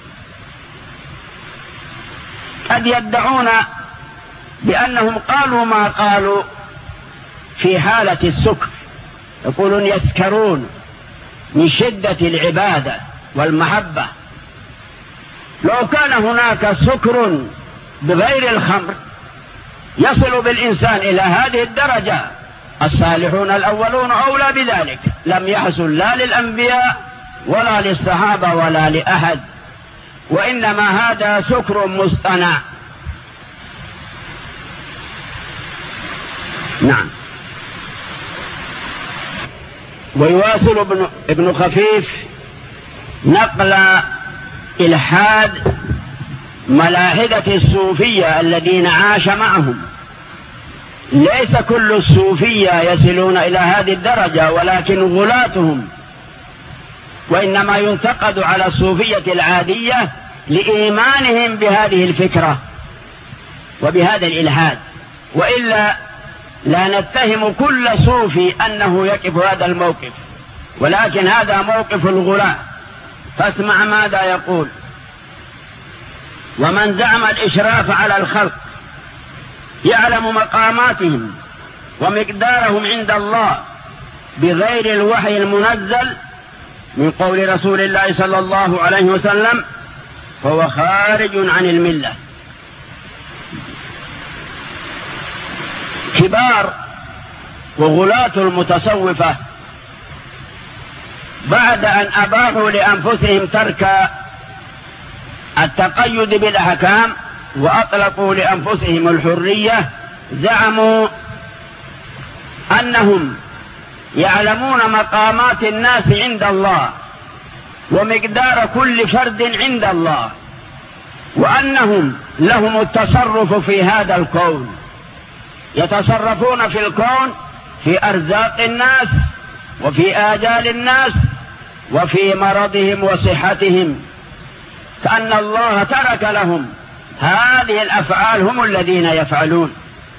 A: قد يدعون بأنهم قالوا ما قالوا في حالة السكر، يقولون يسكرون من شدة العبادة والمحبة. لو كان هناك سكر بغير الخمر يصل بالإنسان إلى هذه الدرجة الصالحون الأولون أولى بذلك، لم يحصل لا للأنبياء ولا للصحابة ولا لأحد، وإنما هذا سكر مصطنع. نعم. ويواصل ابن, ابن خفيف نقل إلحاد ملاحدة الصوفية الذين عاش معهم. ليس كل الصوفية يصلون إلى هذه الدرجة ولكن غلاتهم، وإنما ينتقد على الصوفية العادية لإيمانهم بهذه الفكرة وبهذا الإلحاد، وإلا لا نتهم كل صوفي أنه يقف هذا الموقف، ولكن هذا موقف الغلاة. فاسمع ماذا يقول: ومن زعم الإشراف على الخلق يعلم مقاماتهم ومقدارهم عند الله بغير الوحي المنزل من قول رسول الله صلى الله عليه وسلم فهو خارج عن الملة. كبار وغلاة المتصوفة بعد أن أباحوا لأنفسهم ترك التقيد بالأحكام وأطلقوا لأنفسهم الحرية زعموا أنهم يعلمون مقامات الناس عند الله ومقدار كل فرد عند الله، وأنهم لهم التصرف في هذا الكون، يتصرفون في الكون في أرزاق الناس وفي آجال الناس وفي مرضهم وصحتهم، كأن الله ترك لهم هذه الأفعال، هم الذين يفعلون.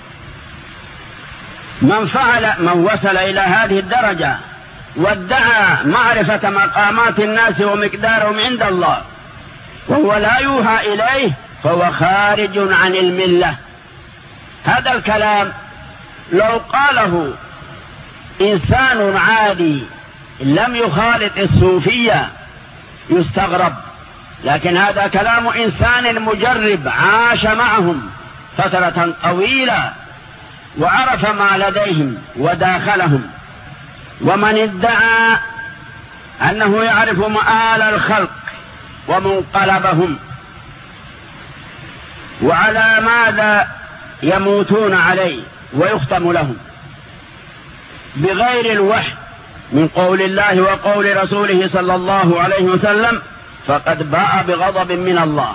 A: من فعل من وصل إلى هذه الدرجة وادعى معرفة مقامات الناس ومقدارهم عند الله وهو لا يوحى إليه فهو خارج عن الملة. هذا الكلام لو قاله إنسان عادي لم يخالط الصوفية يستغرب، لكن هذا كلام إنسان مجرب عاش معهم فترة طويلة وعرف ما لديهم وداخلهم. ومن ادعى أنه يعرف مآل الخلق ومنقلبهم وعلى ماذا يموتون عليه ويختم لهم بغير الوحي من قول الله وقول رسوله صلى الله عليه وسلم فقد باء بغضب من الله.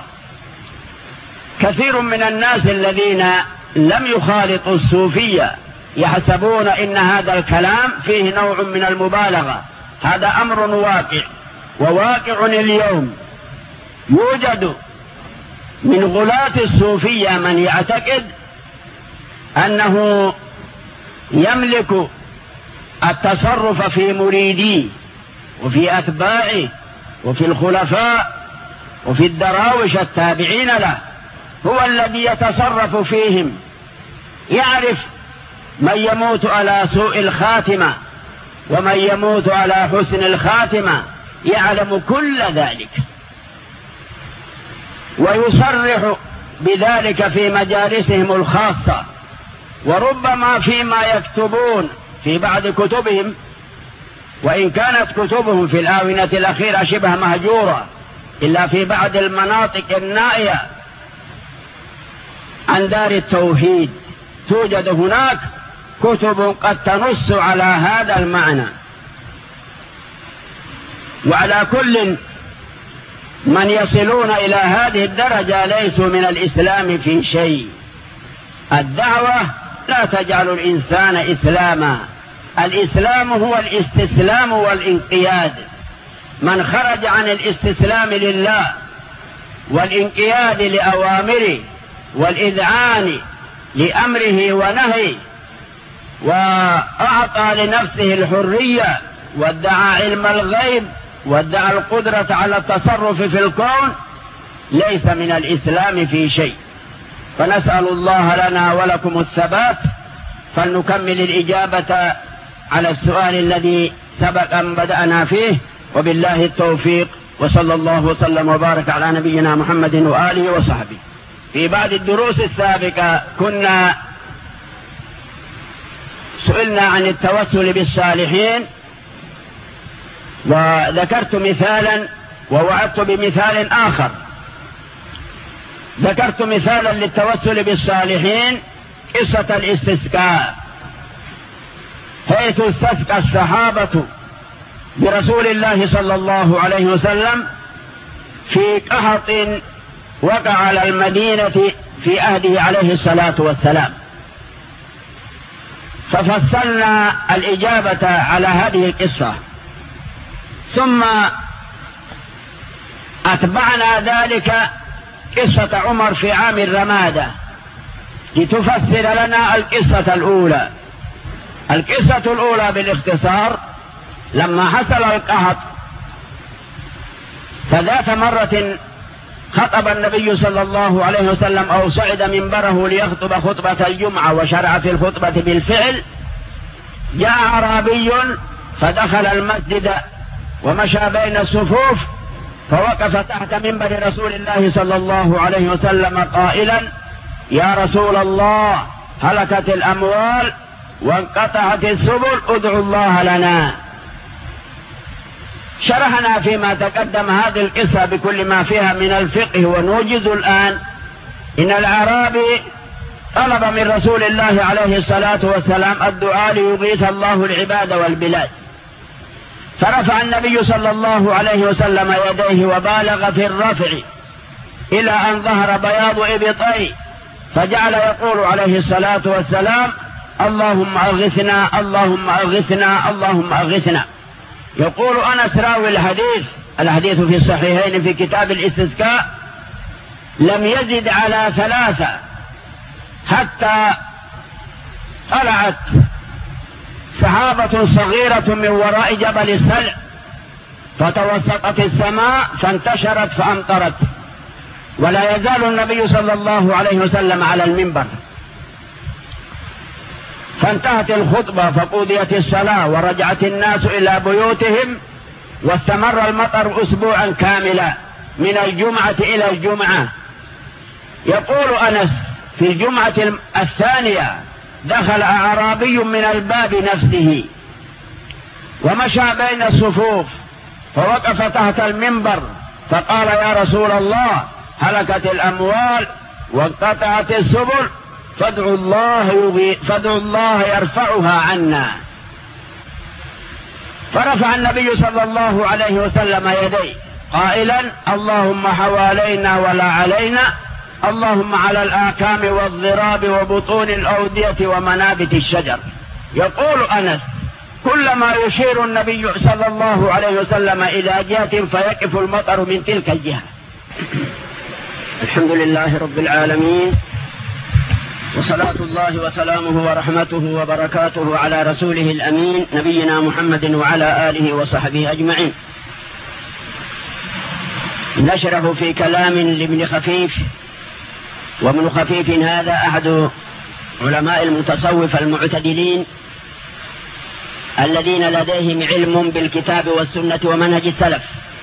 A: كثير من الناس الذين لم يخالطوا الصوفية يحسبون إن هذا الكلام فيه نوع من المبالغة. هذا أمر واقع وواقع اليوم. يوجد من غلاة الصوفية من يعتقد أنه يملك التصرف في مريديه وفي أتباعه وفي الخلفاء وفي الدراوش التابعين له، هو الذي يتصرف فيهم، يعرف من يموت على سوء الخاتمة ومن يموت على حسن الخاتمة، يعلم كل ذلك ويصرح بذلك في مجالسهم الخاصة، وربما فيما يكتبون في بعض كتبهم، وإن كانت كتبهم في الآونة الأخيرة شبه مهجورة إلا في بعض المناطق النائية عن دار التوحيد توجد هناك كتب قد تنص على هذا المعنى. وعلى كل من يصلون إلى هذه الدرجة ليسوا من الإسلام في شيء. الدعوة لا تجعل الإنسان إسلاما، الإسلام هو الاستسلام والانقياد. من خرج عن الاستسلام لله والانقياد لأوامره والإذعان لأمره ونهي وأعطى لنفسه الحرية وادعى علم الغيب وادعى القدرة على التصرف في الكون ليس من الإسلام في شيء. فنسأل الله لنا ولكم الثبات. فلنكمل الإجابة على السؤال الذي سبق أن بدأنا فيه، وبالله التوفيق، وصلى الله وسلم وبارك على نبينا محمد وآله وصحبه. في بعض الدروس السابقة كنا سئلنا عن التوسل بالصالحين، وذكرت مثالا ووعدت بمثال آخر. ذكرت مثالا للتوسل بالصالحين قصة الاستسقاء، حيث استسقى الصحابة برسول الله صلى الله عليه وسلم في قحط وقع على المدينة في عهده عليه الصلاة والسلام. ففصلنا الإجابة على هذه القصة، ثم أتبعنا ذلك قصة عمر في عام الرمادة لتفسر لنا القصة الأولى. القصة الأولى بالاختصار: لما حصل القحط فذات مرة خطب النبي صلى الله عليه وسلم أو صعد منبره ليخطب خطبة الجمعة وشرع في الخطبة بالفعل. جاء أعرابي فدخل المسجد ومشى بين الصفوف فوقف تحت منبر رسول الله صلى الله عليه وسلم قائلا: يا رسول الله، هلكت الأموال وانقطعت السبل، ادعوا الله لنا. شرحنا فيما تقدم هذه القصة بكل ما فيها من الفقه، ونوجز الآن إن الأعرابي طلب من رسول الله عليه الصلاة والسلام الدعاء ليغيث الله العباد والبلاد. فرفع النبي صلى الله عليه وسلم يديه وبالغ في الرفع إلى أن ظهر بياض إبطيه، فجعل يقول عليه الصلاة والسلام: اللهم أغثنا، اللهم أغثنا، اللهم أغثنا. يقول أنس راوي الحديث، الحديث في الصحيحين في كتاب الاستسقاء: لم يزد على ثلاثة حتى طلعت سحابة صغيرة من وراء جبل السلع فتوسطت السماء فانتشرت فأمطرت، ولا يزال النبي صلى الله عليه وسلم على المنبر. فانتهت الخطبة فقضيت الصلاة ورجعت الناس إلى بيوتهم، واستمر المطر أسبوعا كاملا من الجمعة إلى الجمعة. يقول أنس: في الجمعة الثانية دخل أعرابي من الباب نفسه ومشى بين الصفوف فوقف تحت المنبر فقال: يا رسول الله، هلكت الأموال وانقطعت السبل، فادعوا الله, فادعوا الله يرفعها عنا. فرفع النبي صلى الله عليه وسلم يديه قائلا: اللهم حوالينا ولا علينا، اللهم على الآكام والضراب وبطون الأودية ومنابت الشجر. يقول أنس: كلما يشير النبي صلى الله عليه وسلم إلى جهة فيقف المطر من تلك الجهة. الحمد لله رب العالمين، وصلاة الله وسلامه ورحمته وبركاته على رسوله الأمين نبينا محمد وعلى آله وصحبه أجمعين. نشره في كلام لابن خفيف، وابن خفيف هذا أحد علماء المتصوف المعتدلين الذين لديهم علم بالكتاب والسنة ومنهج السلف.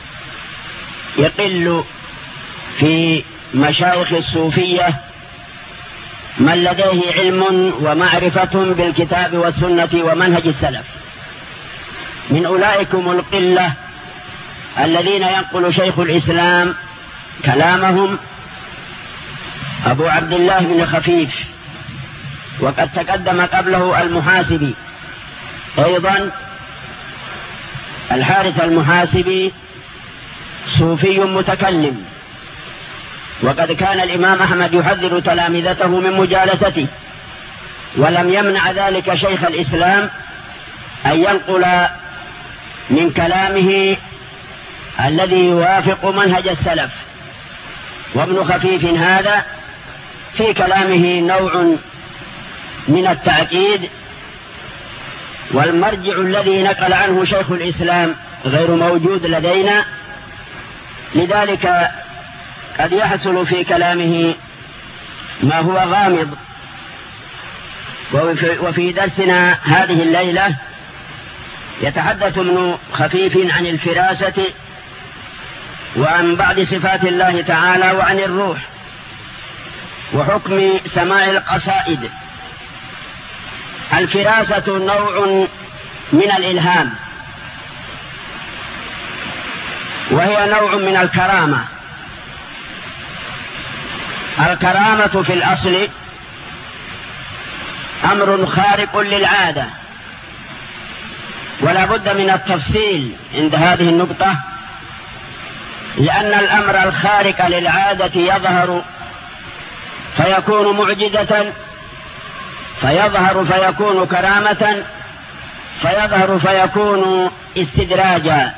A: يقل في مشايخ الصوفية من لديه علم ومعرفة بالكتاب والسنة ومنهج السلف. من أولئكم القلة الذين ينقل شيخ الإسلام كلامهم أبو عبد الله بن خفيف، وقد تقدم قبله المحاسبي أيضا. الحارث المحاسبي صوفي متكلم، وقد كان الإمام أحمد يحذر تلامذته من مجالسته، ولم يمنع ذلك شيخ الإسلام أن ينقل من كلامه الذي يوافق منهج السلف. وابن خفيف هذا في كلامه نوع من التأكيد، والمرجع الذي نقل عنه شيخ الإسلام غير موجود لدينا، لذلك قد يحصل في كلامه ما هو غامض. وفي درسنا هذه الليلة يتحدث ابن خفيف عن الفراسة وعن بعض صفات الله تعالى وعن الروح وحكم سماع القصائد. الفراسة نوع من الإلهام، وهي نوع من الكرامة. الكرامة في الأصل أمر خارق للعادة، ولا بد من التفصيل عند هذه النقطة، لأن الأمر الخارق للعادة يظهر فيكون معجزة، فيظهر فيكون كرامة، فيظهر فيكون استدراجا.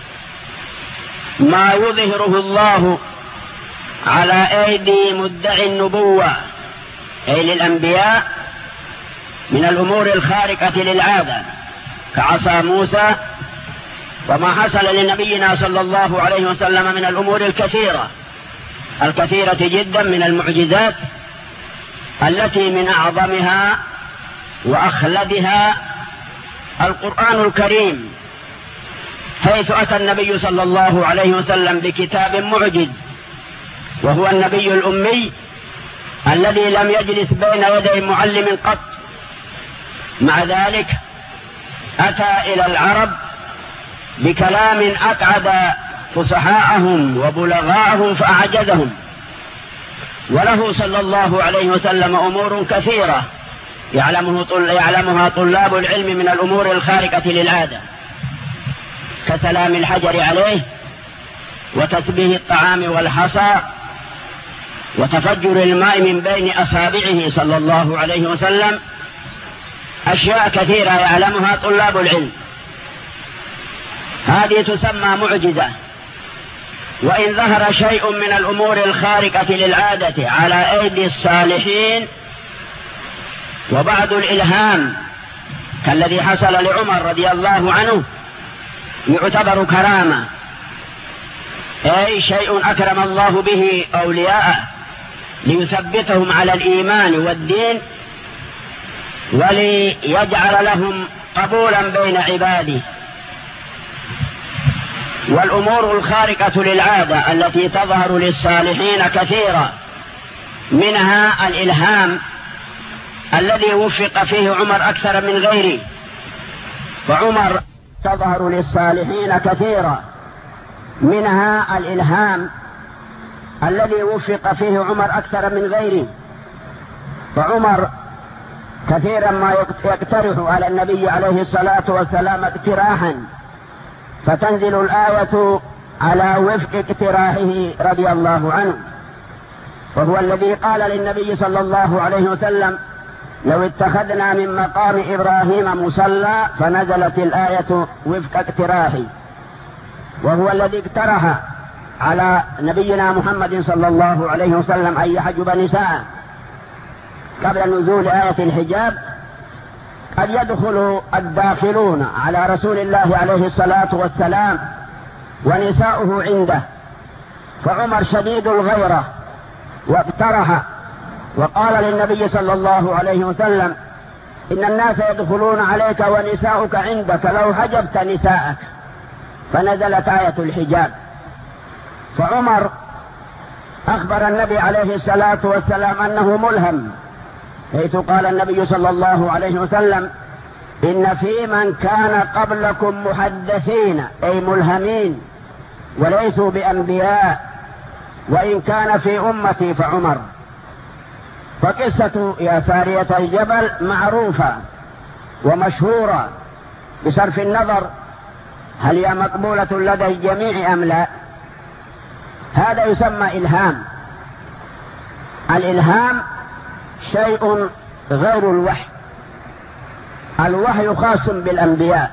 A: ما يظهره الله على أيدي مدعي النبوة أي للأنبياء من الأمور الخارقة للعادة كعصا موسى، وما حصل لنبينا صلى الله عليه وسلم من الأمور الكثيرة الكثيرة جدا من المعجزات، التي من أعظمها وأخلدها القرآن الكريم، حيث أتى النبي صلى الله عليه وسلم بكتاب معجز، وهو النبي الأمي الذي لم يجلس بين يدي معلم قط. مع ذلك أتى إلى العرب بكلام أقعد فصحاءهم وبلغاءهم فأعجزهم، وله صلى الله عليه وسلم أمور كثيرة يعلمه يعلمها طلاب العلم من الأمور الخارقة للعادة، كسلام الحجر عليه، وتسبيه الطعام والحصى، وتفجر الماء من بين أصابعه صلى الله عليه وسلم. أشياء كثيرة يعلمها طلاب العلم، هذه تسمى معجزة. وإن ظهر شيء من الأمور الخارقة للعادة على أيدي الصالحين وبعض الإلهام كالذي حصل لعمر رضي الله عنه، يعتبر كرامة، أي شيء أكرم الله به أولياءه ليثبتهم على الإيمان والدين وليجعل لهم قبولا بين عباده. والأمور الخارقة للعادة التي تظهر للصالحين كثيرة، منها الإلهام الذي وفق فيه عمر أكثر من غيره. وعمر تظهر للصالحين كثيرا، منها الإلهام الذي وفق فيه عمر أكثر من غيره. وعمر كثيرا ما يقترح على النبي عليه الصلاة والسلام اقتراحا، فتنزل الآية على وفق اقتراحه رضي الله عنه، وهو الذي قال للنبي صلى الله عليه وسلم: لو اتخذنا من مقام إبراهيم مصلى، فنزلت الآية وفق اقتراحه. وهو الذي اقترح على نبينا محمد صلى الله عليه وسلم أن يحجب نساء قبل نزول آية الحجاب. قد يدخل الداخلون على رسول الله عليه الصلاة والسلام ونساؤه عنده، فعمر شديد الغيرة واقترح وقال للنبي صلى الله عليه وسلم: إن الناس يدخلون عليك ونساؤك عندك، لو حجبت نساءك. فنزلت آية الحجاب. فعمر أخبر النبي عليه الصلاة والسلام أنه ملهم، حيث قال النبي صلى الله عليه وسلم: إن في من كان قبلكم محدثين، أي ملهمين وليسوا بأنبياء، وإن كان في أمتي فعمر. فقصة يا سارية الجبل معروفة ومشهورة بصرف النظر هل هي مقبولة لدى الجميع أم لا. هذا يسمى إلهام. الإلهام شيء غير الوحي. الوحي خاص بالأنبياء،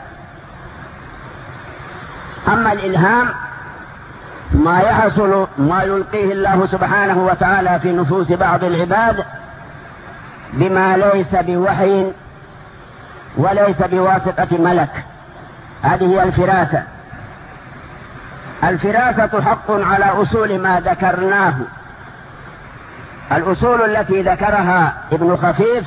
A: أما الإلهام ما يحصل ما يلقيه الله سبحانه وتعالى في نفوس بعض العباد بما ليس بوحي وليس بواسطة ملك. هذه هي الفراسة. الفراسة حق على أصول ما ذكرناه. الأصول التي ذكرها ابن خفيف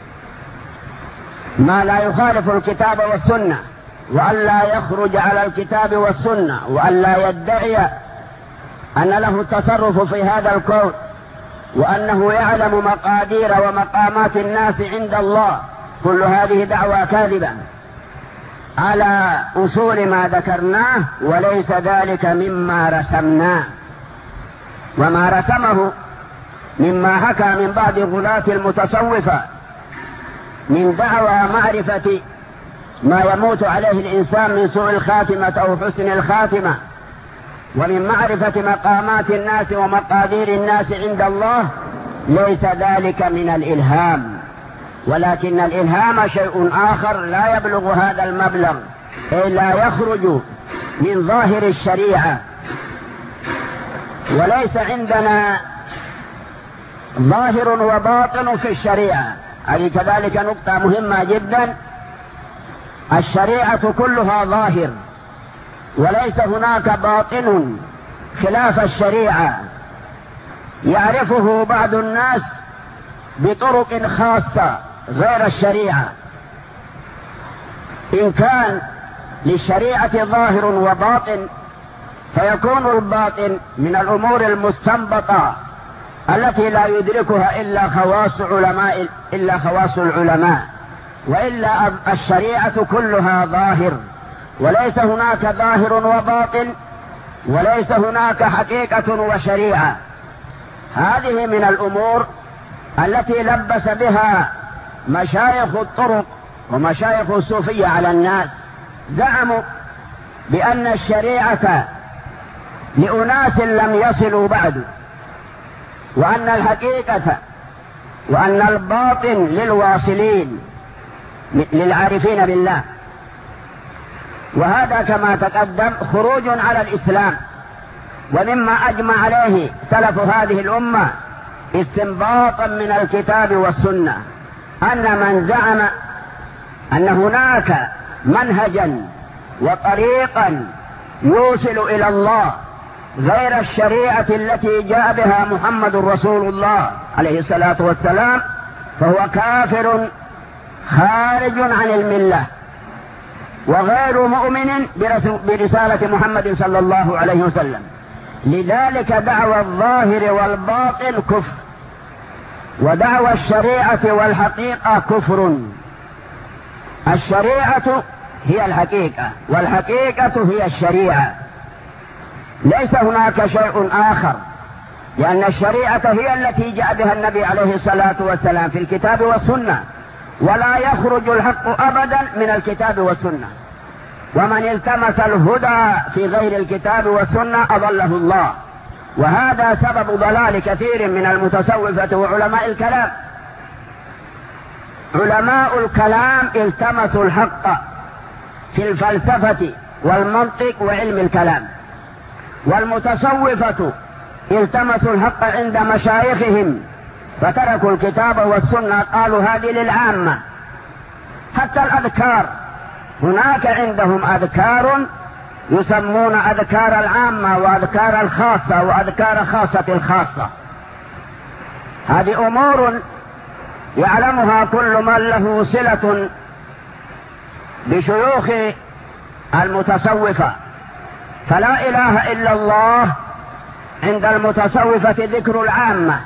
A: ما لا يخالف الكتاب والسنة، وأن لا يخرج على الكتاب والسنة، وأن لا يدعي أن له التصرف في هذا الكون، وأنه يعلم مقادير ومقامات الناس عند الله. كل هذه دعوى كاذبة على أصول ما ذكرناه، وليس ذلك مما رسمناه. وما رسمه مما حكى من بعض غلاة المتصوفة من دعوى معرفة ما يموت عليه الإنسان من سوء الخاتمة أو حسن الخاتمة، ومن معرفة مقامات الناس ومقادير الناس عند الله، ليس ذلك من الإلهام. ولكن الإلهام شيء آخر لا يبلغ هذا المبلغ، أي لا يخرج من ظاهر الشريعة. وليس عندنا ظاهر وباطن في الشريعة. هذه كذلك نقطة مهمة جدا. الشريعة كلها ظاهر، وليس هناك باطن خلاف الشريعة يعرفه بعض الناس بطرق خاصة غير الشريعة. إن كان للشريعة ظاهر وباطن، فيكون الباطن من الأمور المستنبطة التي لا يدركها إلا خواص علماء إلا خواص العلماء، وإلا الشريعة كلها ظاهر، وليس هناك ظاهر وباطن، وليس هناك حقيقة وشريعة. هذه من الأمور التي لبس بها مشايخ الطرق ومشايخ الصوفية على الناس. زعموا بأن الشريعة لأناس لم يصلوا بعد، وأن الحقيقة وأن الباطن للواصلين للعارفين بالله. وهذا كما تقدم خروج على الإسلام، ومما أجمع عليه سلف هذه الأمة استنباطا من الكتاب والسنة أن من زعم أن هناك منهجا وطريقا يوصل إلى الله غير الشريعة التي جاء بها محمد رسول الله عليه الصلاة والسلام، فهو كافر خارج عن الملة وغير مؤمن برسالة محمد صلى الله عليه وسلم. لذلك دعوى الظاهر والباطن كفر، ودعوى الشريعة والحقيقة كفر. الشريعة هي الحقيقة والحقيقة هي الشريعة، ليس هناك شيء آخر، لأن الشريعة هي التي جاء بها النبي عليه الصلاة والسلام في الكتاب والسنة، ولا يخرج الحق أبدا من الكتاب والسنة، ومن التمس الهدى في غير الكتاب والسنة أضله الله. وهذا سبب ضلال كثير من المتصوفة وعلماء الكلام. علماء الكلام التمسوا الحق في الفلسفة والمنطق وعلم الكلام، والمتصوفة التمسوا الحق عند مشايخهم فتركوا الكتاب والسنة، قالوا هذه للعامة. حتى الأذكار هناك عندهم أذكار يسمون أذكار العامة وأذكار الخاصة وأذكار خاصة الخاصة. هذه أمور يعلمها كل من له صلة بشيوخ المتصوفة. فلا إله إلا الله عند المتصوفة ذكر العامة،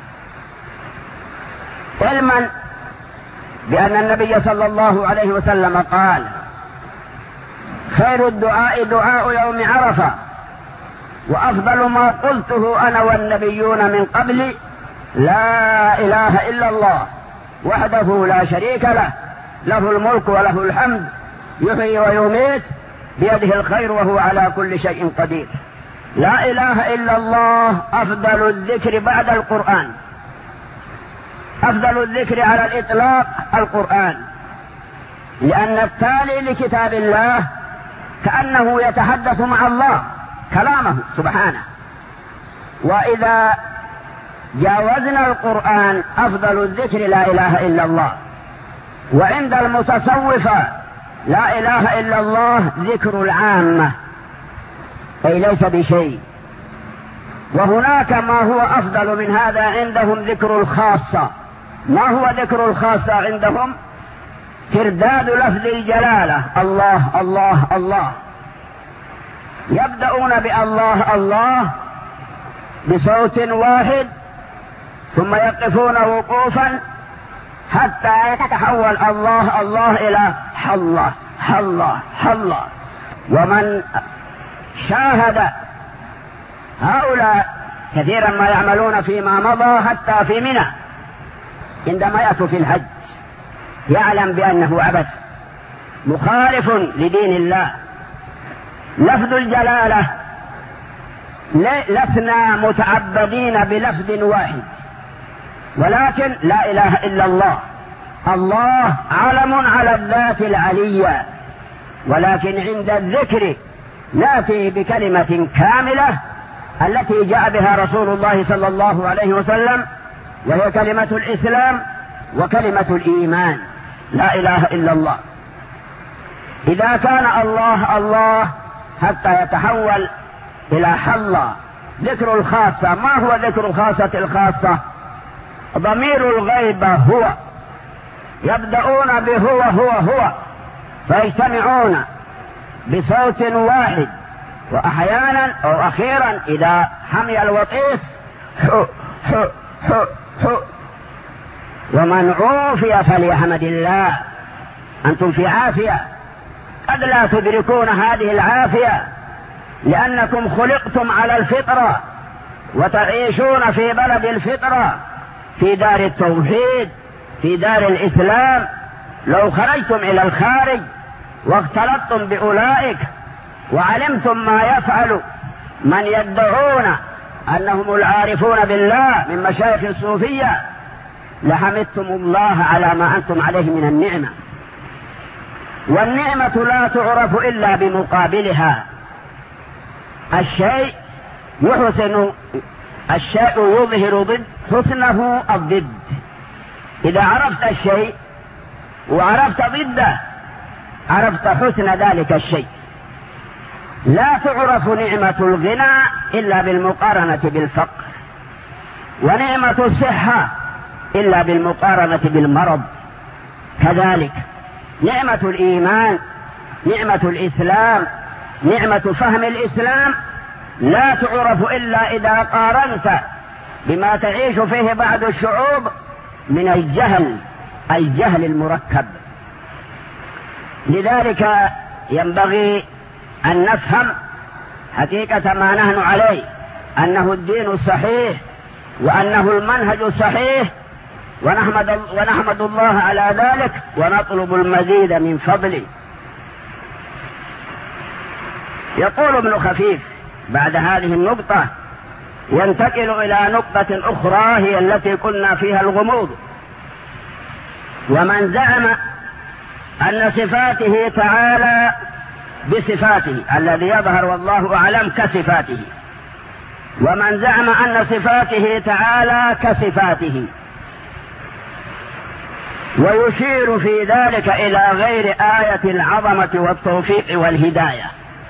A: علما بأن النبي صلى الله عليه وسلم قال: خير الدعاء دعاء يوم عرفة، وأفضل ما قلته أنا والنبيون من قبلي لا إله إلا الله وحده لا شريك له، له الملك وله الحمد، يحيي ويميت، بيده الخير وهو على كل شيء قدير. لا إله إلا الله أفضل الذكر بعد القرآن، أفضل الذكر على الإطلاق القرآن، لأن التالي لكتاب الله كأنه يتحدث مع الله كلامه سبحانه. وإذا جاوزنا القرآن أفضل الذكر لا إله إلا الله. وعند المتصوفة لا إله إلا الله ذكر العامة، أي ليس بشيء. وهناك ما هو أفضل من هذا عندهم ذكر الخاصة. ما هو ذكر الخاصة عندهم؟ ترداد لفظ الجلالة الله الله الله، يبدأون بالله الله بصوت واحد، ثم يقفون وقوفا حتى يتحول الله الله إلى حالله حله حله. ومن شاهد هؤلاء كثيرا ما يعملون فيما مضى حتى في منى عندما يأتوا في الحج يعلم بأنه عبث مخالف لدين الله. لفظ الجلالة لسنا متعبدين بلفظ واحد، ولكن لا إله إلا الله. الله علم على الذات العلية، ولكن عند الذكر نأتي بكلمة كاملة التي جاء بها رسول الله صلى الله عليه وسلم، وهي كلمة الإسلام وكلمة الإيمان، لا إله إلا الله. إذا كان الله الله حتى يتحول إلى حالله. ذكر الخاصة، ما هو ذكر الخاصة الخاصة؟ ضمير الغيبة هو، يبدأون بهو هو هو فيجتمعون بصوت واحد، وأحيانا أو أخيرا إذا حمي الوطيس حو حو حو حو. ومن عوفي فليحمد الله، أنتم في عافية، قد لا تدركون هذه العافية لأنكم خلقتم على الفطرة وتعيشون في بلد الفطرة، في دار التوحيد، في دار الإسلام. لو خرجتم إلى الخارج واختلطتم بأولئك وعلمتم ما يفعل من يدعون أنهم العارفون بالله من مشايخ الصوفية لحمدتم الله على ما أنتم عليه من النعمة. والنعمة لا تعرف إلا بمقابلها. الشيء يحسن، الشيء يظهر ضد حسنه الضد. إذا عرفت الشيء وعرفت ضده عرفت حسن ذلك الشيء. لا تعرف نعمة الغنى إلا بالمقارنة بالفقر، ونعمة الصحة إلا بالمقارنة بالمرض. كذلك نعمة الإيمان، نعمة الإسلام، نعمة فهم الإسلام لا تعرف إلا إذا قارنت بما تعيش فيه بعض الشعوب من الجهل، أي الجهل المركب. لذلك ينبغي أن نفهم حقيقة ما نحن عليه، أنه الدين الصحيح وأنه المنهج الصحيح، ونحمد, ونحمد الله على ذلك ونطلب المزيد من فضله. يقول ابن خفيف بعد هذه النقطة ينتقل إلى نقطة أخرى هي التي كنا فيها الغموض. ومن زعم أن صفاته تعالى بصفاته الذي يظهر والله أعلم كصفاته، ومن زعم أن صفاته تعالى كصفاته، ويشير في ذلك إلى غير آية العظمة والتوفيق والهداية،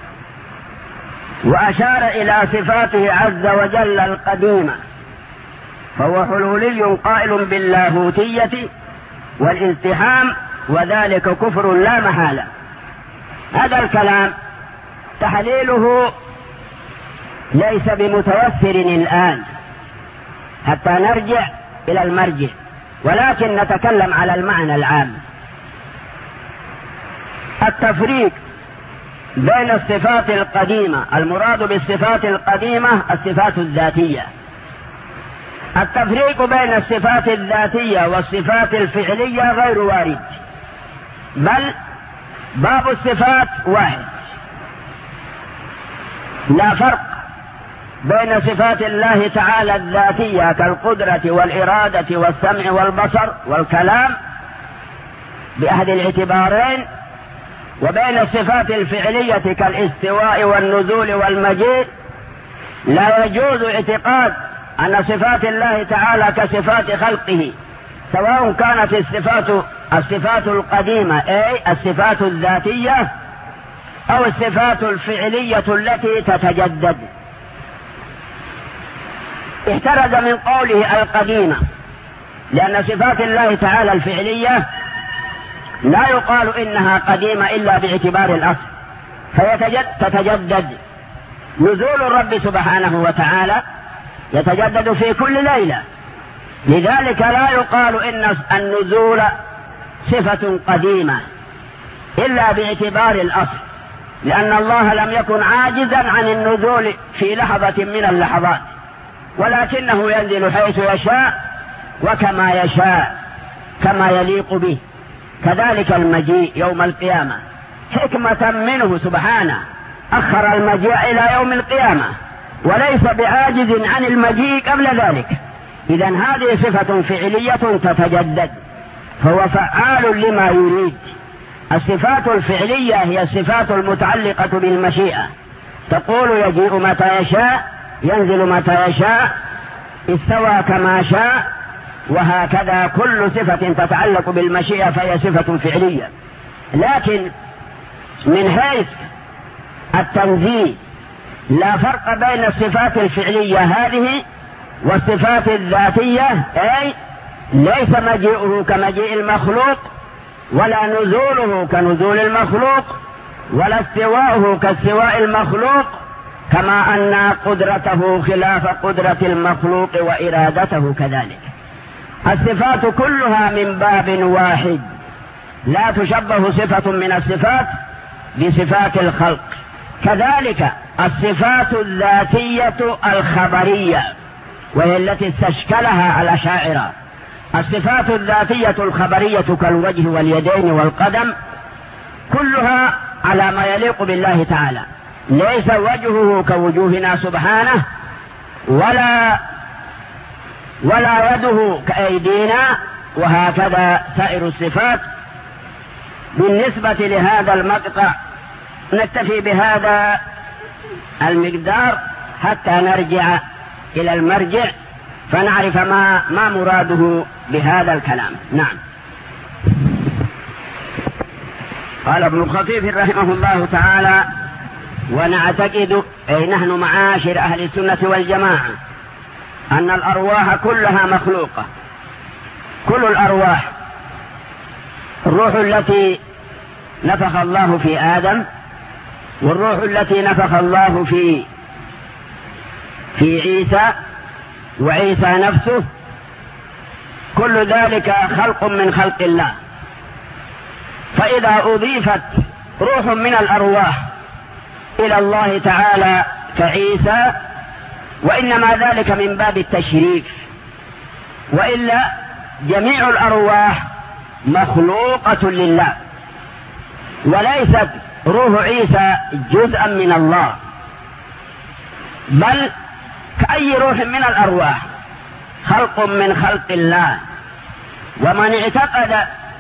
A: وأشار إلى صفاته عز وجل القديمة، فهو حلولي قائل باللاهوتية والازدحام، وذلك كفر لا محالة. هذا الكلام تحليله ليس بمتيسر الآن حتى نرجع إلى المرجع، ولكن نتكلم على المعنى العام. التفريق بين الصفات القديمة، المراد بالصفات القديمة الصفات الذاتية. التفريق بين الصفات الذاتية والصفات الفعلية غير وارد، بل باب الصفات واحد، لا فرق بين صفات الله تعالى الذاتية كالقدرة والإرادة والسمع والبصر والكلام بأحد الاعتبارين، وبين الصفات الفعلية كالاستواء والنزول والمجيء. لا يجوز اعتقاد أن صفات الله تعالى كصفات خلقه، سواء كانت الصفات الصفات القديمة أي الصفات الذاتية أو الصفات الفعلية التي تتجدد. احترز من قوله القديمة، لأن صفات الله تعالى الفعلية لا يقال إنها قديمة إلا باعتبار الأصل، فتتجدد. نزول الرب سبحانه وتعالى يتجدد في كل ليلة، لذلك لا يقال إن النزول صفة قديمة إلا باعتبار الأصل، لأن الله لم يكن عاجزا عن النزول في لحظة من اللحظات، ولكنه ينزل حيث يشاء وكما يشاء كما يليق به. كذلك المجيء يوم القيامة حكمة منه سبحانه أخر المجيء إلى يوم القيامة، وليس بعاجز عن المجيء قبل ذلك. إذن هذه صفة فعلية تتجدد، فهو فعال لما يريد. الصفات الفعلية هي الصفات المتعلقة بالمشيئة، تقول يجيء متى يشاء، ينزل متى يشاء، استوى كما شاء، وهكذا كل صفة تتعلق بالمشيئة فهي صفة فعلية. لكن من حيث التنزيه لا فرق بين الصفات الفعلية هذه والصفات الذاتية، أي ليس مجيئه كمجيء المخلوق، ولا نزوله كنزول المخلوق، ولا استواؤه كاستواء المخلوق، كما أن قدرته خلاف قدرة المخلوق وإرادته كذلك. الصفات كلها من باب واحد، لا تشبه صفة من الصفات بصفات الخلق. كذلك الصفات الذاتية الخبرية، وهي التي استشكلها الأشاعرة. الصفات الذاتية الخبرية كالوجه واليدين والقدم كلها على ما يليق بالله تعالى، ليس وجهه كوجوهنا سبحانه، ولا ولا يده كأيدينا، وهكذا سائر الصفات. بالنسبة لهذا المقطع نكتفي بهذا المقدار حتى نرجع إلى المرجع فنعرف ما ما مراده بهذا الكلام. نعم. قال ابن الخطيب رحمه الله تعالى: ونعتقد أي نحن معاشر أهل السنة والجماعة أن الأرواح كلها مخلوقة، كل الأرواح، الروح التي نفخ الله في آدم، والروح التي نفخ الله في في عيسى، وعيسى نفسه، كل ذلك خلق من خلق الله. فإذا أضيفت روح من الأرواح إلى الله تعالى كعيسى وإنما ذلك من باب التشريف، وإلا جميع الأرواح مخلوقة لله، وليست روح عيسى جزءا من الله، بل كأي روح من الأرواح خلق من خلق الله. ومن اعتقد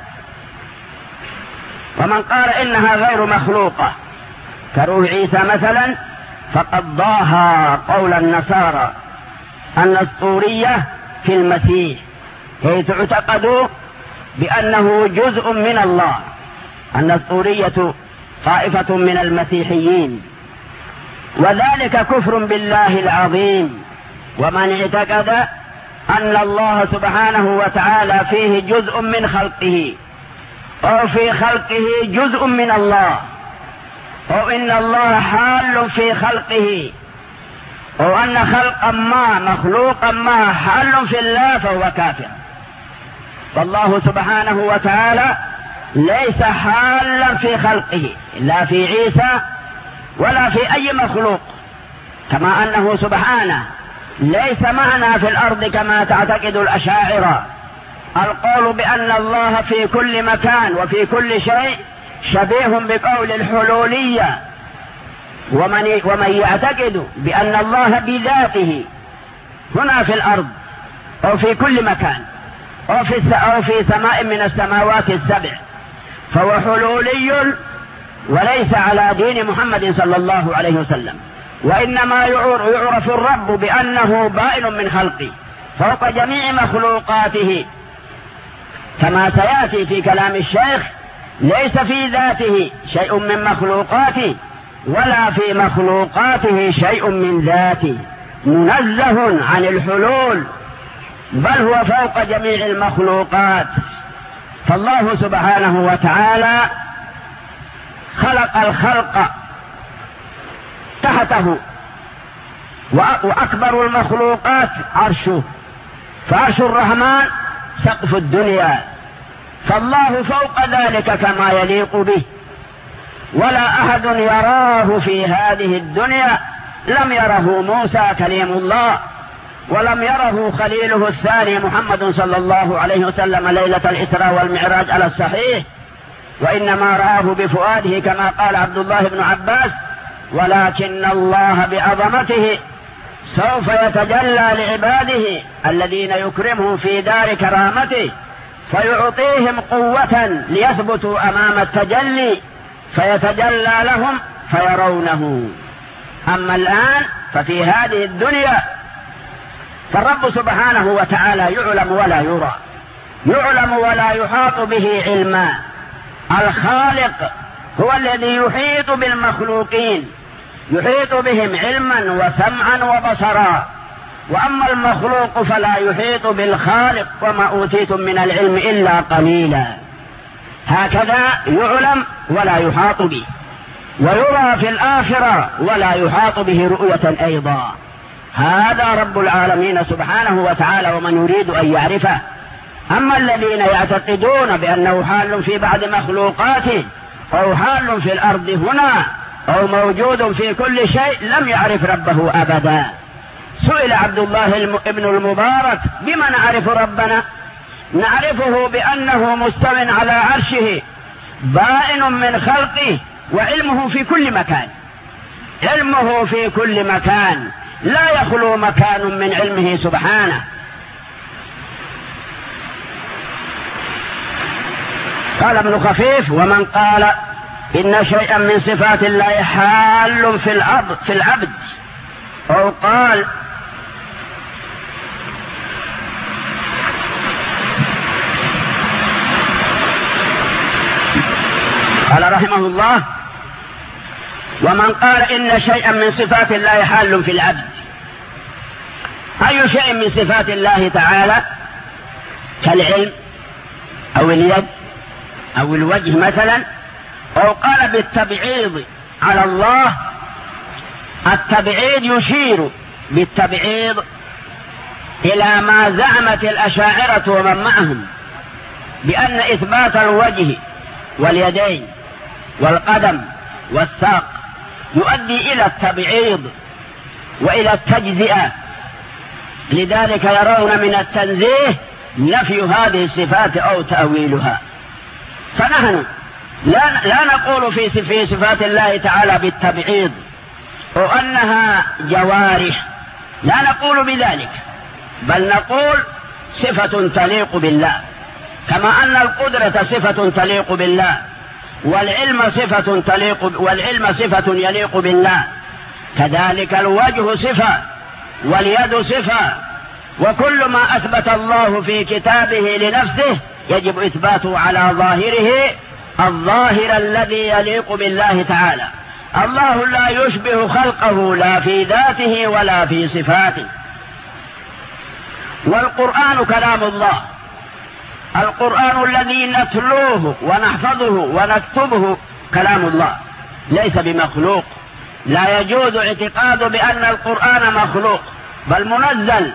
A: ومن قال إنها غير مخلوقة كروح عيسى مثلا فقد ضاهى قول النصارى النسطورية في المسيح، حيث اعتقدوا بأنه جزء من الله. النسطورية طائفة من المسيحيين، وذلك كفر بالله العظيم. ومن اعتقد أن الله سبحانه وتعالى فيه جزء من خلقه أو في خلقه جزء من الله، أو إن الله حال في خلقه، أو أن خلقا ما مخلوقا ما حال في الله، فهو كافر. فالله سبحانه وتعالى ليس حالا في خلقه لا في عيسى ولا في أي مخلوق، كما أنه سبحانه ليس معنا في الأرض كما تعتقد الأشاعرة. القول بأن الله في كل مكان وفي كل شيء شبيه بقول الحلولية. ومن, ومن يعتقد بأن الله بذاته هنا في الأرض أو في كل مكان أو في, أو في سماء من السماوات السبع فهو حلولي وليس على دين محمد صلى الله عليه وسلم. وإنما يعرف الرب بأنه بائن من خلقه فوق جميع مخلوقاته، كما سيأتي في كلام الشيخ: ليس في ذاته شيء من مخلوقاته ولا في مخلوقاته شيء من ذاته، منزه عن الحلول، بل هو فوق جميع المخلوقات. فالله سبحانه وتعالى خلق الخلق تحته، وأكبر المخلوقات عرشه، فعرش الرحمن سقف الدنيا، فالله فوق ذلك كما يليق به، ولا أحد يراه في هذه الدنيا. لم يره موسى كليم الله، ولم يره خليله الثاني محمد صلى الله عليه وسلم ليلة الإسراء والمعراج على الصحيح، وإنما رآه بفؤاده كما قال عبد الله بن عباس: ولكن الله بعظمته سوف يتجلى لعباده الذين يكرمهم في دار كرامته، فيعطيهم قوة ليثبتوا أمام التجلي فيتجلى لهم فيرونه. أما الآن ففي هذه الدنيا فالرب سبحانه وتعالى يعلم ولا يرى، يعلم ولا يحاط به علما. الخالق هو الذي يحيط بالمخلوقين، يحيط بهم علما وسمعا وبصرا، وأما المخلوق فلا يحيط بالخالق: وما أوتيتم من العلم إلا قليلا. هكذا يعلم ولا يحاط به، ويرى في الآخرة ولا يحاط به رؤية أيضا. هذا رب العالمين سبحانه وتعالى، ومن يريد أن يعرفه. أما الذين يعتقدون بأنه حال في بعض مخلوقاته أو حال في الأرض هنا أو موجود في كل شيء لم يعرف ربه أبدا. سئل عبد الله ابن المبارك: بما نعرف ربنا؟ نعرفه بأنه مستو على عرشه بائن من خلقه، وعلمه في كل مكان، علمه في كل مكان، لا يخلو مكان من علمه سبحانه. قال ابن خفيف: ومن قال إن شيئا من صفات الله حال في العبد, في العبد أو قال قال رحمه الله: ومن قال إن شيئا من صفات الله حال في العبد. أي شيء من صفات الله تعالى كالعلم أو اليد أو الوجه مثلا، أو قال بالتبعيض على الله. التبعيض يشير بالتبعيض إلى ما زعمت الأشاعرة ومن معهم بأن إثبات الوجه واليدين والقدم والساق يؤدي إلى التبعيض وإلى التجزئة، لذلك يرون من التنزيه نفي هذه الصفات أو تأويلها. فنحن لا, لا نقول في في صفات الله تعالى بالتبعيض وأنها جوارح، لا نقول بذلك، بل نقول صفة تليق بالله، كما أن القدرة صفة تليق بالله، والعلم صفة تليق والعلم صفة يليق بالله، كذلك الوجه صفة واليد صفة، وكل ما أثبت الله في كتابه لنفسه يجب إثباته على ظاهره الظاهر الذي يليق بالله تعالى. الله لا يشبه خلقه لا في ذاته ولا في صفاته. والقرآن كلام الله، القرآن الذي نتلوه ونحفظه ونكتبه كلام الله ليس بمخلوق، لا يجوز اعتقاد بأن القرآن مخلوق، بل منزل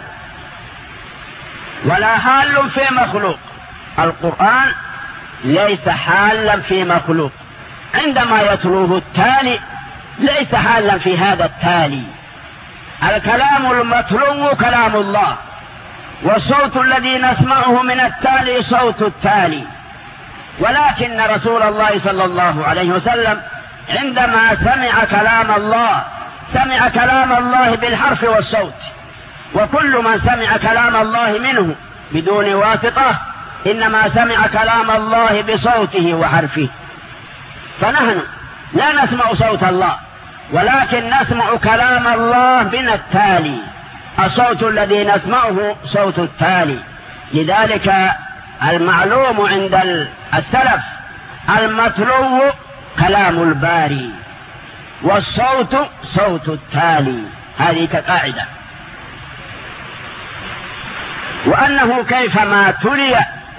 A: ولا حال في مخلوق. القرآن ليس حالا في مخلوق، عندما يتلوه التالي ليس حالا في هذا التالي. الكلام المتلو كلام الله، والصوت الذي نسمعه من التالي صوت التالي. ولكن رسول الله صلى الله عليه وسلم عندما سمع كلام الله سمع كلام الله بالحرف والصوت، وكل من سمع كلام الله منه بدون واسطة إنما سمع كلام الله بصوته وحرفه. فنحن لا نسمع صوت الله، ولكن نسمع كلام الله من التالي، الصوت الذي نسمعه صوت التالي. لذلك المعلوم عند السلف المتلو كلام الباري، والصوت صوت التالي، هذه كقاعدة. وأنه كيفما تلي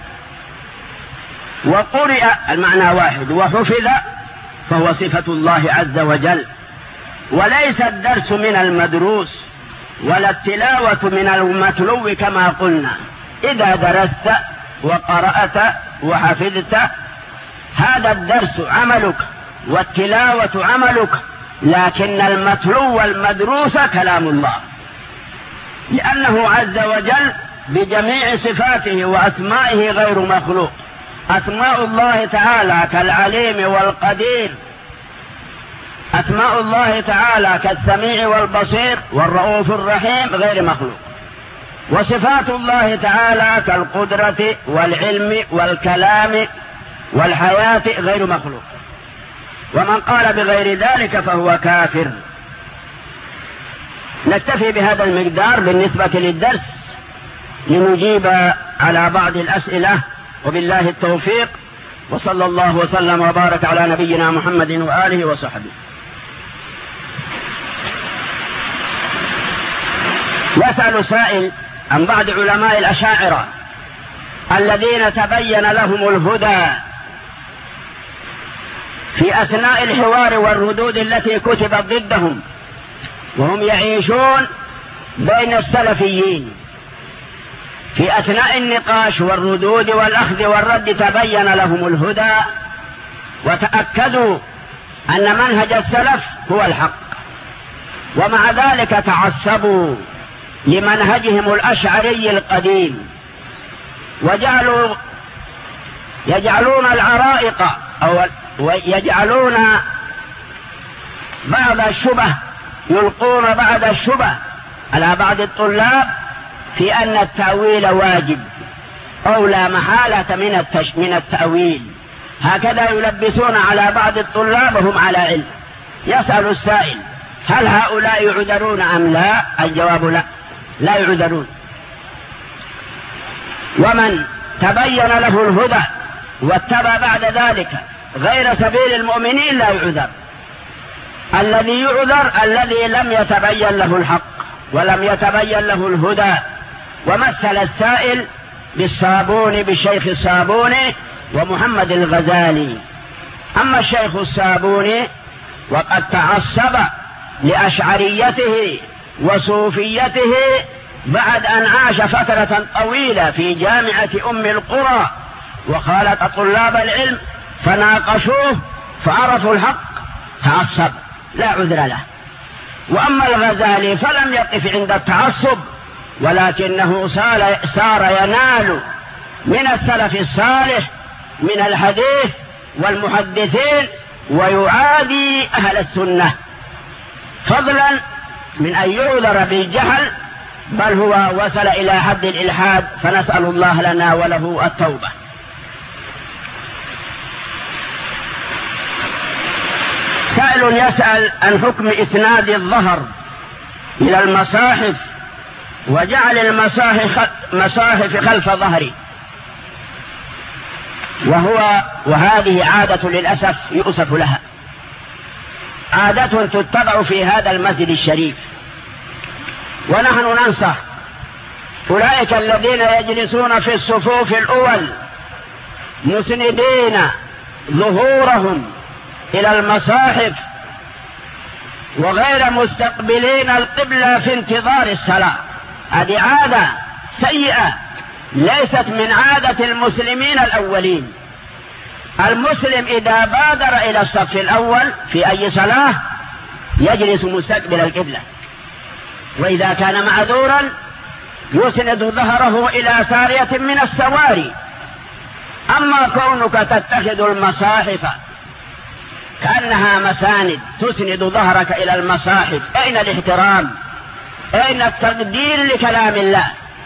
A: وقرئ المعنى واحد وحفظ فهو صفة الله عز وجل، وليس الدرس من المدروس ولا التلاوة من المتلو كما قلنا. إذا درست وقرأت وحفظت هذا الدرس عملك والتلاوة عملك، لكن المتلو والمدروس كلام الله، لأنه عز وجل بجميع صفاته وأسمائه غير مخلوق. أسماء الله تعالى كالعليم والقدير، أسماء الله تعالى كالسميع والبصير والرؤوف الرحيم غير مخلوق، وصفات الله تعالى كالقدرة والعلم والكلام والحياة غير مخلوق. ومن قال بغير ذلك فهو كافر. نكتفي بهذا المقدار بالنسبة للدرس لنجيب على بعض الأسئلة، وبالله التوفيق، وصلى الله وسلم وبارك على نبينا محمد وآله وصحبه. يسأل سائل عن بعض علماء الأشاعرة الذين تبين لهم الهدى في أثناء الحوار والردود التي كتبت ضدهم، وهم يعيشون بين السلفيين. في أثناء النقاش والردود والأخذ والرد تبين لهم الهدى، وتأكدوا أن منهج السلف هو الحق، ومع ذلك تعصبوا لمنهجهم الأشعري القديم، وجعلوا يجعلون العرائق أو يجعلون بعض الشبه يلقون بعض الشبه على بعض الطلاب في أن التأويل واجب أو لا محالة من التش... من التأويل. هكذا يلبسون على بعض الطلاب وهم على علم. يسأل السائل هل هؤلاء يعذرون أم لا؟ الجواب لا، لا يعذرون. ومن تبين له الهدى واتبع بعد ذلك غير سبيل المؤمنين لا يعذر. الذي يعذر الذي لم يتبين له الحق ولم يتبين له الهدى. ومثل السائل بالصابوني بالشيخ الصابوني ومحمد الغزالي. أما الشيخ الصابوني وقد تعصب لأشعريته وصوفيته بعد أن عاش فترة طويلة في جامعة أم القرى وخالط طلاب العلم فناقشوه فعرفوا الحق تعصب لا عذر له. وأما الغزالي فلم يقف عند التعصب، ولكنه صار ينال من السلف الصالح من الحديث والمحدثين ويعادي أهل السنة، فضلا من أن يعذر بالجهل، بل هو وصل إلى حد الإلحاد، فنسأل الله لنا وله التوبة. سائل يسأل عن حكم إسناد الظهر إلى المصاحف وجعل المصاحف خلف ظهري، وهو وهذه عادة للأسف يؤسف لها، عادة تتبع في هذا المسجد الشريف. ونحن ننصح أولئك الذين يجلسون في الصفوف الأول مسندين ظهورهم إلى المصاحف وغير مستقبلين القبلة في انتظار الصلاة. هذه عادة سيئة ليست من عادة المسلمين الأولين. المسلم إذا بادر إلى الصف الأول في أي صلاة يجلس مستقبل القبلة، وإذا كان معذورا يسند ظهره إلى سارية من السواري. أما كونك تتخذ المصاحف كأنها مساند تسند ظهرك إلى المصاحف، أين الاحترام؟ أين التقدير لكلام الله؟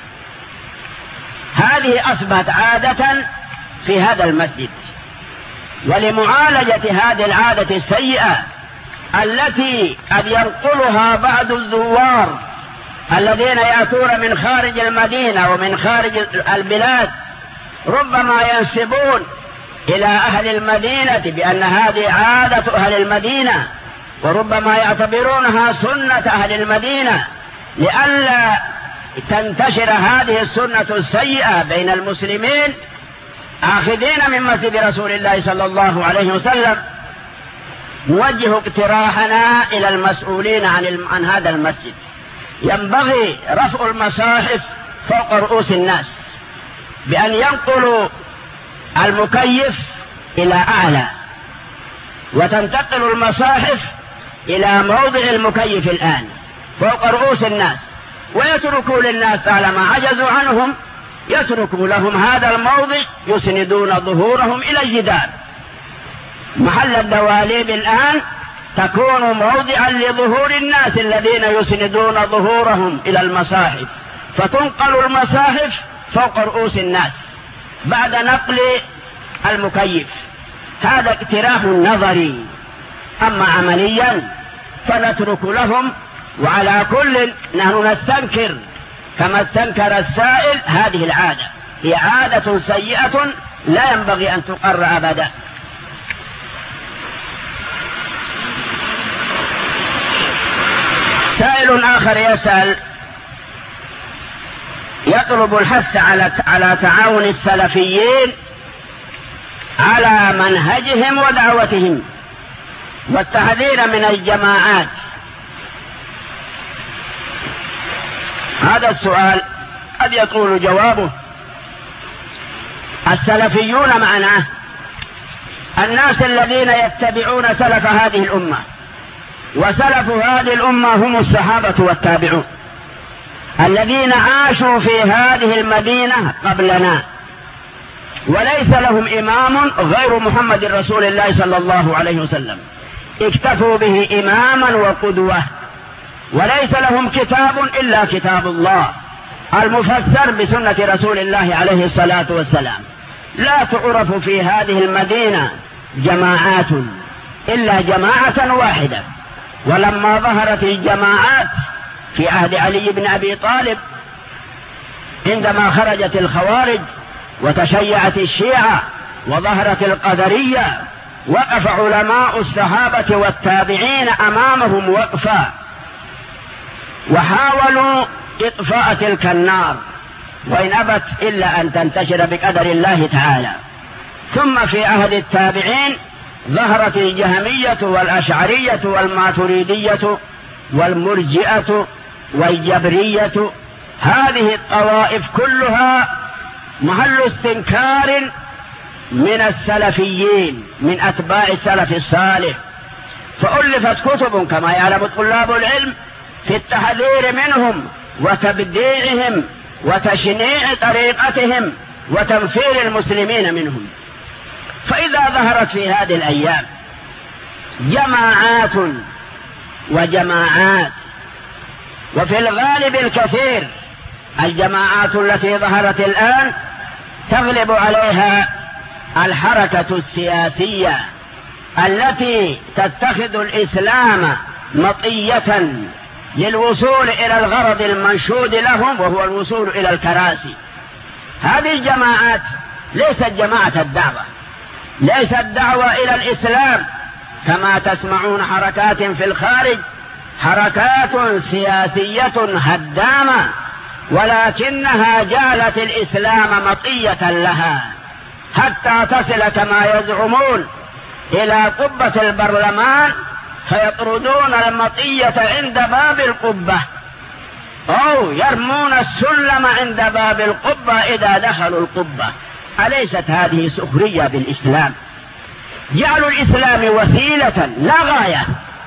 A: هذه أصبحت عادة في هذا المسجد. ولمعالجة هذه العادة السيئة التي قد ينقلها بعض الزوار الذين يأتون من خارج المدينة ومن خارج البلاد، ربما ينسبون إلى أهل المدينة بأن هذه عادة أهل المدينة، وربما يعتبرونها سنة أهل المدينة، لئلا تنتشر هذه السنة السيئة بين المسلمين. آخذين من مسجد رسول الله صلى الله عليه وسلم نوجه اقتراحنا إلى المسؤولين عن, عن هذا المسجد، ينبغي رفع المصاحف فوق رؤوس الناس بأن ينقلوا المكيف إلى أعلى، وتنتقل المصاحف إلى موضع المكيف الآن فوق رؤوس الناس، ويتركوا للناس طالما عجزوا عنهم يتركوا لهم هذا الموضع يسندون ظهورهم إلى الجدار. محل الدواليب الآن تكون موضعا لظهور الناس الذين يسندون ظهورهم إلى المصاحف، فتنقل المصاحف فوق رؤوس الناس بعد نقل المكيف. هذا اقتراح نظري، أما عمليا فنترك لهم. وعلى كل نحن نستنكر كما استنكر السائل هذه العادة، هي عادة سيئة لا ينبغي أن تقر أبدا. سائل آخر يسأل يطلب الحث على على تعاون السلفيين على منهجهم ودعوتهم والتحذير من الجماعات. هذا السؤال قد يطول جوابه. السلفيون معناه الناس الذين يتبعون سلف هذه الأمة، وسلف هذه الأمة هم الصحابة والتابعون الذين عاشوا في هذه المدينة قبلنا، وليس لهم إمام غير محمد رسول الله صلى الله عليه وسلم، اكتفوا به إماما وقدوة، وليس لهم كتاب إلا كتاب الله المفسر بسنة رسول الله عليه الصلاة والسلام. لا تعرف في هذه المدينة جماعات إلا جماعة واحدة. ولما ظهرت الجماعات في عهد علي بن أبي طالب عندما خرجت الخوارج وتشيعت الشيعة وظهرت القدرية، وقف علماء الصحابة والتابعين أمامهم وقفا وحاولوا إطفاء تلك النار، وإن أبت إلا أن تنتشر بقدر الله تعالى. ثم في عهد التابعين ظهرت الجهمية والأشعرية والماتريدية والمرجئة والجبرية. هذه الطوائف كلها محل استنكار من السلفيين، من أتباع السلف الصالح، فألفت كتب كما يعلم طلاب العلم في التحذير منهم وتبديعهم وتشنيع طريقتهم وتنفير المسلمين منهم. فإذا ظهرت في هذه الأيام جماعات وجماعات، وفي الغالب الكثير الجماعات التي ظهرت الآن تغلب عليها الحركة السياسية التي تتخذ الإسلام مطية للوصول إلى الغرض المنشود لهم، وهو الوصول إلى الكراسي. هذه الجماعات ليست جماعة الدعوة، ليست دعوة إلى الإسلام كما تسمعون حركات في الخارج، حركات سياسية هدامة، ولكنها جعلت الإسلام مطية لها حتى تصل كما يزعمون إلى قبة البرلمان، فيطردون المطية عند باب القبة، أو يرمون السلم عند باب القبة إذا دخلوا القبة. أليست هذه سخرية بالإسلام؟ جعلوا الإسلام وسيلة لا غاية،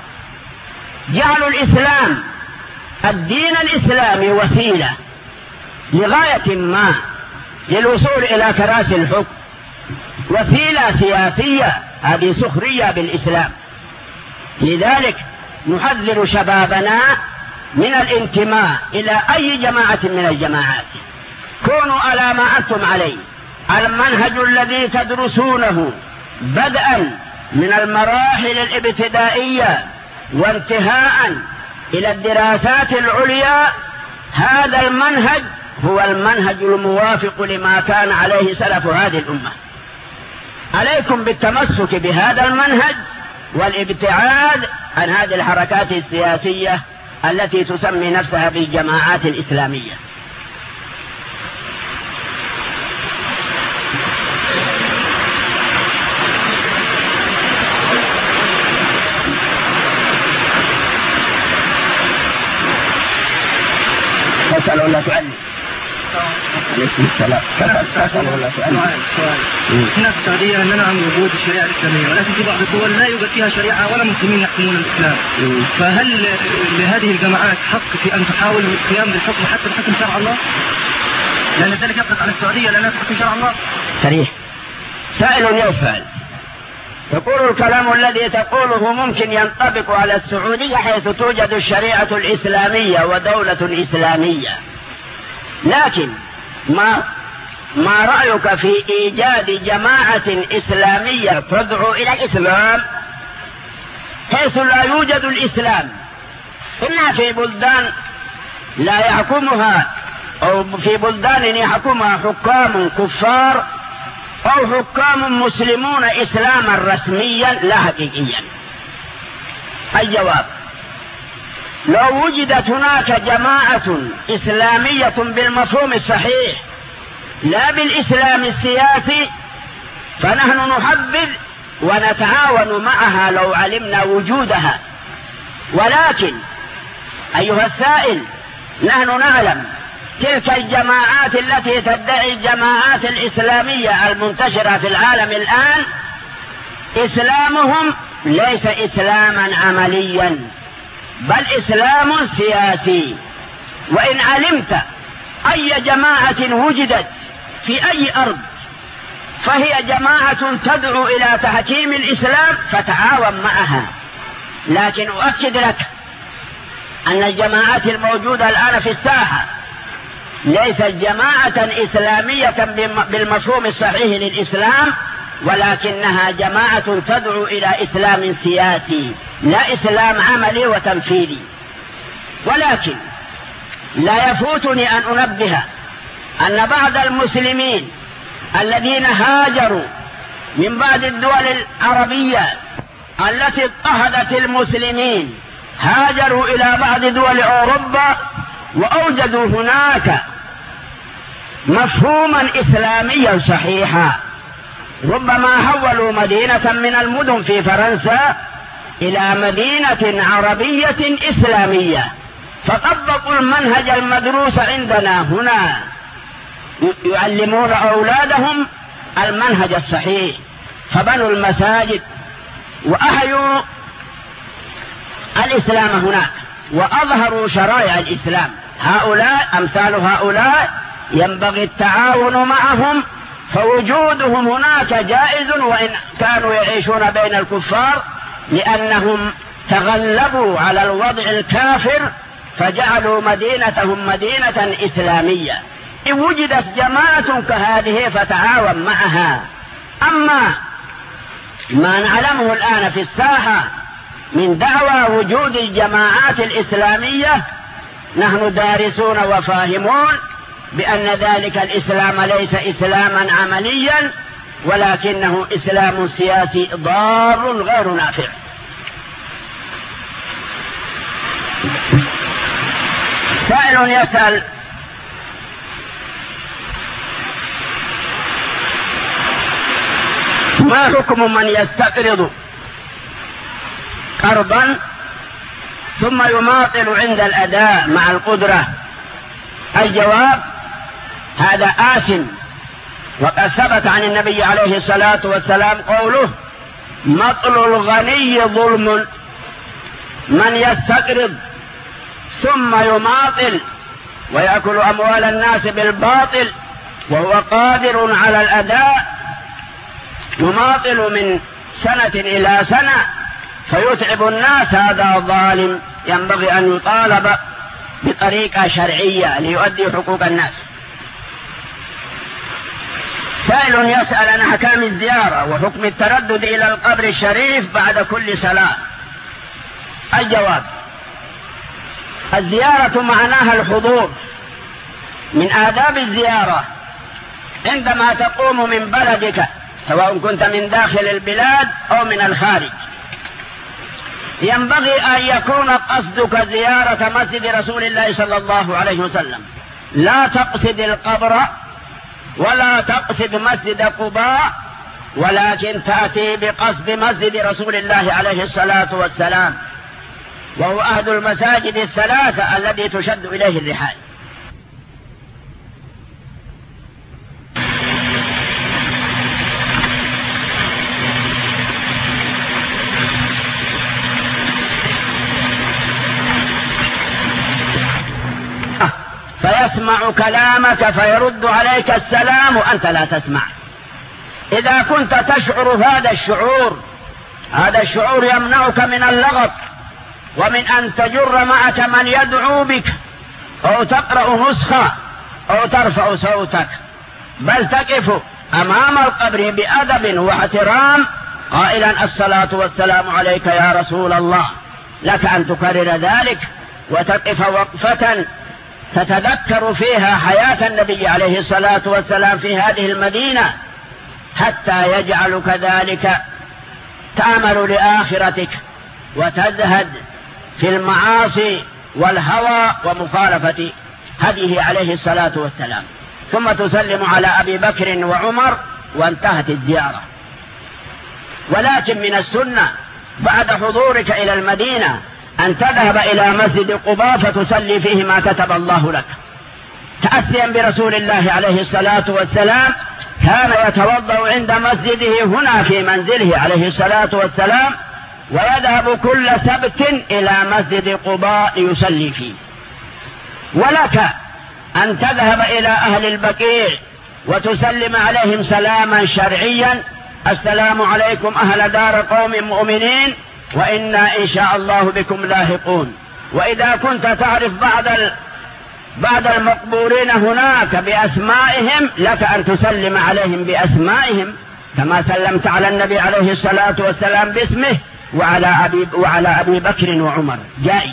A: جعلوا الإسلام الدين الإسلامي وسيلة لغاية ما، للوصول إلى كراسي الحكم، وسيلة سياسية. هذه سخرية بالإسلام. لذلك نحذر شبابنا من الانتماء إلى أي جماعة من الجماعات. كونوا على ما أنتم عليه، المنهج الذي تدرسونه بدءا من المراحل الابتدائية وانتهاء إلى الدراسات العليا، هذا المنهج هو المنهج الموافق لما كان عليه سلف هذه الأمة. عليكم بالتمسك بهذا المنهج والابتعاد عن هذه الحركات السياسية التي تسمي نفسها بالجماعات الإسلامية. تسأل ولا تعلم؟ عليكم السلام. تسأل ولا تعلم؟
B: هنا في السعودية ننعم وجود الشريعة الإسلامية، ولكن في بعض الدول لا يوجد فيها شريعة ولا مسلمين يحكمون الإسلام. فهل لهذه الجماعات حق في أن تحاول القيام بالحكم حتى بحكم شرع الله؟ لأن ذلك يطلق على السعودية لأنها تحكم شرع الله.
A: صريح. سائل يسأل يقول الكلام الذي تقوله ممكن ينطبق على السعودية حيث توجد الشريعة الإسلامية ودولة إسلامية، لكن ما ما رأيك في إيجاد جماعة إسلامية تدعو إلى الإسلام حيث لا يوجد الإسلام، إما في بلدان لا يحكمها أو في بلدان يحكمها حكام كفار أو حكام مسلمون إسلاما رسميا لا حقيقيا؟ الجواب: لو وجدت هناك جماعة إسلامية بالمفهوم الصحيح لا بالإسلام السياسي فنحن نحبذ ونتعاون معها لو علمنا وجودها. ولكن أيها السائل، نحن نعلم تلك الجماعات التي تدعي الجماعات الإسلامية المنتشرة في العالم الآن إسلامهم ليس إسلاما عمليا بل إسلام سياسي. وإن علمت أي جماعة وجدت في أي أرض فهي جماعة تدعو إلى تحكيم الإسلام فتعاون معها. لكن أؤكد لك أن الجماعات الموجودة الآن في الساحة ليست جماعة إسلامية بالمفهوم الصحيح للإسلام، ولكنها جماعة تدعو إلى إسلام سياسي لا إسلام عملي وتنفيذي. ولكن لا يفوتني أن أنبه أن بعض المسلمين الذين هاجروا من بعض الدول العربية التي اضطهدت المسلمين هاجروا إلى بعض دول أوروبا وأوجدوا هناك مفهوما إسلاميا صحيحا. ربما حولوا مدينة من المدن في فرنسا إلى مدينة عربية إسلامية، فطبقوا المنهج المدروس عندنا هنا، يعلمون أولادهم المنهج الصحيح، فبنوا المساجد وأحيوا الإسلام هناك وأظهروا شرائع الإسلام. هؤلاء أمثال هؤلاء ينبغي التعاون معهم، فوجودهم هناك جائز وإن كانوا يعيشون بين الكفار، لأنهم تغلبوا على الوضع الكافر فجعلوا مدينتهم مدينة إسلامية. إن وجدت جماعة كهذه فتعاون معها. أما ما نعلمه الآن في الساحة من دعوى وجود الجماعات الإسلامية، نحن دارسون وفاهمون بأن ذلك الإسلام ليس إسلاما عمليا، ولكنه إسلام سياسي ضار غير نافع. سائل يسأل: ما حكم من يستقرض قرضا ثم يماطل عند الأداء مع القدرة؟ الجواب: هذا آثم، وقد ثبت عن النبي عليه الصلاة والسلام قوله: مطل الغني ظلم، من يستقرض ثم يماطل ويأكل أموال الناس بالباطل وهو قادر على الأداء، يماطل من سنة إلى سنة فيتعب الناس، هذا ظالم، ينبغي أن يطالب بطريقة شرعية ليؤدي حقوق الناس. سائل يسأل عن أحكام الزيارة وحكم التردد إلى القبر الشريف بعد كل صلاة. الجواب: الزيارة معناها الحضور. من آداب الزيارة عندما تقوم من بلدك، سواء كنت من داخل البلاد أو من الخارج، ينبغي أن يكون قصدك زيارة مسجد رسول الله صلى الله عليه وسلم، لا تقصد القبر ولا تقصد مسجد قباء، ولكن تأتي بقصد مسجد رسول الله عليه الصلاة والسلام، وهو أحد المساجد الثلاثة الذي تشد إليه الرحال. فيسمع كلامك فيرد عليك السلام وأنت لا تسمع. إذا كنت تشعر هذا الشعور، هذا الشعور يمنعك من اللغط ومن أن تجر معك من يدعو بك أو تقرأ نسخة أو ترفع صوتك، بل تقف أمام القبر بأدب واحترام قائلا: الصلاة والسلام عليك يا رسول الله. لك أن تكرر ذلك وتقف وقفة تتذكر فيها حياة النبي عليه الصلاة والسلام في هذه المدينة، حتى يجعلك ذلك تعمل لآخرتك وتزهد في المعاصي والهوى ومخالفة هديه عليه الصلاة والسلام، ثم تسلم على أبي بكر وعمر وانتهت الزيارة. ولكن من السنة بعد حضورك إلى المدينة أن تذهب إلى مسجد قباء فتصلي فيه ما كتب الله لك، تأسيا برسول الله عليه الصلاة والسلام، كان يتوضأ عند مسجده هنا في منزله عليه الصلاة والسلام، ويذهب كل سبت إلى مسجد قباء يصلي فيه. ولك أن تذهب إلى أهل البقيع وتسلم عليهم سلاما شرعيا: السلام عليكم أهل دار قوم مؤمنين وإنا إن شاء الله بكم لاحقون. وإذا كنت تعرف بعض بعض المقبورين هناك بأسمائهم، لك أن تسلم عليهم بأسمائهم كما سلمت على النبي عليه الصلاة والسلام باسمه وعلى أبي, وعلى أبي بكر وعمر، جائز.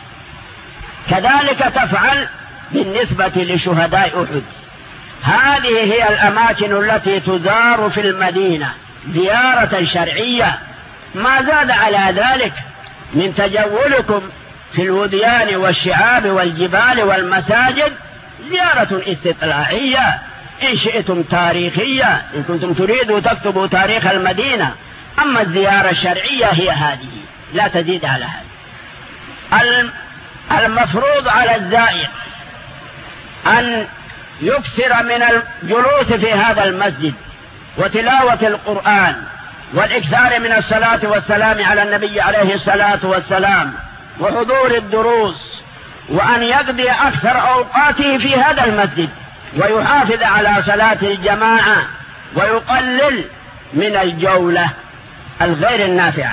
A: كذلك تفعل بالنسبة لشهداء أحد. هذه هي الأماكن التي تزار في المدينة زيارة شرعية. ما زاد على ذلك من تجولكم في الوديان والشعاب والجبال والمساجد زيارة استطلاعية، إن شئتم تاريخية، إن كنتم تريدوا تكتبوا تاريخ المدينة. أما الزيارة الشرعية هي هذه، لا تزيد على هذا. المفروض على الزائر أن يكثر من الجلوس في هذا المسجد وتلاوة القرآن والإكثار من الصلاة والسلام على النبي عليه الصلاة والسلام وحضور الدروس، وأن يقضي أكثر أوقاته في هذا المسجد ويحافظ على صلاة الجماعة ويقلل من الجولة الغير النافعة.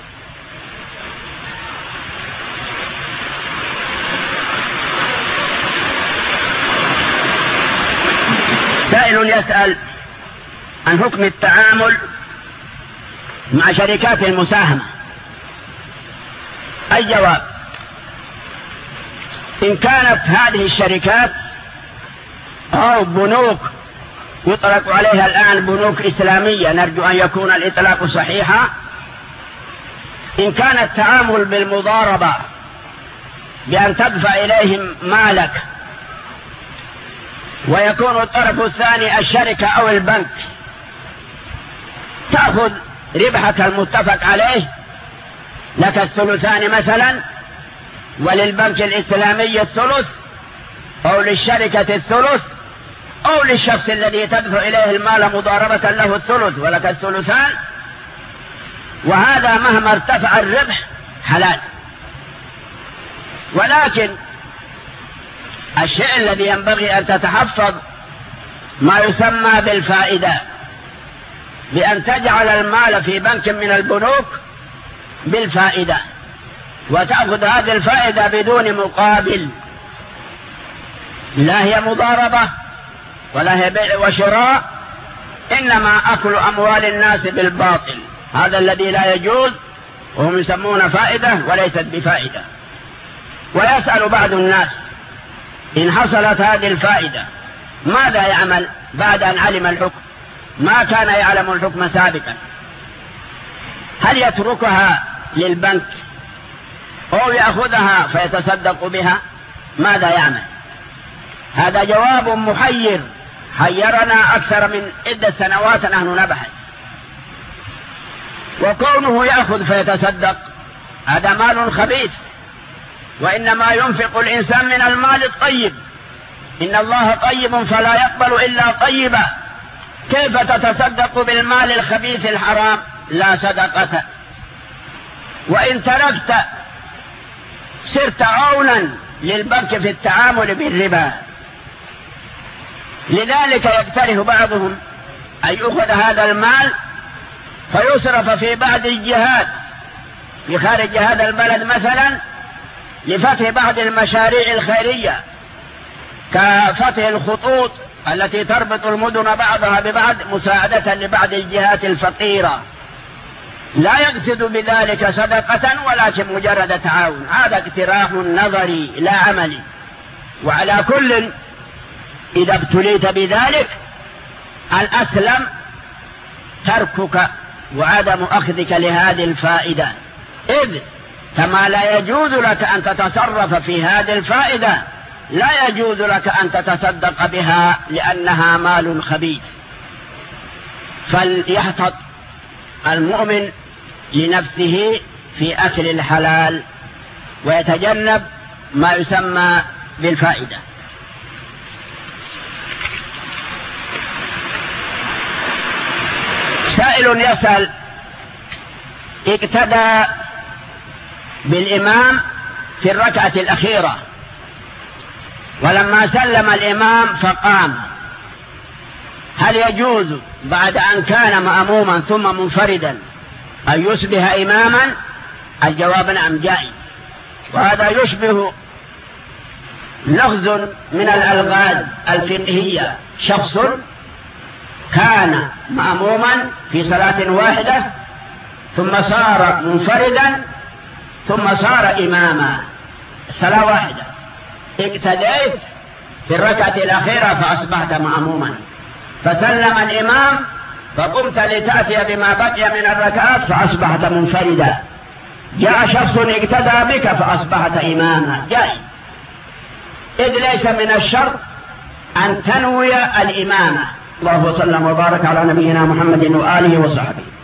A: سائل يسأل عن حكم التعامل مع شركات المساهمة. الجواب: إن كانت هذه الشركات أو بنوك يطلق عليها الآن بنوك إسلامية، نرجو أن يكون الإطلاق صحيحا، إن كان التعامل بالمضاربة بأن تدفع إليهم مالك ويكون الطرف الثاني الشركة أو البنك، تأخذ ربحك المتفق عليه، لك الثلثان مثلا وللبنك الإسلامي الثلث أو للشركة الثلث أو للشخص الذي تدفع إليه المال مضاربة له الثلث ولك الثلثان، وهذا مهما ارتفع الربح حلال. ولكن الشيء الذي ينبغي أن تتحفظ ما يسمى بالفائدة، بأن تجعل المال في بنك من البنوك بالفائدة وتأخذ هذه الفائدة بدون مقابل، لا هي مضاربة ولا هي بيع وشراء، إنما أكل أموال الناس بالباطل، هذا الذي لا يجوز، وهم يسمون فائدة وليست بفائدة. ويسأل بعض الناس إن حصلت هذه الفائدة ماذا يعمل بعد أن علم الحكم؟ ما كان يعلم الحكم سابقا، هل يتركها للبنك أو يأخذها فيتصدق بها؟ ماذا يعمل؟ هذا جواب محير، حيرنا أكثر من عدة سنوات نحن نبحث. وكونه يأخذ فيتصدق هذا مال خبيث، وإنما ينفق الإنسان من المال الطيب، إن الله طيب فلا يقبل إلا طيبا، كيف تتصدق بالمال الخبيث الحرام؟ لا صدقة. وإن تركت صرت عونا للبنك في التعامل بالربا. لذلك يقترح بعضهم أن يأخذ هذا المال فيصرف في بعض الجهات في خارج هذا البلد، مثلا لفتح بعض المشاريع الخيرية كفتح الخطوط التي تربط المدن بعضها ببعض مساعدة لبعض الجهات الفقيرة، لا يقصد بذلك صدقة ولكن مجرد تعاون. هذا اقتراح نظري لا عملي. وعلى كل إذا ابتليت بذلك الأسلم تركك وعدم أخذك لهذه الفائدة، إذ كما لا يجوز لك أن تتصرف في هذه الفائدة لا يجوز لك أن تتصدق بها لأنها مال خبيث. فليحتط المؤمن لنفسه في أكل الحلال ويتجنب ما يسمى بالفائدة. سائل يسأل: اقتدى بالإمام في الركعة الأخيرة ولما سلم الإمام فقام، هل يجوز بعد أن كان مأموما ثم منفردا أن يشبه إماما؟ الجواب نعم جائز، وهذا يشبه لغز من الألغاز الفقهية. شخص كان مأموما في صلاة واحدة ثم صار منفردا ثم صار إماما، صلاة واحدة، اقتديت في الركعة الأخيرة فأصبحت مأموما، فسلم الإمام فقمت لتأتي بما بقي من الركعات فأصبحت منفردا، جاء شخص اقتدى بك فأصبحت إماما، جائز، إذ ليس من الشرط أن تنوي الإمامة. الله وسلم وبارك على نبينا محمد وآله وصحبه.